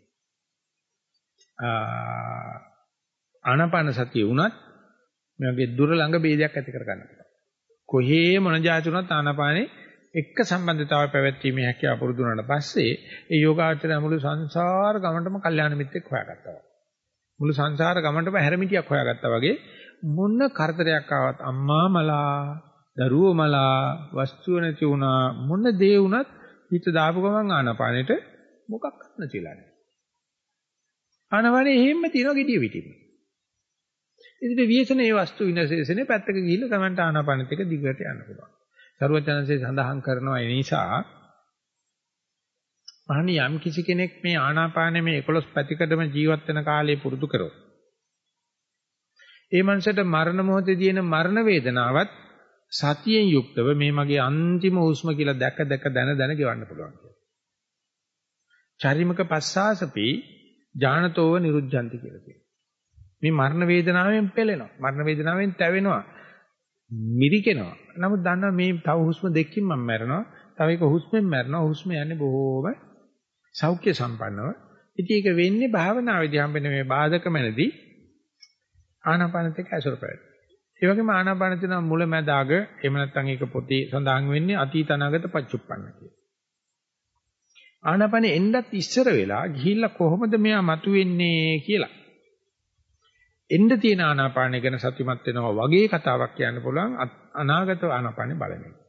Speaker 1: ආනාපාන සතිය වුණත් මේ වගේ දුර ළඟ ભેදයක් ඇති කර ගන්න පුළුවන්. කොහේ මොන જાති වුණත් ආනාපානේ එක්ක සම්බන්ධතාවය පැවැත්වීමේ හැකියාව පුරුදු වුණාට පස්සේ ඒ යෝගාචරය මුළු සංසාර ගමනටම කල්යාණ මිත්‍රෙක් හොයාගත්තා. මුළු සංසාර ගමනටම හැරමිටියක් හොයාගත්තා වගේ මොන කරදරයක් ආවත් අම්මා මලා, දරුවෝ මලා, වස්තුව නැති වුණා, මොන දේ වුණත් හිත දාපු ගමන් ආනාපානෙට මොකක්වත් නැතිලා නෑ. ආනාපානේ එහෙම්ම තියෙනවා gediya පිටින්. ඉතින් විශේෂණ මේ වස්තු විනාශයේනේ පැත්තක ගිහිල්ලා Tamanට ආනාපානෙත් එක දිගට යන්න පුළුවන්. සරුවචනන්සේ සඳහන් කරනවා ඒ නිසා අහනි යම් කිසි කෙනෙක් මේ ආනාපානේ මේ එකොළොස් පැතිකඩම ජීවත් වෙන කාලේ පුරුදු කරොත් ඒ මනසට මරණ මොහොතේ තියෙන මරණ වේදනාවත් සතියෙන් යුක්තව මේ මගේ අන්තිම හුස්ම කියලා දැක දැක දන දන ගෙවන්න පුළුවන් කියලා. චරිමක පස්සාසපි ඥානතෝව නිරුද්ධಂತಿ කියලා කියනවා. මේ මරණ වේදනාවෙන් පෙළෙනවා. මරණ වේදනාවෙන් තැවෙනවා. මිරිකෙනවා. නමුත් දන්නවා මේ තව හුස්ම දෙකකින් මම මැරෙනවා. තව එක හුස්මෙන් මැරෙනවා. හුස්ම යන්නේ බොහෝම සෞඛ්‍ය සම්පන්නව. ඉතින් ඒක වෙන්නේ භාවනාවේදී හම්බෙන මේ බාධක මැනදී ආනාපානත් එක්ක ඇසුර පැවැත්. ඒ වගේම ආනාපාන තියෙන මුල මැද අග එහෙම නැත්නම් ඒක පොතේ සඳහන් වෙන්නේ අතීත අනාගත පච්චුප්පන්න කියලා. ආනාපානෙ එන්නත් ඉස්සර වෙලා ගිහිල්ලා කොහොමද මෙයා මතුවෙන්නේ කියලා. එන්න තියෙන ආනාපානය ගැන සතිමත් වෙනවා වගේ කතාවක් කියන්න පුළුවන් අනාගත ආනාපානෙ බලන එක.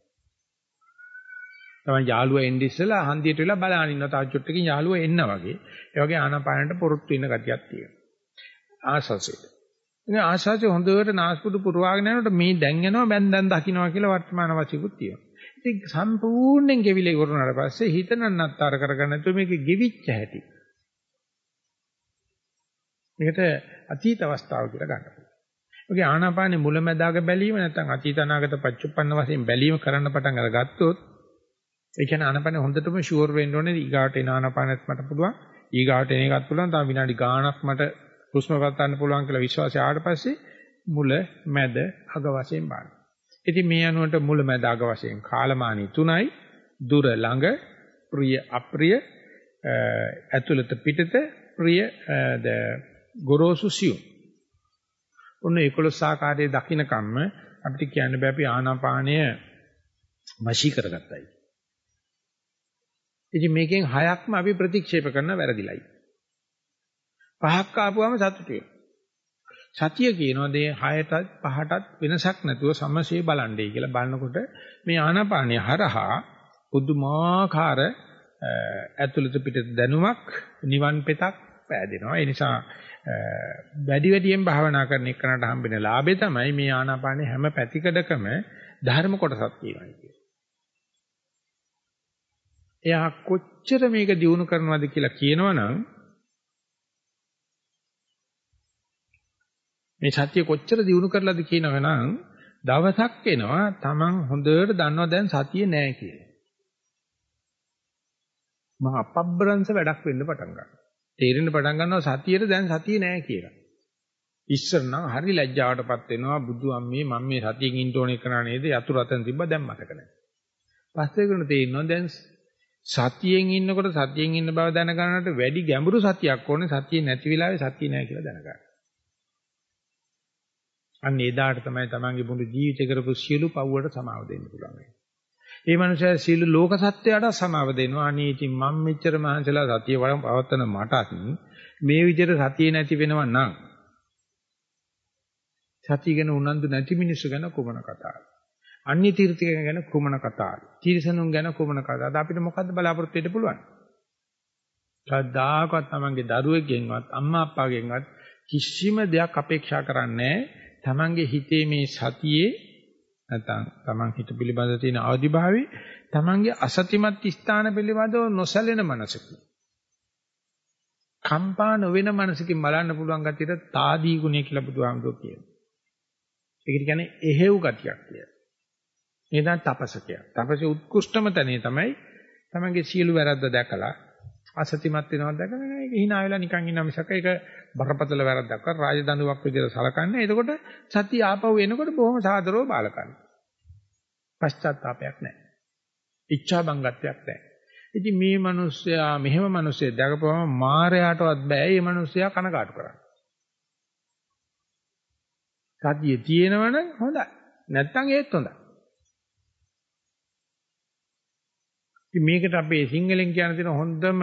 Speaker 1: තමයි යාළුවා එන්නේ ඉස්සලා හන්දියට වෙලා බලන ඉන්නවා තාම චුට්ටකින් යාළුවා එන්න වගේ. ඒ වගේ ආනාපානයට පොරොත්තු වෙන ගතියක් තියෙනවා. ආසසෙට. ඉතින් ආශාසෙ හොඳට නාස්පුඩු පුරවාගෙන යනකොට මේ දැන් යනවා බැන් දැන් දකින්නවා කියලා වර්තමාන වශයෙන්කුත් තියෙනවා. ඉතින් සම්පූර්ණයෙන් ගෙවිලා ඉවරනාට පස්සේ හිත නන්නත්තර කරගන්න නැතුව මේක ගෙවිච්ච හැටි. මේකට අතීත අවස්ථාව කියලා ගන්න පුළුවන්. ඔගේ ආනාපානේ මුලැමැදාග බැලීම නැත්නම් අතීත අනාගත පච්චුප්පන්න වශයෙන් බැලීම කරන්න පටන් අරගත්තොත් ඒ කියන්නේ ආනාපානේ හොඳටම ෂුවර් වෙන්න ඕනේ ඊගාට එන ආනාපානෙත් මට පුළුවන් ඊගාට එන එකත් පුළුවන් තව විනාඩි ගාණක් මට හුස්ම ගන්න පුළුවන් කියලා විශ්වාසය ආවට පස්සේ මුල මැද අග වශයෙන් බලන්න. ඉතින් මේ අනුවට මුල මැද අග වශයෙන් කාලමානී තුනයි දුර ළඟ ප්‍රිය අප්‍රිය ඇතුළත පිටත ප්‍රිය ද ගොරෝසු සියුම්. ඔන්න ඒකලොස් ආකාරයේ දකින්න කම්ම අපිට කියන්න බෑ අපි ආනාපානය වශී කරගත්තයි. ඉතින් මේකෙන් හයක්ම අපි ප්‍රතික්ෂේප කරන වැරදිලයි. පහක් ආපුවම සතුටු වෙනවා. සතිය කියනවා දේ හයටත් පහටත් වෙනසක් නැතුව සමසේ බලන්නේ කියලා බලනකොට මේ ආනාපානිය හරහා පුදුමාකාර ඇතුළත පිටත දැනුමක් නිවන් පෙතක් පෑදෙනවා. ඒ නිසා වැඩි වැඩියෙන් භාවනා කරන එකනට හම්බෙන ලාභය තමයි මේ ආනාපානේ හැම පැතිකඩකම ධර්ම කොටසක් තියෙනවා කියන්නේ. එයා කොච්චර මේක දියුණු කරනවද කියලා කියනවනම් මේ සත්‍ය කොච්චර දියුණු කරලාද කියනවනම් දවසක් එනවා Taman හොඳට දන්නවා දැන් සතිය නෑ කියලා. මහා අපබ්‍රංශ වැඩක් වෙන්න පටන් ගන්නවා. තේරෙන්න පටන් ගන්නවා සතියේ දැන් සතිය නෑ කියලා. ඉස්සර නම් හරි ලැජ්ජාවටපත් වෙනවා බුදු අම්මේ මම මේ සතියෙන් ඉන්න ඕනේ කරා නේද යතුරු රතන තිබ්බා දැන් මතක නෑ. පස්සේ කරන තේරෙනවා දැන් සතියෙන් ඉන්නකොට සතියෙන් ඉන්න බව දැනගන්නට වැඩි ගැඹුරු සතියක් ඕනේ සතිය නැති වෙලාවේ සතිය නෑ කියලා දැනගන්න. අන්න එදාට තමයි තමන්ගේ මුළු ජීවිතේ කරපු සියලු පව් වලට සමාව දෙන්න පුළුවන්. ඒ මනුස්සයා සියලු ලෝක සත්‍යයට සමාව දෙනවා. අනේ ඉතින් මම මෙච්චර මහන්සිලා සතිය වඩම් පවත්තන මටත් මේ විදිහට සතිය නැති වෙනවා නම් සතිය ගැන උනන්දු නැති මිනිස්සු ගැන කුමන කතාවද? අන්‍ය තීර්ථකයන් ගැන කුමන කතාවද? තීර්සනුන් ගැන කුමන කතාවද? අපිට මොකද්ද බලාපොරොත්තු වෙන්න පුළුවන්? කවදාකවත් තමන්ගේ දරුවෙක්ගෙන්වත් අම්මා අප්පාගෙන්වත් කිසිම දෙයක් අපේක්ෂා කරන්නේ තමන්ගේ හිතේ මේ සතියේ නැත්නම් තමන් හිත පිළිබඳ තියෙන ආදිභාවයේ තමන්ගේ අසතිමත් ස්ථාන පිළිබඳව නොසැලෙන මනසකින් කම්පා නොවන මනසකින් බලන්න පුළුවන් ගැතියට තාදී ගුණය කියලා බුදුහාමුදුරුවෝ කියනවා. ඒකට කියන්නේ එහෙව් ගතියක් කියලා. ඒ තමයි තපසකය. තපසේ උත්කෘෂ්ඨම තැනේ තමයි තමන්ගේ සියලු වැරද්ද දැකලා අසතිමත් වෙනවද දැකලා මේක hina වෙලා නිකන් ඉන්න මිසක ඒක බරපතල වැරද්දක් කර රාජදඬුවක් විදිහට සලකන්නේ. එතකොට සතිය ආපහු එනකොට බොහොම සාදරව බාල කරනවා. පශ්චාත්තාවයක් නැහැ. ඉච්ඡා බංගත්වයක් නැහැ. ඉතින් මේ මිනිස්සයා මෙහෙම මිනිස්සෙක් දැකපුවම මායයටවත් බෑ මේ මිනිස්සයා කනකාටු කරන්න. සතිය තියෙනවනම් හොඳයි. නැත්තම් ඒත් හොඳයි. ඉතින් මේකට අපේ සිංහලෙන් කියන තියෙන හොඳම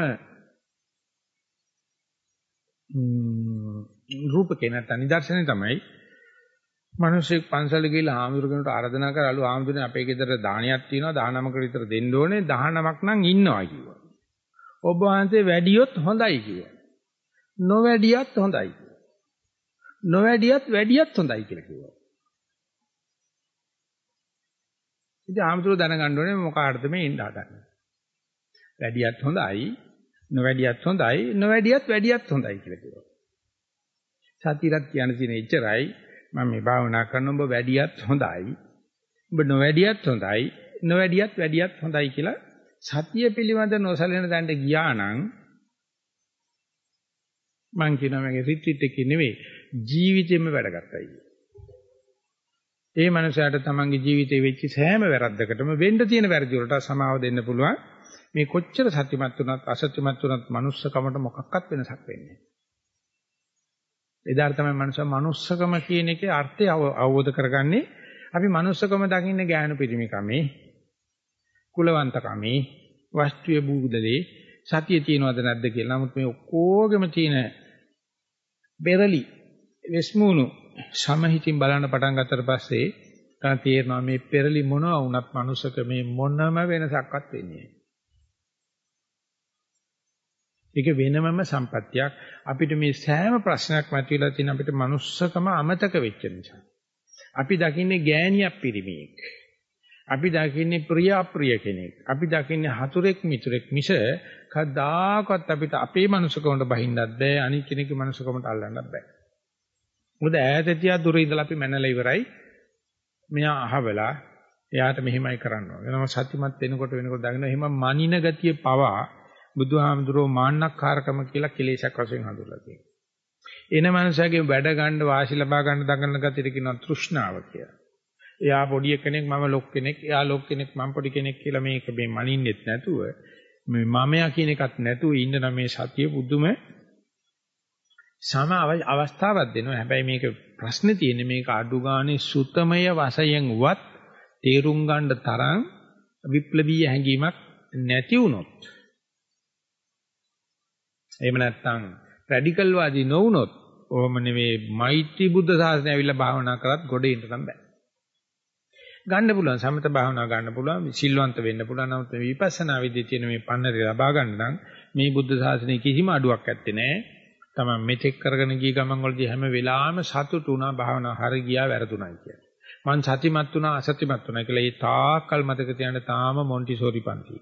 Speaker 1: රූපකේ නැත්නම් නිදර්ශනේ තමයි මිනිස්සෙක් පන්සල ගිහලා ආමඳුරගෙනට ආරාධනා කරලු ආමඳුරනේ අපේ ගෙදර දානයක් තියෙනවා දහනවකට විතර දෙන්න ඕනේ දහනවක් නම් ඉන්නවා කිව්වා. ඔබ වහන්සේ වැඩියොත් හොඳයි කිව්වා. නොවැඩියත් හොඳයි කිව්වා. නොවැඩියත් වැඩියත් හොඳයි කියලා කිව්වා. ඉතින් ආමඳුර දැනගන්න ඕනේ මොකාටද මේ ඉන්න හදන්නේ. වැඩියත් හොඳයි නොවැඩියත් හොඳයි නොවැඩියත් වැඩියත් හොඳයි කියලා කිව්වා. සතියත් කියන තියෙන ඉච්චරයි මම මේ භාවනා කරන ඔබ වැඩියත් හොඳයි ඔබ නොවැඩියත් හොඳයි නොවැඩියත් වැඩියත් හොඳයි කියලා සතිය පිළිබඳ නොසලෙන දඬ ගියා නම් මං කියනවා මගේ රිට්‍රීට් එකේ නෙවෙයි ජීවිතේම වැඩගත්තයි. ඒ මනුස්සයාට තමන්ගේ ජීවිතේ වෙච්ච සෑම වැරද්දකටම වෙන්න තියෙන වැරදි වලට සමාව දෙන්න පුළුවන්. මේ කොච්චර සත්‍යමත් වුණත් අසත්‍යමත් වුණත් මනුස්සකමට මොකක්වත් වෙනසක් වෙන්නේ නැහැ. එදාට තමයි මනුස්ස මනුස්සකම කියන එකේ අර්ථය අවබෝධ කරගන්නේ. අපි මනුස්සකම දකින්නේ ඥාන පිරිමිකමේ, කුලවන්තකමේ, වස්තුවේ බුදලේ සතිය තියනවද නැද්ද කියලා. නමුත් මේ ඔක්කොගෙම තියෙන බෙරලි වෙස්මුණු සමහිතින් බලන්න පටන් ගත්තට පස්සේ තමයි තේරෙනවා මේ පෙරලි මොනවා වුණත් මනුස්සකමේ මොනම වෙනසක්වත් වෙන්නේ නැහැ. ඒක වෙනමම සම්පත්තියක්. අපිට මේ සෑම ප්‍රශ්නයක් මතුවලා තියෙන අපිට manussකම අමතක වෙච්ච නිසා. අපි දකින්නේ ගෑණියක් පිරිමියෙක්. අපි දකින්නේ ප්‍රිය අප්‍රිය කෙනෙක්. අපි දකින්නේ හතුරෙක් මිතුරෙක් මිස කවදාකවත් අපිට අපේ manussකමට බහින්නත් බෑ අනිත් කෙනෙකුගේ manussකමට අල්ලන්නත් බෑ. මොකද ඈතතියා දුර ඉඳලා අපි මැනලා ඉවරයි. මෙයා අහවලා එයාට මෙහෙමයි කරන්න ඕන. එනම සත්‍යමත් වෙනකොට වෙනකොට දකින්න එහෙම මනින ගතිය පවා බුදුහාමුදුරෝ මාන්නක්කාරකම කියලා කෙලෙසක් වශයෙන් හඳුල්ලා තියෙනවා. එන මනුස්සයගේ වැඩ ගන්න වාසි ලබා ගන්න දඟලන ගතියට කියනවා තෘෂ්ණාව කියලා. එයා පොඩි කෙනෙක් මම ලොක් කෙනෙක්, එයා ලොක් කෙනෙක් මම පොඩි කෙනෙක් කියලා මේක මේ මනින්නෙත් නැතුව මේ මමයා කියන එකත් නැතුව ඉන්න නම් මේ සතිය බුදුම සම අවස්ථාවක් දෙනවා. හැබැයි මේක ප්‍රශ්නේ තියෙන්නේ මේක අඩු ගානේ සුතමය වශයෙන්වත් තේරුම් ගන්න තරම් විප්ලවීය හැඟීමක් නැති වුණොත් එහෙම නැත්නම් රැඩිකල් වාදී නොවුනොත් ඕම නෙවෙයි මෛත්‍රී බුද්ධ ශාසනය ඇවිල්ලා භාවනා කරත් ගොඩේ ඉන්න නම් බෑ. ගන්න පුළුවන් සමත භාවනා ගන්න පුළුවන් සිල්වන්ත වෙන්න පුළුවන්. නමුත් මේ විපස්සනා විදිහේ තියෙන මේ පන්නරේ ලබා ගන්න නම් මේ බුද්ධ ශාසනයේ කිසිම අඩුවක් ඇත්තේ නෑ. තමයි මෙතෙක් කරගෙන ගිය ගමන් වලදී හැම වෙලාවෙම සතුටු වුණා භාවනා හරි ගියා වැරදුණයි කියලා. මං සතිමත් වුණා අසතිමත් වුණා කියලා ඒ තාකල් මතක තියාගන්න තාම මොන්ටිසෝරි පන්ති.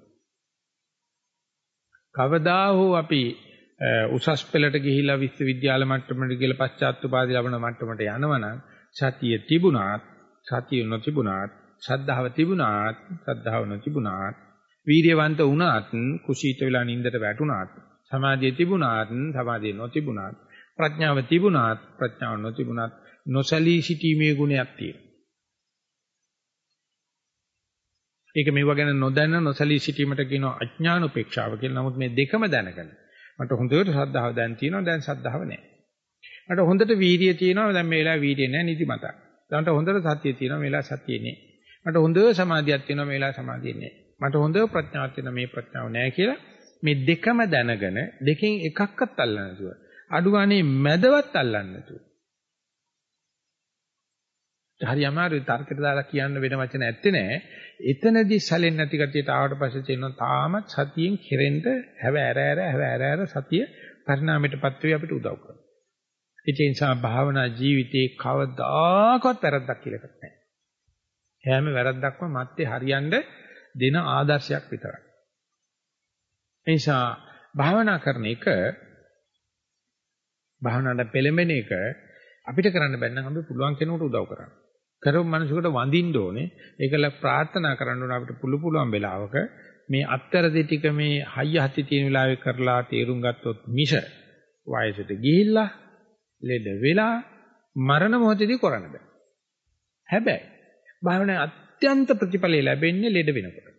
Speaker 1: කවදා හෝ අපි උසස් පෙළට ගිහිලා විශ්වවිද්‍යාල මට්ටමට ගිහලා පශ්චාත්තුපාදී ලබන මට්ටමට යනවනම් සතිය තිබුණාත් සතිය නොතිබුණාත් ශ්‍රද්ධාව තිබුණාත් ශ්‍රද්ධාව නොතිබුණාත් වීර්යවන්ත වුණාත් කුසීත වෙලා නින්දට වැටුණාත් සමාධිය තිබුණාත් සමාධිය නොතිබුණාත් ප්‍රඥාව තිබුණාත් ප්‍රඥාව නොතිබුණාත් නොසලී සිටීමේ ගුණයක් තියෙනවා. ඒක මේවා ගැන නොදැන නොසලී සිටීමට කියනවා අඥාන උපේක්ෂාව කියලා. නමුත් මේ දෙකම දැනගන්න මට හොඳට ශ්‍රද්ධාව දැන් තියෙනවා දැන් ශ්‍රද්ධාව නැහැ. මට හොඳට වීර්යය තියෙනවා දැන් මේ වෙලාවේ වීර්යය නැහැ නිදිමත. දැන්ට හොඳට සතිය තියෙනවා මේ වෙලාවේ සතිය නැහැ. මට හොඳ සමාධියක් තියෙනවා මේ වෙලාවේ සමාධිය නැහැ. මට හොඳ ප්‍රඥාවක් තියෙනවා මේ ප්‍රඥාව නැහැ කියලා මේ දෙකම දැනගෙන දෙකෙන් එකක්වත් අල්ලන්න නැතුව අඩු ගානේ මැදවත් අල්ලන්න නැතුව හරි අමාරුයි තර්කයට දාලා කියන්න වෙන වචන ඇත්තේ නැහැ. එතනදී සැලෙන්නේ නැති කතියට ආවට පස්සේ තේරෙනවා තාමත් සතියෙන් කෙරෙන්න හැව ඇර ඇර හැව ඇර ඇර සතිය පරිණාමයටපත් වෙයි අපිට උදව් කරනවා. ඒ නිසා භාවනා ජීවිතේ කවදාකවත් වැරද්දක් කියලා එකක් නැහැ. හැම වැරද්දක්ම මැත්තේ හරියන්න දෙන ආදර්ශයක් විතරයි. ඒ නිසා භාවනා කරන එක භාවනාවට පෙළඹෙන එක අපිට කරන්න බැන්න නම් අපි පුළුවන් කෙනෙකුට උදව් කරන්න. කරපු මිනිසෙකුට වඳින්න ඕනේ. ඒකල ප්‍රාර්ථනා කරන්න ඕනේ අපිට පුළු පුළුවන් වෙලාවක මේ අත්තරදි ටික මේ හයිය හති තියෙන වෙලාවේ කරලා තේරුම් ගත්තොත් මිස වයසට ගිහිල්ලා ලෙඩ වෙලා මරණ මොහොතේදී කරන්න බෑ. හැබැයි භාවනාවේ අත්‍යන්ත ප්‍රතිඵලය ලැබෙන්නේ ලෙඩ වෙනකොට.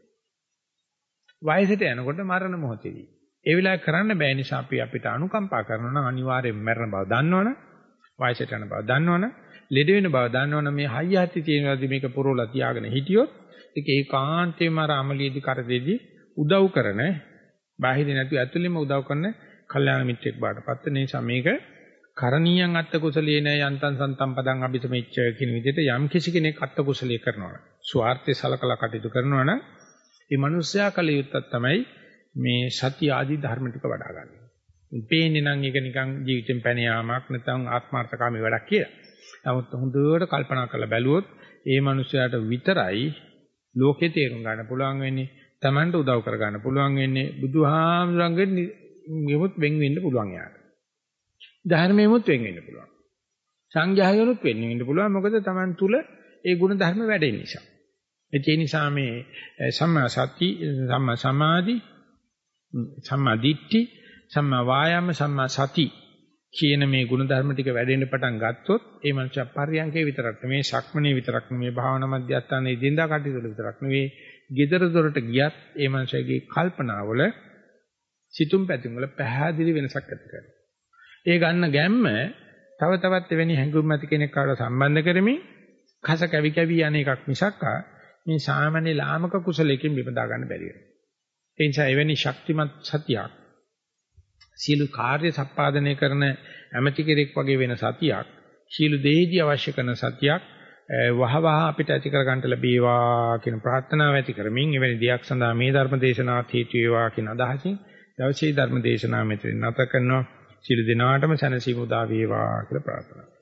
Speaker 1: වයසට යනකොට මරණ මොහොතේදී. ඒ වෙලාවේ කරන්න බෑ නිසා අපි අපිට අනුකම්පා කරනවා නම් අනිවාර්යෙන් මරණ බව දන්නවනේ. වයසට යන බව දන්නවනේ. ලෙඩ වෙන බව දන්නවනේ මේ හයිය හති තියෙනවාදී මේක පුරවලා තියාගෙන හිටියොත් ඒක ඒකාන්තයෙන්ම අර අමලියේදී කරදෙදී උදව් කරන බාහිරින් නැතුව ඇතුළෙම උදව් කරන කල්යාණ මිත්‍රෙක් බාටපත් වෙන නිසා මේක කරණීයන් අත්ත කුසලේන යන්තං සන්තම් පදං අபிසමෙච්ච කියන විදිහට යම් කිසි කෙනෙක් අත්ත කුසලයේ කරනවා නම් ස්වార్థේ සලකලා කටයුතු කරනවා නම් මේ මිනිස්යා කල යුත්තක් තමයි මේ සත්‍ය ආදී ධර්ම ටික වඩා ගන්න. පේන්නේ නම් ඒක නිකන් ජීවිතෙන් පැන යාමක් නැත්නම් ආත්මార్థකාමී වැඩක් කියලා. නමුත් හොඳට කල්පනා කරලා බැලුවොත් ඒ මිනිස්යාට විතරයි ලෝකේ තේරුම් ගන්න පුළුවන් වෙන්නේ, Tamanට උදව් කර ගන්න පුළුවන් වෙන්නේ, බුදුහාමුදුරන්ගෙන් ගෙමුත් වෙන් වෙන්න පුළුවන් යාට. ධර්මයෙමුත් වෙන් වෙන්න පුළුවන්. සංඝයාගෙනුත් වෙන් වෙන්න පුළුවන්. මොකද Taman තුල ඒ ගුණ ධර්ම වැඩෙන නිසා. ඒ නිසා මේ සම්මා සති, සම්මා සමාධි, සම්මා දිට්ඨි, සම්මා වායාම, සම්මා සති කියන මේ ගුණ ධර්ම ටික වැඩෙන්න පටන් ගත්තොත් ඒ මනුෂ්‍ය පරියන්කේ විතරක් නෙමේ, ශක්මනේ විතරක් නෙමේ, භාවනා මධ්‍යස්ථානයේ දින්දා කටයුතු විතරක් නෙමේ, gedara dorata ගියත් ඒ මනුෂ්‍යගේ කල්පනාවල සිතුම් පැතුම් වල පැහැදිලි වෙනසක් ඇති කරනවා. ඒ ගන්න ගැම්ම තව තවත් එවැනි හැඟුම් ඇති කෙනෙක් කාට සම්බන්ධ කරමින් කස කැවි කැවි යන එකක් මිසක් මේ සාමාන්‍ය ලාමක කුසලයකින් විපදා ගන්න බැරි වෙනවා. ඒ නිසා එවැනි ශක්තිමත් සතියක් සීල කාර්ය සම්පාදනය කරන ඇමති කෙනෙක් වගේ වෙන සතියක් සීල දෙහිදී අවශ්‍ය කරන සතියක් වහවහ අපිට ඇති කර ගන්නට ලැබේවා කියන ප්‍රාර්ථනාව ඇති කරමින් එවැනි දියක් සඳහා මේ ධර්ම දේශනාවත් හේතු වේවා කියන අදහසින් දවසේ ධර්ම දේශනාව මෙතන නැත කරනවා. සියලු දෙනාටම සැනසීම උදා වේවා කියලා ප්‍රාර්ථනා